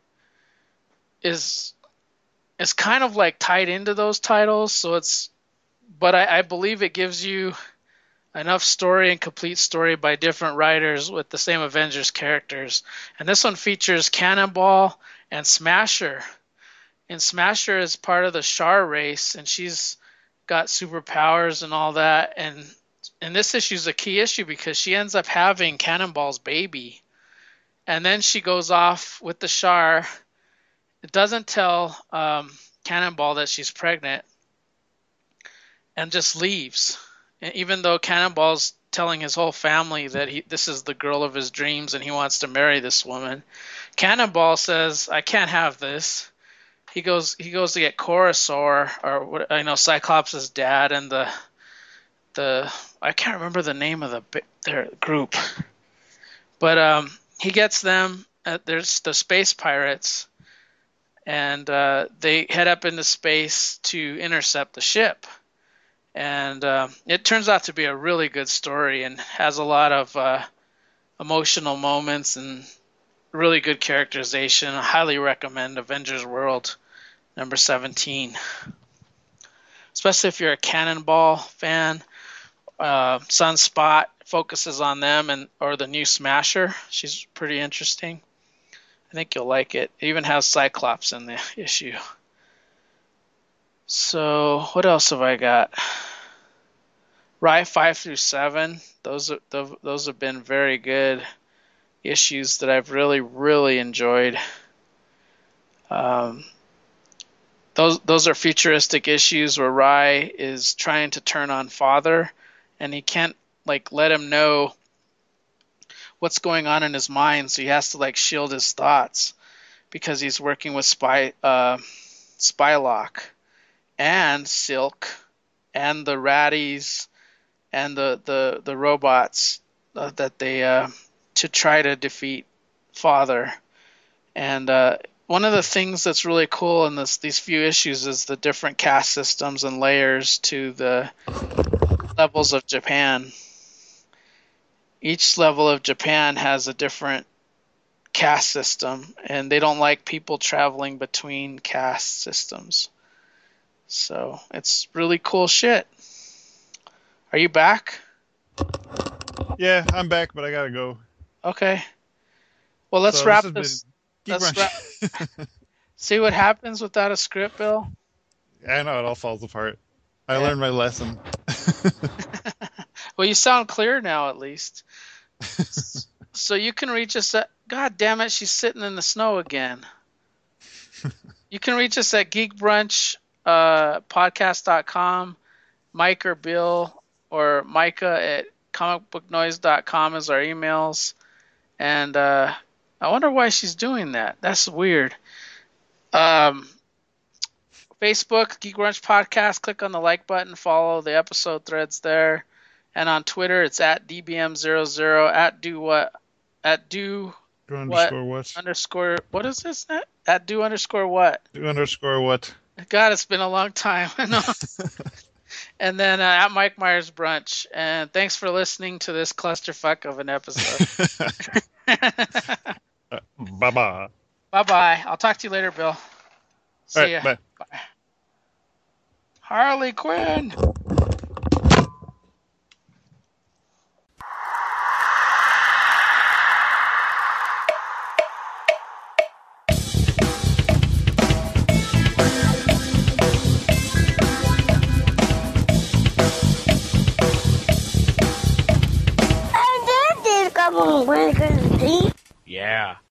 is is kind of like tied into those titles, so it's. But I, I believe it gives you enough story and complete story by different writers with the same Avengers characters. And this one features Cannonball and Smasher. And Smasher is part of the Char race, and she's got superpowers and all that. And and this issue is a key issue because she ends up having Cannonball's baby. And then she goes off with the Char. It doesn't tell um, Cannonball that she's pregnant and just leaves. And even though Cannonball's telling his whole family that he this is the girl of his dreams and he wants to marry this woman, Cannonball says, "I can't have this." He goes he goes to get Coruscant, or what I know, Cyclops' dad, and the the I can't remember the name of the their group, but um, he gets them. At, there's the space pirates, and uh, they head up into space to intercept the ship. And uh, it turns out to be a really good story and has a lot of uh, emotional moments and really good characterization. I highly recommend Avengers World number seventeen. Especially if you're a Cannonball fan. Uh, Sunspot focuses on them, and or the new Smasher. She's pretty interesting. I think you'll like it. It even has Cyclops in the issue. So what else have I got? Rye five through seven. Those are those have been very good issues that I've really really enjoyed. Um, those those are futuristic issues where Rye is trying to turn on Father, and he can't like let him know what's going on in his mind, so he has to like shield his thoughts because he's working with Spy uh, Spylock and Silk and the Raddies and the the the robots uh, that they uh, to try to defeat Father. And uh, one of the things that's really cool in this these few issues is the different caste systems and layers to the levels of Japan. Each level of Japan has a different caste system, and they don't like people traveling between caste systems. So it's really cool shit. Are you back? Yeah, I'm back, but I gotta go. Okay. Well, let's So wrap this. this. Let's wrap. See what happens without a script, Bill? I know, it all falls apart. I Yeah. learned my lesson. Well, you sound clear now, at least. So you can reach us at... God damn it, she's sitting in the snow again. You can reach us at geek brunch podcast dot com. Mike or Bill or Micah at comic book noise dot com is our emails. And uh, I wonder why she's doing that. That's weird. Um, Facebook, Geek Brunch Podcast. Click on the like button. Follow the episode threads there. And on Twitter, it's at D B M zero zero, at do what, at do, Do what, underscore what? Underscore, what is this? Net? At do underscore what? Do underscore what? God, it's been a long time. And then uh, at Mike Myers Brunch. And thanks for listening to this clusterfuck of an episode. uh, bye-bye. Bye-bye. I'll talk to you later, Bill. See All right, ya. bye. Bye. Harley Quinn.